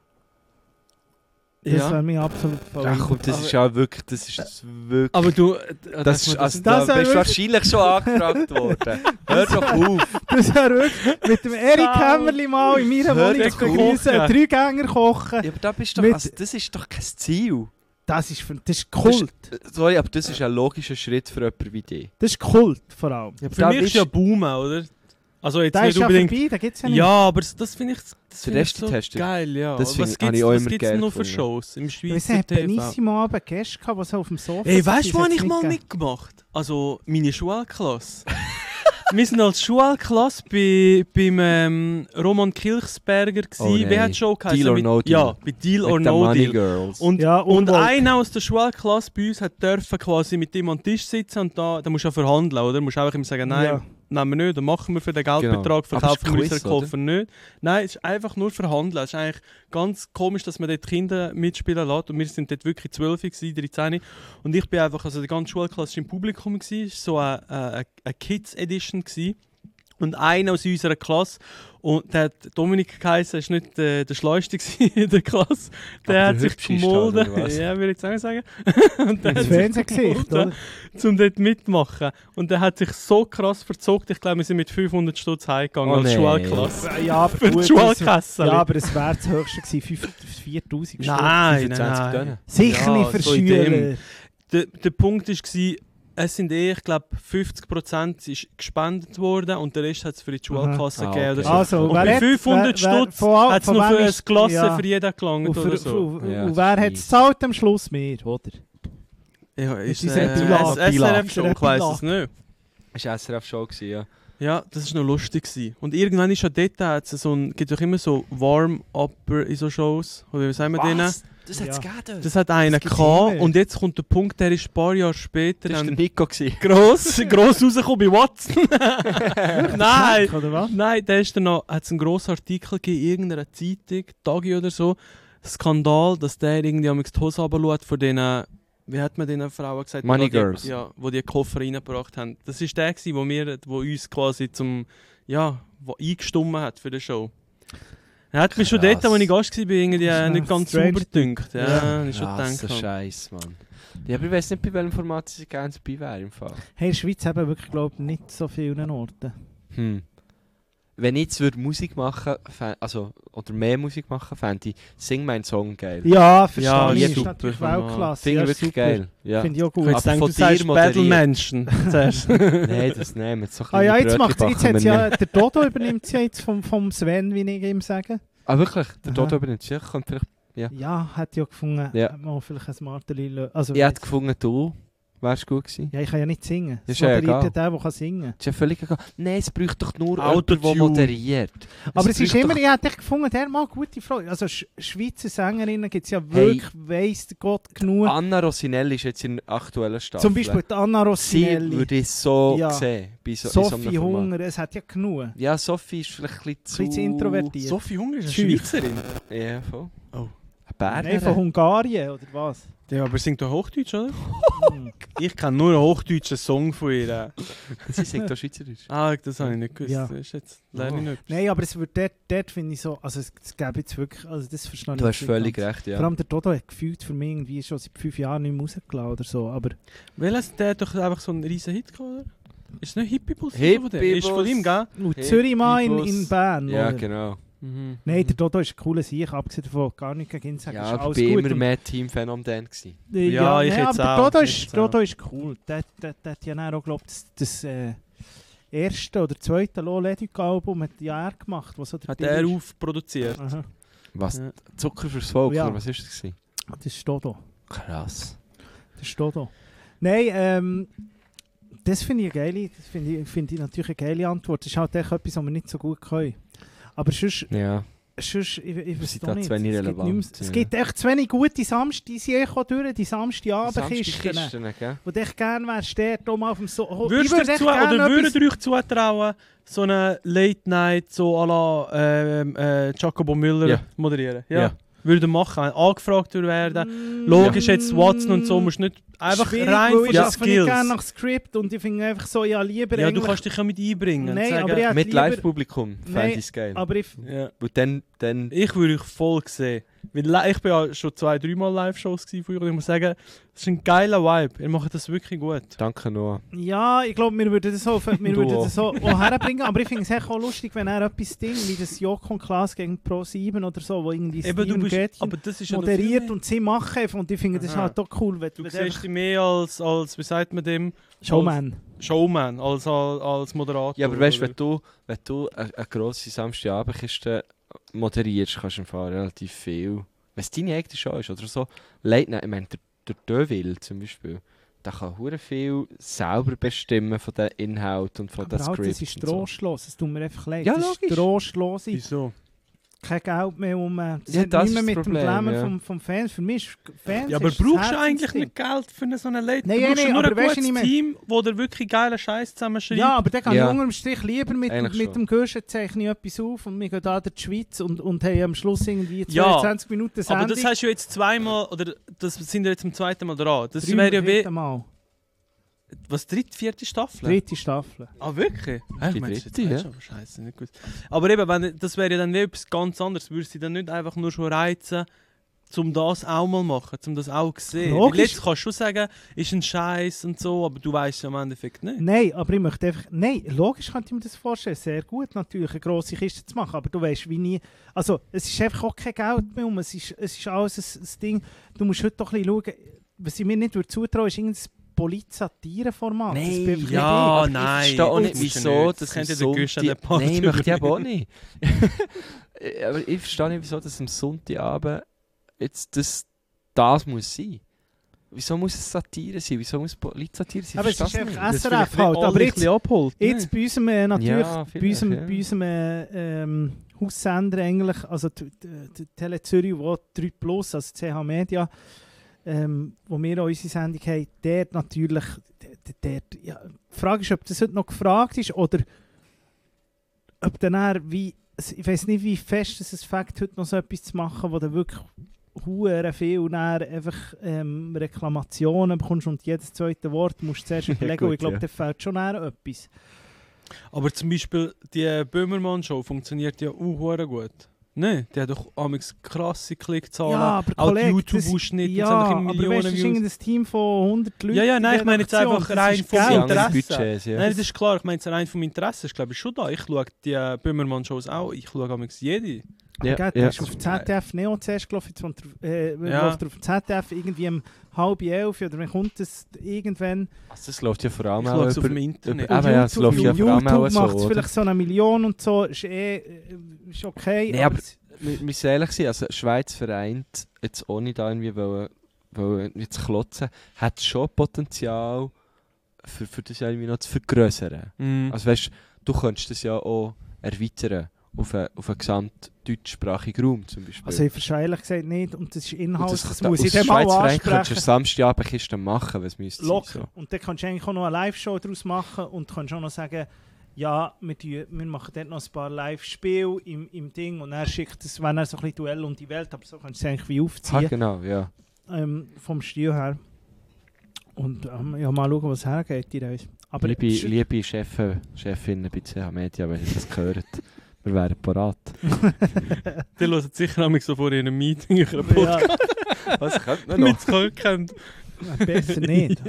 Das Ja. wäre mir absolut voll. Ach komm, das ist ja wirklich, das ist wirklich... Aber du... das ist, also, das da wär bist du wirklich- wahrscheinlich schon angefragt worden. Hör doch auf. Das wäre wirklich mit dem Erik Sau. Kämmerli mal in meiner Hör Wohnung doch zu auf. begrüßen, einen Dreigänger kochen. Ja, aber da bist du Mit- doch, also, das ist doch kein Ziel. Das ist, für, das ist Kult. Das ist, sorry, aber das ist ein logischer Schritt für jemanden wie dich. Das ist Kult vor allem. Ja, aber Für da mich ist bist- ja Boomen, oder? Also jetzt Der nicht ist ja unbedingt... vorbei, da gibt es ja nicht. Ja, aber das, das finde ich, das Der find ich so Resti-Tester. geil, ja. Das Was find- gibt's, habe ich auch was immer gibt's geil noch für gefunden. Shows im Wir Schweizer haben T V? Benissimo Abend Gäste gehabt, die so auf dem Sofa Hey, weißt sitzen, du, was das ich hat's mal nicht gegeben. mitgemacht? Also, meine Schulklasse. Wir sind als Schulklasse bei, beim ähm, Roman Kilchsberger gsi. Oh Wie nein. hat die Show geheißen? Deal or Mit- No Deal. Ja, bei Deal or Mit den No Money Deal. Girls. Und, Ja, und Unwoke. einer aus der Schulklasse bei uns hat dürfen quasi mit ihm an den Tisch sitzen und da, da musst du ja verhandeln, oder? Du musst einfach ihm sagen, nein, Ja. nehmen wir nicht, dann machen wir für den Geldbetrag, Genau. Aber verkaufen es ist wir Quiz, unseren Koffer nicht. Nein, es ist einfach nur verhandeln. Es ist eigentlich ganz komisch, dass man dort Kinder mitspielen lässt. Und wir sind dort wirklich zwölf, dreizehn. Und ich bin einfach, also die ganze Schulklasse war im Publikum, es war so eine, eine, eine Kids-Edition. gewesen. Und einer aus unserer Klasse, und der hat Dominik geheißen, ist nicht der, der Schleuste gewesen in der Klasse. Der Aber hat der sich Hübscheste, gemolden. oder was? Ja, würde ich jetzt auch sagen. Und der Das hat sich Fernsehgesicht, gemolden, oder? um dort mitzumachen. Und der hat sich so krass verzockt. Ich glaube, wir sind mit fünfhundert Stutz heimgegangen Oh als nein. Schulklasse. Ja, aber Für die gut, Schulkasse. Ja, aber es wäre das höchste gewesen, viertausend Stutz. Nein, nein, fünfundzwanzig nein. Tonnen. Sicher Ja, nicht für so in Schüler. dem. Der, der Punkt war, es sind eh, ich glaube, fünfzig Prozent ist gespendet worden und der Rest hat es für die Schulkasse Ah, gegeben. okay. Oder so. Also, und wer bei hat- fünfhundert wer- wer- Stutz von all- hat es von noch wem für ein ist- Klasse ja. für jeden gelangt Und, oder für, so. für, Ja, und das wer ist hat es zahlt am Schluss? Wir, oder? Ja, ist Diese äh, Pilat- S R F Pilat- schon, ich weiss es nicht. Das war S R F-Show, ja. Ja, das war noch lustig. Gewesen. Und irgendwann ist ja dort, hat's so ein, gibt doch immer so Warm-Upper in so Shows. Oder wie sagen wir denen? Das hat es Ja. gegeben dort. Das hat einer Das gibt's gehabt immer. und jetzt kommt der Punkt, der ist ein paar Jahre später Das war der dann Nico. gewesen. gross, gross rausgekommen bei Watson. Nein, Snack, oder was? nein, da ist dann noch, hat es einen grossen Artikel gegeben, in irgendeiner Zeitung, Tagi oder so, Skandal, dass der irgendwie am die Hose runterschaut von denen, wie hat man den Frauen gesagt? Money die, Girls. Ja, wo die Koffer reingebracht haben. Das war der, gewesen, wo, wir, wo uns quasi zum, ja, wo eingestimmt hat für die Show. Er hat mich schon Krass. dort, als ich Gast war, irgendwie Das ist äh, noch nicht ganz strange. sauber gedünkt. Ja, Ja. ich schon Krasser gedacht. Scheiß, Mann. Ja, aber ich weiß nicht, bei welchem Format sie gerne dabei wäre im Fall. Hey, in der Schweiz haben wir wirklich, glaube ich, nicht so viele Orte. Hm. wenn ich jetzt würde Musik machen fä- also oder mehr Musik machen, fände ich «Sing mein Song» geil. Ja, verstehe Ja, ich. ja, Ist super, natürlich Mann. Weltklasse. Finde Ja, ich wirklich super. geil. Ja. Finde ich auch Ich gut. hätte Aber gedacht, von du sagst dir moderiert. Battle-Menschen zuerst. Nein, das nehmen wir jetzt so ein Ah ja, jetzt Brötchen macht jetzt backen hat's wir ja, nicht. der Dodo übernimmt es ja jetzt vom, vom Sven, wie ich ihm sage. Ah wirklich? Der Aha. Dodo übernimmt sich. Könnte vielleicht... Ja. Ja, hat ja gefunden, Ja. ja. mal vielleicht ein Marteli lö- also Ich hätte gefunden, du wärst gut gewesen. Ja, ich kann ja nicht singen. Ist Es ja moderiert egal. ja der, der kann singen. Das ist ja völlig egal. Nein, es braucht doch nur jemand, Autotune. der moderiert. Aber es ist braucht immer, doch- ich hätte echt gefunden, der mal gute Frau. Also Sch Schweizer Sängerinnen gibt es ja wirklich, weiss der Gott genug. Anna Rossinelli ist jetzt in der aktuellen Staffel. Zum Beispiel die Anna Sie Rossinelli, würde ich so Ja. sehen. Bei so, in so Sophie einem Format. Hunger, es hat ja genug. Ja, Sophie ist vielleicht ein bisschen Ein zu... bisschen introvertiert. Sophie Hunger ist eine Schüch. Schweizerin. Ja, voll. Oh. Eine Bernerin. Nein, von Hungarien, oder was? Ja, aber singt doch Hochdeutsch, oder? Hm. Ich kenne nur einen hochdeutschen Song von ihr. Sie singt doch Schweizerisch. Ah, das habe ich nicht gewusst. Ja. Das ist jetzt lerne ich nicht. Nein, aber es wird dort, dort finde ich so, also es, es gäbe jetzt wirklich, also das verstehe ich Du hast nicht völlig ganz. recht, ja. Vor allem der Dodo hat gefühlt für mich irgendwie schon seit fünf Jahren nicht mehr rausgelassen oder so, aber Welches der hat doch einfach so einen riesen Hit gehabt, oder? Ist es nicht Hippie-Bus? Hippie-Bus. Ist von ihm, gell? und Hey, Zürich mal in, Bibos. in Bern, Ja, oder? genau. Mhm. Nein, der Dodo ist ein cooler Sieg, abgesehen davon gar nicht gegen ihn sagen, Ja, ist aber alles ich war gut. immer Und- mehr Team-Phänomen gewesen. Äh, Ja, ich nein, jetzt aber auch, der Dodo ich ist, jetzt Dodo ist cool. Der, der, der hat ja dann auch, glaube ich, das, das äh, erste oder zweite Low Leduc-Album hat ja er gemacht, was so der Hat Bill er ist. aufproduziert. Aha, Was? Ja. Zucker fürs Volk, Ja. oder was ist das gewesen? das ist Dodo. Krass. Das ist Dodo. Nein, ähm, das finde ich eine geile, das finde ich, finde ich natürlich eine geile Antwort. Das ist halt echt etwas, was wir nicht so gut können. Aber sonst, Ja. sonst ich, ich weiß sind doch da nicht. zu wenig Es gibt relevant, nicht mehr- Es ja. gibt echt zu wenig gute Samstag, die sind echt auch durch, die Samstagabendkisten. Samstagkisten, gell? Wo du echt gerne wärst, dort oben auf dem So... Oh, Würdest ich du würde euch zu, echt gerne oder etwas- würdet ihr euch zutrauen, so eine Late Night so à la ähm, äh, Jacobo Müller Ja. moderieren? Ja. Ja. Würde machen, wenn angefragt werden. Mm, Logisch jetzt Watson und so, musst nicht einfach schwierig, rein weil von ich den arbeite nicht gerne Skills. nach Skript und ich finde einfach so, ja, lieber Ja, du eigentlich... kannst dich ja mit einbringen. Nein, sagen, aber ich hätte Mit lieber- Live-Publikum fände Nein, ich es geil. Aber ich... ja. Und dann, dann Ich würde euch voll sehen. Weil li- ich bin ja schon zwei, dreimal Live-Shows gewesen von euch und ich muss sagen, das ist ein geiler Vibe. Ihr macht das wirklich gut. danke Noah. Ja, ich glaube, wir würden das so, wir Du würden auch. das so auch herbringen, aber ich finde es echt auch lustig, wenn er etwas Ding wie das Joko und Klaas gegen Pro sieben oder so, wo irgendwie Eben, du Steven bist, Gätchen aber das ist ja noch moderiert viel und sie machen einfach und ich finde das ist Aha. halt auch cool, wenn Du wenn siehst dich mehr als, als, wie sagt man dem? Showman. Als Showman, als, als, als Moderator. Ja, aber weißt du, oder? wenn du, wenn du eine, eine grosse Samstagabendkiste moderierst, kannst du im Fall relativ viel. Wenn es deine eigene Show ist oder so, Late Night, ich meine, der, der Deville zum Beispiel, der kann hure viel selber bestimmen von den Inhalt und von Aber den halt, Scripts. das ist und so. trostlos, es tut mir einfach leid. Ja, das ist logisch. trostlos. Wieso? Kein Geld mehr um. Das Ja, hat das nicht mehr ist mit das dem Problem, Glamour ja. vom, vom Fans. Für mich ist Fans Ja, aber ist das brauchst du eigentlich Herzensding. nicht Geld für eine so eine Late? Nein, du ja, brauchst nein, nur aber ein weißt du, gutes ich mein- Team, wo dir wirklich geilen Scheiß zusammenschreibt. Ja, aber dann kann Ja. ich unter dem Strich lieber mit, Eigentlich mit schon. dem Gürschen zeichne ich etwas auf und wir gehen da in die Schweiz und, und haben am Schluss irgendwie Ja, zweiundzwanzig Minuten Sendung. aber das hast du jetzt zweimal, oder das sind wir jetzt zum zweiten Mal dran. Das Drei- wäre ja wie... dritte Mal. Was, dritte, vierte Staffel? Dritte Staffel. Ah, wirklich? Die Ich meine, das dritte, ist ja. jetzt schon scheiße, nicht gut. Aber eben, wenn, das wäre ja dann wie etwas ganz anderes. Würdest du dann nicht einfach nur schon reizen, um das auch mal machen, um das auch zu sehen? Logisch. Weil jetzt kannst du schon sagen, ist ein Scheiß und so, aber du weißt ja im Endeffekt nicht. Nein, aber ich möchte einfach... Nein, logisch könnte ich mir das vorstellen. Sehr gut natürlich, eine grosse Kiste zu machen. Aber du weißt wie nie... Also, es ist einfach auch kein Geld mehr um. Es ist, es ist alles ein, ein Ding... Du musst heute doch ein bisschen schauen... Was ich mir nicht zutrauen würde, ist irgendein Polit-Satire-Format. Das Nein, bin einfach ja, nicht nein. Ich verstehe auch nicht, das musst du wieso nicht. das Das könnte am der Guschen Sonntag... den Part Nein, möchte ich aber auch übernehmen. nicht. Aber ich verstehe nicht, wieso das am Sonntagabend jetzt das, das muss sein. Wieso muss es Satire sein? Wieso muss Polit-Satire sein? Aber es Verstehe ist das einfach nicht. S R F halt. Aber jetzt, abholt. jetzt bei unserem, äh, natürlich, Ja, bei unserem, vielleicht, ja. bei unserem äh, ähm, Haussender eigentlich, also die, die, die Tele Zürich, wo drei Plus, also C H Media, ähm, wo wir auch unsere Sendung haben, der natürlich, der, der, ja, die Frage ist, ob das heute noch gefragt ist oder ob dann eher wie, ich weiß nicht, wie fest es fängt, heute noch so etwas zu machen, wo du wirklich hure viel dann einfach ähm, Reklamationen bekommst und jedes zweite Wort musst du zuerst Ja, überlegen gut, und ich glaube, ja. da fehlt schon dann etwas. Aber zum Beispiel die Böhmermann-Show funktioniert ja auch hure gut. Nein, der hat doch amigs krasse Klickzahlen. Ja, aber auch Kollege, YouTube-Ausschnitte ja, sind doch in aber Millionen weißt, du, das ist Views. irgendein Team von hundert Leuten. Ja, ja, nein, in ich meine jetzt Redaktion. einfach Das rein ist vom Geld. Sie haben andere Interesse. Budgets, ja. Nein, das ist klar, ich meine jetzt rein vom Interesse ist glaube ich schon da. Ich schaue die äh, Böhmermann-Shows auch, ich schaue amigs jede. Ja, Ja, der ja. ist auf Z D F Neo zuerst gelaufen, jetzt kommt er, äh, Ja. läuft er auf Z D F irgendwie um halb elf oder wann kommt das irgendwann? Also das läuft ja vor allem Ich auch schaue es auf über... dem Internet. über- Eben, ja, es YouTube, läuft ja vor allem auch YouTube so, macht es oder? vielleicht so eine Million und so, ist eh äh, ist okay. Nee, aber- es- Wir wir müssen ehrlich sein, also Schweiz vereint, jetzt ohne da irgendwie wollen, wollen jetzt klotzen, hat schon Potenzial, für, für das ja irgendwie noch zu vergrößern. Mhm. Also weißt du, könntest das ja auch erweitern auf einen, auf einen gesamt deutschsprachigen Raum zum Beispiel. Also ich verstehe ehrlich gesagt nicht und das ist Inhalt, Und das, da- muss ich aus dann mal Schweiz vereint könntest du ansprechen. Samstagabend Kiste machen, was müsste Locker. sein. Und dann kannst du eigentlich auch noch eine Live-Show daraus machen und kannst auch noch sagen, ja, wir, tun, wir machen dort noch ein paar Live-Spiele im, im Ding und er schickt es, wenn er so ein bisschen Duell um die Welt, aber so kannst du es eigentlich wie So. aufziehen, Ah, genau, ja. ähm, vom Stil her. Und ähm, ja, mal schauen, was hergeht, die Reise. Aber liebe sch- liebe Chefe, Chefinnen bei C H Media, wenn ihr das gehört, wir wären parat. Die hören sicher amigs so vor ihrem Meeting, in einem Podcast, ja, Was könnte man damit noch? sie können kennen. besser nicht.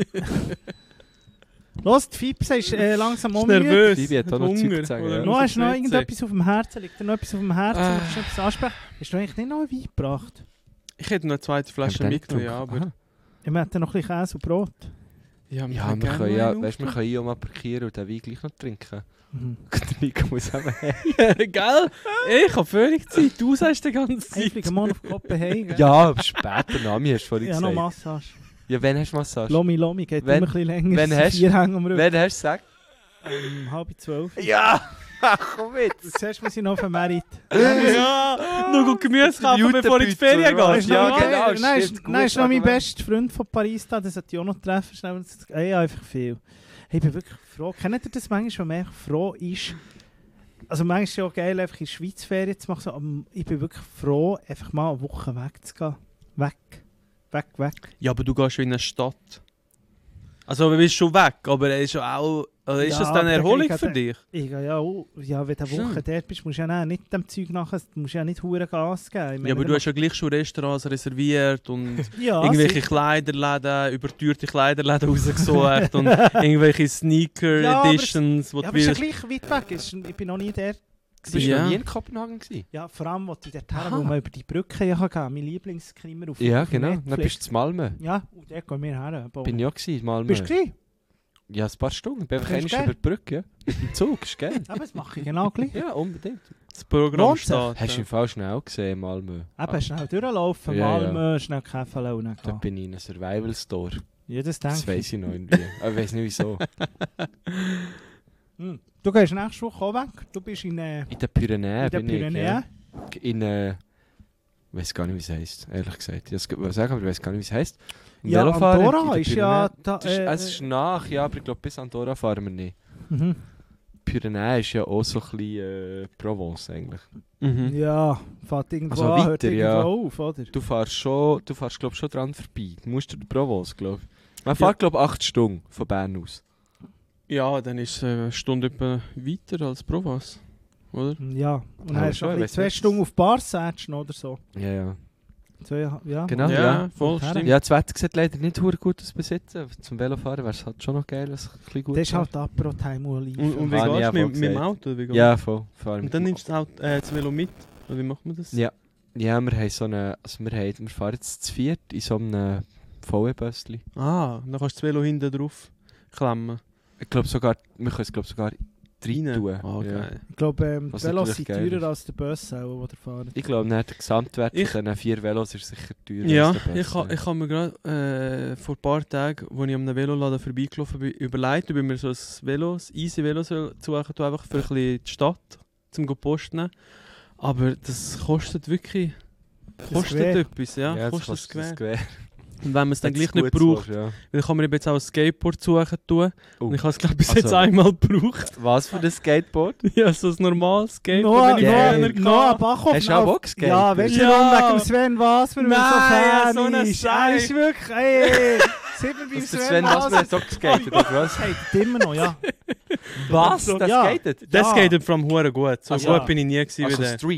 Los, die Fipse ist äh, langsam Ist umgekehrt. nervös, Bibi hat auch noch Zeug zu sagen, ja. No, hast du noch Witze. irgendetwas auf dem Herzen? Liegt dir noch etwas auf dem Herzen? Ah. Willst du noch etwas ansprechen? Hast du eigentlich nicht noch ein Wein gebracht? Ich hätte noch eine zweite Flasche Haben wir den mitgenommen, ja, getrunken? aber... Ich hätte noch ein bisschen Käse und Brot. Ja, Ja, wir gerne können ja, einen weißt, wir aufmachen. können hier auch mal parkieren und den Wein gleich noch trinken. Mhm. Der Nico muss haben. Gell? Ich habe völlig Zeit, du sagst die ganze Ich Zeit. fliege morgen auf Kopenhagen. Ja, aber später Nami hast du vorhin Ja, noch gesagt. Massage. Ja, wann hast du Massage? Lomi Lomi geht Wenn- immer ein bisschen länger. wenn Es hast- sind vier Hänge am Rücken. Wann hast du gesagt? Um halb zwölf. Ja! Komm mit! Zuerst muss ich noch auf den Merit. Ja, nur gut Gemüse kaufen, bevor du in die Ferien Ja, gehst. ja, Ja, genau, Nein, ist, stimmt, nein, ist noch mein gut, bester Freund von Paris da, den sollte ich auch noch treffen. Schnell, das- äh, ja, einfach viel. Hey, ich bin wirklich froh. Kennt ihr das manchmal, wenn man echt froh ist? Also manchmal ist es ja auch geil, einfach in der Schweiz Ferien zu machen. So, aber ich bin wirklich froh, einfach mal eine Woche wegzugehen. Weg. Weg, weg. Ja, aber du gehst schon in eine Stadt. Also du bist schon weg, aber er ist ja auch... Also ist Ja, das dann aber eine Erholung ich für hatte- dich? Ich gehe ja auch, ja, wenn du eine Woche Schön. dort bist, musst du ja dann nicht dem Zeug nachher, du musst ja nicht hure Gas geben. Ich Ja, meine, aber du hast ja gleich schon Restaurants reserviert und ja, irgendwelche sicher. Kleiderläden, überteuerte Kleiderläden rausgesucht und irgendwelche Ja, aber- Sneaker-Editions, wo Ja, du aber es ist ja willst. gleich weit weg. Es ist- Ich bin noch nie dort. Du bist Ja. noch nie in Kopenhagen gewesen? Ja, vor allem, wo ich dort her, Aha. wo man über die Brücke ja kann. Mein Lieblingskrimmer auf Ja, auf genau. Dann Netflix. bist du in Malmö. Ja, und dort gehen wir her. Bo- Bin ich auch gewesen, in Malmö. Bist du gewesen? Ja, ein paar Stunden. Ich bin einfach Findest einmal du über die Brücke, ja. Mit dem Zug, ist geil. Aber das mache ich genau gleich. Ja, unbedingt. Das Programm Lohnt sich? steht. Hast du im Fall schnell gesehen, Malmö? Eben, schnell durchlaufen, Ja, ja. Malmö, schnell Kaffee und dann Da gehen. bin ich in einem Survival-Store. Ja, das Das denke ich. weiss ich noch irgendwie. Aber ich weiss nicht wieso. Hm. Du gehst nächste Woche auch weg. Du bist in, äh, In den Pyrenäen in den bin Pyrenäen. ich. Ja. In äh, ich weiß gar nicht, wie es heisst, ehrlich gesagt. Ich wollte sagen, aber ich weiß gar nicht, wie es heisst. Ja, Velofahren in Andorra den ist ja... Pyrenäen. Da, Das ist, äh, es ist nach, ja, aber ich glaube, bis Andorra fahren wir nicht. mhm. Pyrenäen ist ja auch so ein bisschen äh, Provence eigentlich. Mhm. Ja, fährt irgendwo Also an, hört weiter, irgendwo ja. auf, oder? Du fährst schon, du fährst glaube schon dran vorbei. Du musst durch Provence, glaube ich. Man fährt glaube ich acht Stunden von Bern aus. Ja, dann ist es eine Stunde etwa weiter als Provence, oder? Ja, und dann Ja, hast du schon, noch ein ich bisschen weiss zwei nicht. Stunden auf Barsetschen oder so. Ja, ja. Zwei, ja. Genau, ja, ja. voll, Okay. stimmt. Ja, das Wetter sieht leider nicht hure gut aus besitzen. Zum Velofahren wäre es halt schon noch geil, wenn es ein bisschen gut Das ist wäre. halt Apro-Time Olive. Und, und wie Habe ich gehst auch du mit, mit dem gesagt. Auto? Wie gehst Ja, voll. Vor allem Und dann nimmst du das, Auto, äh, das Velo mit? Oder wie macht man das? Ja. Ja, wir haben so eine, also wir, haben, wir fahren jetzt zu viert in so einem V W-Bössli. Ah, dann kannst du das Velo hinten drauf klemmen. Ich glaube sogar, wir können es glaube sogar rein tun. Ah, Ja. geil. Ich glaube, ähm, die Was Velos natürlich sind geil teurer ist. als der Bus, auch, die fahren. Ich glaube, der Gesamtwert Ich- von diesen vier Velos ist sicher teurer Ja, als der Bus. ich habe ich ha mir gerade äh, vor ein paar Tagen, als ich an einem Veloladen vorbeigelaufen bin, überlegt, ob ich mir so ein Velo, ein easy Velo soll suchen soll, einfach für ein bisschen die Stadt, zum zu posten. Aber das kostet wirklich kostet Gewehr. etwas, ja, ja, kostet das das Gewehr. Gewehr. Und wenn man es dann Wenn gleich du's nicht gut braucht, suchst, ja. dann kann man eben jetzt auch ein Skateboard suchen tun. Oh. Und ich habe es glaube ich bis Also- jetzt einmal gebraucht. Was für ein Skateboard? Ja, so ein normales Skateboard, Noah, wenn ich geil. früher Noah, Noah hatte. Bachhoff. Hast du auch auf- Bock geskatet? Ja, weißt du, Ja. warum? Wegen dem Sven Wasmer, weil er so Nein, Fan so ein ist. Er ist Scheiß. wirklich, ey, sieben beim Was, der Sven Sven Wasmer Wasmer. hat auch geskatet, oder was? Skatet immer noch, ja. Was? So, Das ja. skatet? Das Ja. skatet vom Huren gut. So Also, gut bin ich nie gewesen wie Also der. Street?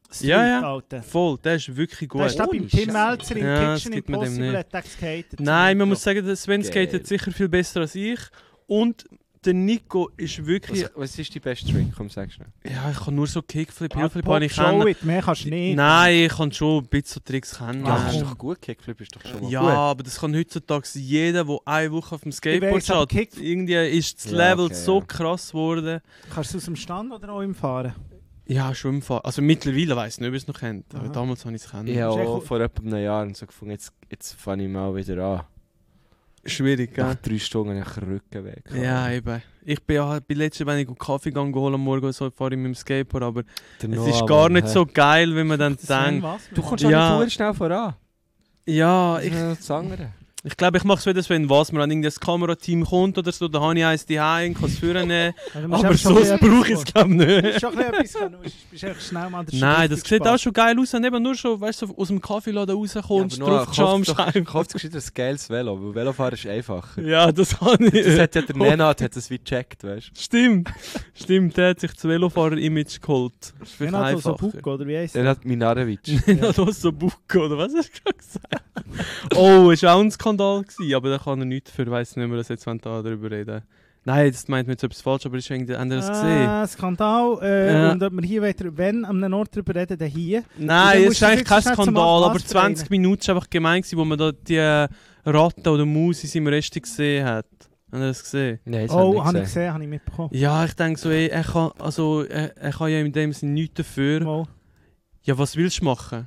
Street, Ja, ja. Alter. Voll, der ist wirklich gut. Der ist da beim Ohne Tim Scheiß. Melzer im Ja, das Kitchen gibt man dem Impossible, nicht. hat der geskatet. Nein, man muss sagen, der Sven Geil. skatet sicher viel besser als ich. Und der Nico ist wirklich... Was, was ist die beste Trick? Komm, sag schnell. Ja, ich kann nur so Kickflip, Ah, Hillflip Pop, habe ich show kennen. it, mehr kannst du nicht. Nein, ich kann schon ein bisschen so Tricks kennen. Ja, Ja, ist komm. doch gut. Kickflip ist doch schon mal Ja, gut. aber das kann heutzutage jeder, der eine Woche auf dem Skateboard weiss, aber schaut. Kick- Irgendwie ist das Ja, Level okay, so ja. krass geworden. Kannst du aus dem Stand oder auch im Fahren? Ja, schon im Fall. Also mittlerweile weiss ich nicht, ob ich es noch kennt. Aber Aha. damals habe ich es kennen. Ich habe Ist echt auch cool. vor etwa einem Jahr so gefunden, jetzt, jetzt fange ich mal wieder an. Schwierig, Nach gell? drei Stunden nach Rücken weg. Ja, eben. Ich bin ja bin letztes Mal, wenn ich einen Kaffee gegangen holen am Morgen, so fahre ich mit dem Skateboard, aber Der es Noah, ist gar Mann, nicht hä? so geil, wenn man dann Sven, denkt. was? Du kommst Ja. ja nicht schnell voran. Ja, Das ich, ist ja das andere. ich glaube, ich mache es wieder so, wenn was, wenn irgendein Kamerateam kommt oder so, dann habe ich eins daheim, kann es führen nehmen. Also, du musst Aber einfach schon so ein bisschen brauche ich es etwas glaube ich können. Du nicht. musst schon ein bisschen etwas können. Du bist- bist einfach schnell mal an der Nein, Schrift das sieht auch gespart. schon geil aus, wenn du eben nur schon weißt, so aus dem Kaffeeladen rauskommst, Ja, aber drauf schauen am Scheiben. Kauft gescheiter ein geiles Velo, weil Velofahren ist einfacher. Ja, das habe ich. Das hat ja der Nenad hat das wie gecheckt, weißt du. Stimmt, stimmt, der hat sich das Velofahrer-Image geholt. Das ist vielleicht Renato einfacher. Sabuco, oder wie heisst Der der? hat Minarevic. Renato Bucco, oder was hast du gerade gesagt? Oh, es war auch ein Skandal, gewesen, aber da kann er nichts für, weiss nicht mehr, dass jetzt da darüber reden. Nein, das meint mir jetzt etwas falsch, aber ist irgendwie anders gesehen. Ah, Skandal. Äh, Ja. Und ob wir hier weiter, wenn am Ort darüber reden, dann hier. Nein, dann es musst ist du eigentlich wirklich kein schnell zum Skandal, aber Ablass zwanzig Minuten war einfach gemein, gewesen, wo man da die äh, Ratte oder Maus in seinem Rest gesehen hat. Haben Sie das gesehen? Nein, das Oh, hab habe ich ich gesehen, habe ich mitbekommen. Ja, ich denke so, ey, er kann, also, er, er kann ja in dem Sinne nichts dafür. Mal. Ja, was willst du machen?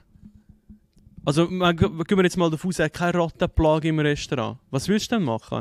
Also, wir- gehen wir jetzt mal davon aus, er hat keine Rattenplage im Restaurant. Was willst du denn machen?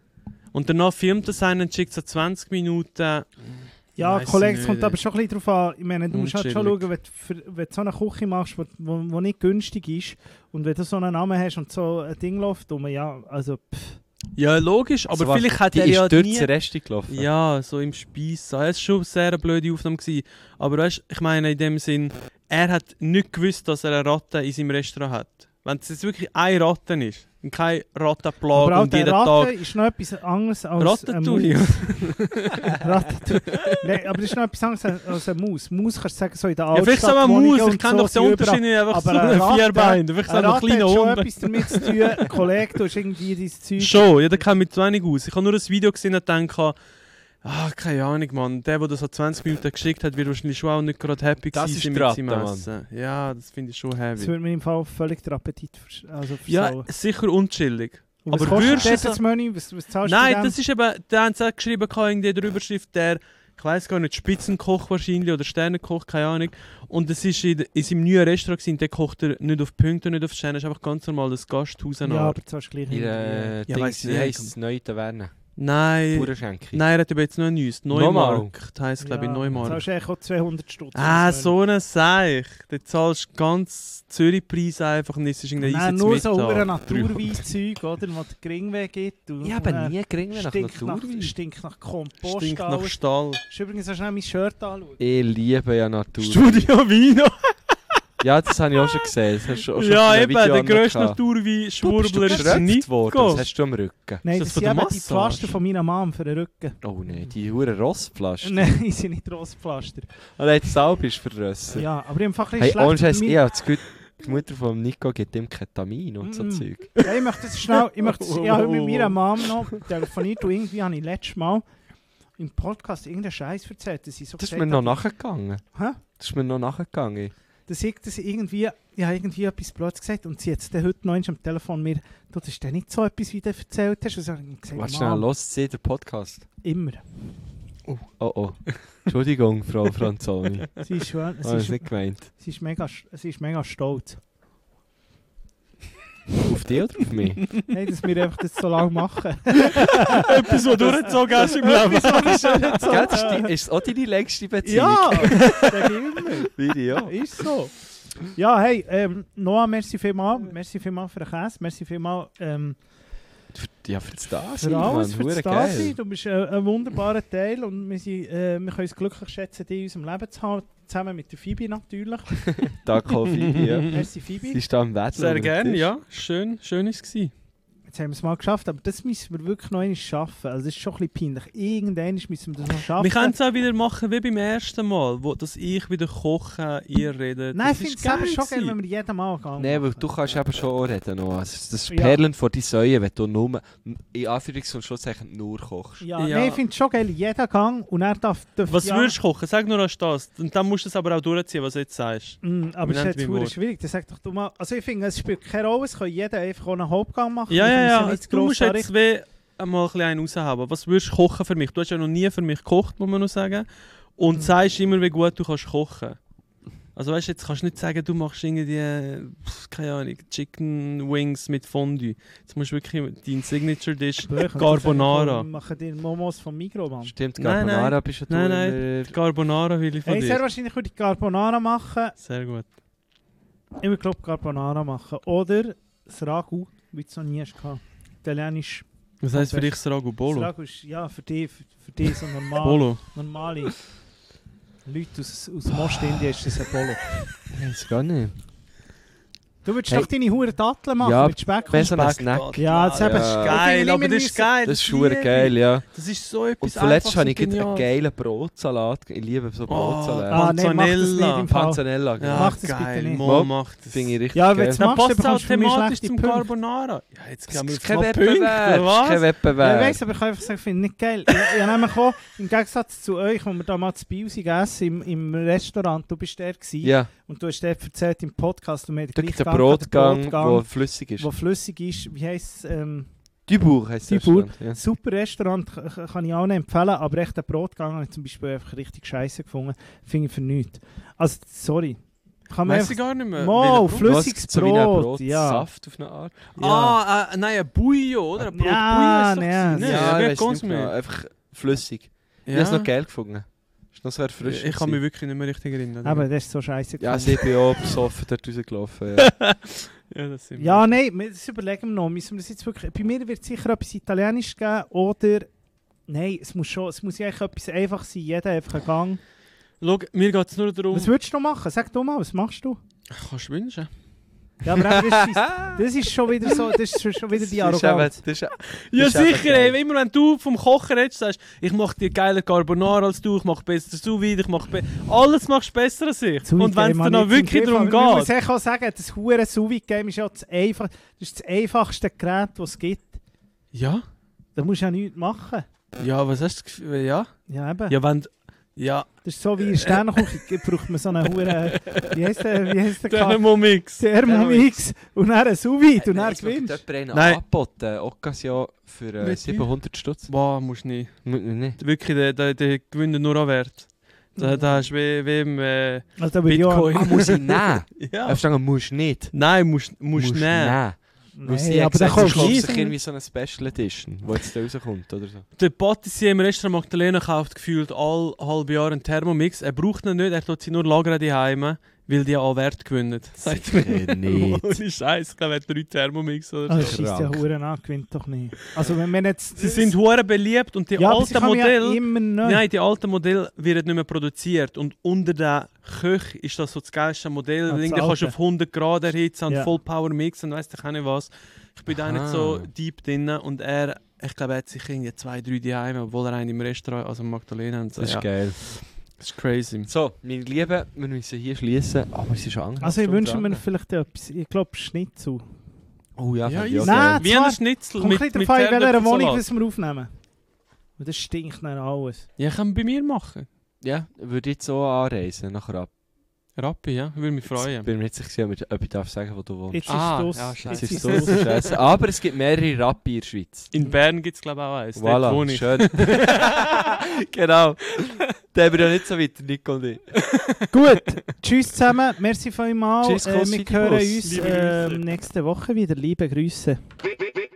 Und danach filmt er seinen und schickt so zwanzig Minuten. Ja, Weiss Kollege, es nicht. kommt aber schon ein bisschen darauf an. Ich meine, du musst halt schon Unchillig. schauen, wenn du, für, wenn du so eine Küche machst, die wo, wo nicht günstig ist und wenn du so einen Namen hast und so ein Ding läuft, um, ja, also pff. Ja, logisch, aber Also was, vielleicht hat die er ist ja durch nie... das Rest gelaufen. Ja, so im Speisen. Es war schon eine sehr blöde Aufnahme. Gewesen. Aber weißt, ich meine in dem Sinn, er hat nicht gewusst, dass er eine Ratte in seinem Restaurant hat. Wenn es jetzt wirklich eine Ratte ist und keine Rattenplage Aber auch und der jeden Ratte Tag... ist noch etwas anderes als Ratatouille. eine Maus. Ratatouille. Nein, aber das ist noch etwas anderes als eine Maus. Maus kannst du sagen, so in der Ja, vielleicht so eine Altstadtwohnungen Maus, ich und kenne so doch den sind überall- Unterschied nicht, einfach Aber so eine ein Ratte- Vierbein, vielleicht so Eine ein Ratte kleiner hat schon Hund. etwas damit zu tun. Kollege, du hast irgendwie dein Zeug... Schon, ja, der kennt mich zu wenig aus. Ich habe nur ein Video gesehen und gedacht, ah, keine Ahnung, Mann. Der, der das hat zwanzig Minuten geschickt hat, wird wahrscheinlich schon auch nicht gerade happy Das gewesen ist sein die mit Ratte, seinem Mann. Essen. Ja, das finde ich schon Das heavy. würde mir im Fall völlig den Appetit vers also Ja, versauen. sicher unchillig. Und was aber kostet würdest du das so- jetzt Menü? Was, was zahlst Nein, du das ist eben, der hat es geschrieben, in der Überschrift, der, ich weiß gar nicht, Spitzenkoch wahrscheinlich oder Sternenkoch, keine Ahnung. Und es ist in, in seinem neuen Restaurant gewesen, der kocht er nicht auf Punkte, nicht auf Sterne, es ist einfach ganz normal das Gasthaus. Ja, aber du zahlst gleich Ihr irgendwie. äh, Ja, Ding, weiss wie nicht. heisst es? Neue Taverne. Nein, Bauernschenke. nein, er hat aber jetzt noch ein neues. Nochmal? Neumarkt heisst, glaube ich, Ja, Neumarkt. zahlst du eigentlich auch zweihundert Stutz. Ah, so ein Seich. Du zahlst ganz Zürich-Preis einfach und es ist irgendein Nein, Eis nur zum so Mittag. ein Naturweinzeug, oder? Wo der Geringweh gibt. Und, Ich habe äh, nie gering nach stinkt nach, Naturwein. stinkt nach Kompost. Stinkt nach alles. Stall. Hast du übrigens so schnell mein Shirt anschauen? Ich liebe ja Natur. Studio Vino. Ja, das habe ich auch schon gesehen. Das hast du auch schon Ja, in einem eben, Video der grösste angehabt. Naturwein-Schwurbler ist geschröpft nicht worden. Nico. Das hast du am Rücken. Nein, Ist das, das von sind der eben die Massage? Pflaster von meiner Mom für den Rücken. Oh nein, die hure Rostpflaster. Nein, die sind nicht Rostpflaster. Nein, das Salbe ist verrössen. Ja, aber ich habe einfach ein Hey, bisschen ohne schlecht... Scheiß, ich habe das Gefühl, die Mutter von Nico gibt ihm Ketamin und so Mm. Zeug. Ja, ich möchte das schnell... Ich, möchte, ich habe mit meiner Mom noch telefoniert und irgendwie habe ich letztes Mal im Podcast irgendeinen Scheiß erzählt, dass ich so Das ist gesagt mir noch habe, nachgegangen. Hä? Das ist mir noch nachgegangen. dass ich das irgendwie, ich habe irgendwie etwas Blödes gesagt und sie hat es dann heute noch einmal am Telefon mir, du, das ist dann nicht so etwas, wie du erzählt hast. Und so habe ich gesagt, Warte schnell, Mom, los, sie den Podcast. immer. Oh oh. Entschuldigung, Frau Franzoni. Sie ist, schon, Ich sie habe es ist, nicht gemeint. sie ist, mega, sie ist mega stolz. Auf dich oder auf mich? Hey, dass wir einfach das so lange machen. Etwas, was durchgezogen hast im Leben. Gell, das ist, die, ist es auch deine längste Beziehung? Ja, sag ich immer. Wie ja. Ist so. Ja, hey, ähm, Noah, merci vielmals. Merci vielmals für den Käse. Merci vielmals ähm, Ja, für das Dasein, für alles, Mann. für das Hure Dasein. geil. Du bist äh, ein wunderbarer Teil und wir, sind, äh, wir können uns glücklich schätzen, dich in unserem Leben zu haben. Zusammen mit der Phoebe natürlich. Danke, Phoebe. Ja. Merci Sie Phoebe. ist da am Wetter. Sehr gerne, ja. Schön, schön war es. Hey, Jetzt haben wir es mal geschafft, aber das müssen wir wirklich noch einmal schaffen. Also das ist schon ein bisschen peinlich. Irgendwann müssen wir das noch schaffen. Wir können es auch wieder machen wie beim ersten Mal, wo dass ich wieder koche, ihr redet. Nein, Das ich ist finde es eben schon gewesen. geil, wenn wir jeden Mal gehen. Nein, weil du kannst eben schon auch reden. Noch. Also, das ist Ja. Perlen vor die Säue, wenn du nur, in Anführungs- und Schlusszeichen, nur kochst. Ja, Ja. Nein, ich finde es schon geil, jeden Gang und er darf... darf Was ja, würdest du kochen? Sag nur als das. Und dann musst du es aber auch durchziehen, was du jetzt sagst. Mm, aber Wir es ist nennen jetzt es beim verdammt Wort. schwierig. Das sagt doch du mal... Also ich finde, es spielt keine Rolle, es kann jeder einfach auch einen Hauptgang machen. Ja, Wir ja, müssen ja. nicht zu Du gross musst jetzt anrichten. wie einmal ein bisschen einen raushaben. Was würdest du kochen für mich? Du hast ja noch nie für mich gekocht, muss man noch sagen. Und Mhm. sagst immer, wie gut du kannst kochen. Also weißt du, jetzt kannst du nicht sagen, du machst irgendwie, äh, pff, keine Ahnung, Chicken Wings mit Fondue. Jetzt musst du wirklich dein Signature Dish, Ich könnte Carbonara. sagen, Wir machen dir Momos vom Mikroman. Stimmt, Nein, Carbonara nein. bist ja du Nein, immer- nein, Carbonara will ich von Hey, sehr dir. wahrscheinlich würde ich Carbonara machen. Sehr gut. Ich würde glaube Carbonara machen. Oder das Ragu, wie du es noch nie hast gehabt. Italienisch. Was heisst für dich das Ragu Das Bolo? Ragu ist, ja, für dich, für, für dich so normal, Bolo. normale Leute aus, aus Ostindien ist das ein Bolo. Weiß gar nicht. Du würdest Hey. doch deine Huren Datteln machen Ja, mit Speck und besser ein Speck. Snack. Ja, das, Ja. eben, Das ist ich geil, finde, aber wir das ist müssen- geil. Das ist liebe schwer geil, ja. Das ist so etwas Und zuletzt Einfaches habe ich und gerade einen genial. geilen Brotsalat. Ich liebe so Brotsalat. Ah, nein, mach das nicht im Fall. Panzanella. Ja, genau. Mach das geil. bitte nicht. Mo Mo, macht das. Finde ich richtig Ja, wenn geil. es Dann machst, passt dann es auch bekommst du für mich thematisch schlechte zum Punkte. Carbonara. Ja, jetzt Das gehen wir ist auf kein noch Wettbewerb. Punkte, Das ist was? kein Ja, Wettbewerb. ich weiss, aber ich kann einfach sagen, ich finde es nicht geil. Ich, ich habe nämlich auch, im Gegensatz zu euch, wo wir damals Biusig essen im, im Restaurant, du bist der gewesen Ja, und du hast dort erzählt im Podcast, und wir haben da den gibt es gleichen einen Gang, Brotgang, den der flüssig ist. wo flüssig ist. Wie heisst es? Ähm, Dubourg heisst das Dubourg. Restaurant. Ja. super Restaurant, k- k- kann ich auch nicht empfehlen, aber echt den Brotgang habe ich zum Beispiel einfach richtig scheiße gefunden. Finde ich für nichts. Also, sorry. Kann man Weiss ich einfach... gar nicht mehr. Mo, Welcher Brot? flüssiges Was, so wie ein Brot, ja. Brotsaft auf eine Art. Ah, äh, nein, ein Bouillon, oder? Ein Brot Ja, Bouillon ist doch nein, gewesen, ne? ja, wie ich weiss nicht Konsumé. genau. Einfach flüssig. Ich Ja. habe es noch geil gefunden. Ist noch sehr frisch. Ich kann mich wirklich nicht mehr richtig erinnern. Aber das ist so scheiße Ja, gefunden. sie bin auch besoffen dort rausgelaufen. Ja. ja, das sind wir. Ja, nein, wir- das überlegen wir noch. Müssen wir das jetzt wirklich, bei mir wird es sicher etwas Italienisch geben oder... Nein, es muss schon, es muss ja eigentlich etwas einfach sein. Jeder einfach einen Gang. Schau, mir geht es nur darum... Was würdest du machen? Sag du mal, was machst du? Kannst du wünschen? Ja, aber eben, das, ist, das ist schon wieder so, das ist schon wieder die Das ist Arroganz. eben- das ist- Ja, Das ist eben sicher, geil. ey. Immer wenn du vom Kochen redest, sagst ich mache dir geiler Carbonara als du, ich mache besser sous vide, ich mache be alles machst du besser als ich. Sous-Vide Und wenn es Game dann habe noch ich jetzt wirklich im darum Griff, aber Man muss geht... echt auch sagen, das hure Sous-Vide-Game ist ja das, einfach, das, ist das einfachste Gerät, das es gibt. Ja? Da musst du ja nichts machen. Ja, was hast du das Gefühl? Ja? Ja, eben. Ja, wenn... Ja, Das ist so wie in Sternenküche, braucht man so einen hure... Wie heisst der, wie heisst der Kaffee? Thermomix. Thermomix und dann ein Sous-Vide und dann Jetzt noch gewinnst dort einen Nein. angeboten. Occasion für äh, Mit wie? siebenhundert Stutz. Boah, musst nicht. Mu- Nicht. Wirklich, der, der, der gewinnt nur an Wert. Da, da hast du wie, wie im äh, Also da würde ich auch- Bitcoin. Ah, muss ich nehmen? Ja. Ich verstehe, musst nicht. Nein, musst, musst nicht. nehmen. Weil sie Nein, hat aber dann gesagt, kommst sie du kauft nie. sich irgendwie so eine Special Edition, die jetzt da rauskommt oder so. Der Patissier im Restaurant Magdalena kauft gefühlt all halbe Jahre einen Thermomix. Er braucht ihn nicht, er lässt sie nur lagern daheim, weil die an Wert gewinnen. Sagt er Sicher nicht. Ohne Scheiß, ich glaube, er hat drei Thermomix oder Also so. schießt ja Krank. Huren an, gewinnt doch nicht. Also wenn man jetzt... Sie sind hure beliebt und die ja, aber sie alten kann man ja Modelle... immer neu. Nein, die alten Modelle werden nicht mehr produziert und unter den Köch ist das so das geilste Modell. Ah, das Irgendwie kannst du alte. auf hundert Grad erhitzen und Ja. Voll Power Mix und weiss ich auch nicht was. Ich bin da nicht so Aha. deep drin und er, ich glaube, er hat sich irgendwie zwei, drei daheim, obwohl er einen im Restaurant, also Magdalena und so. Das ist Ja, geil. das ist crazy. So, meine Lieben, wir müssen hier schließen. Ah, wir sind schon angekommen. Also ich wünsche mir vielleicht etwas. Ich glaube Schnitzel. Oh ja, Ja, fände ich auch easy. Nein, geil. Wie zwar- ein Schnitzel Kommt mit, ein bisschen mit davon, in welcher Wohnung Erdäpfelsalat. das wir aufnehmen. Und das stinkt dann alles. Ja, kann man bei mir machen. Ja, würde ich jetzt so anreisen nach Rapp. Rappi, ja, würde mich Jetzt freuen. bin mir nicht sicher, ob ich- ob ich darf sagen, wo du wohnst. Jetzt Ah, ist es ja, los. scheiße. Jetzt Jetzt ist ist es es so los. scheiße. Aber es gibt mehrere Rappi in der Schweiz. In Bern gibt es glaube ich auch eins. Dort Voilà, wohne ich. schön. Genau. Da haben wir ja nicht so weiter, Nico und ich. Gut, tschüss zusammen. Merci vielmals. Tschüss, äh, Kossi, wir hören Kuss. uns Liebe Grüße. ähm, nächste Woche wieder. Liebe Grüße. Wie, wie, wie,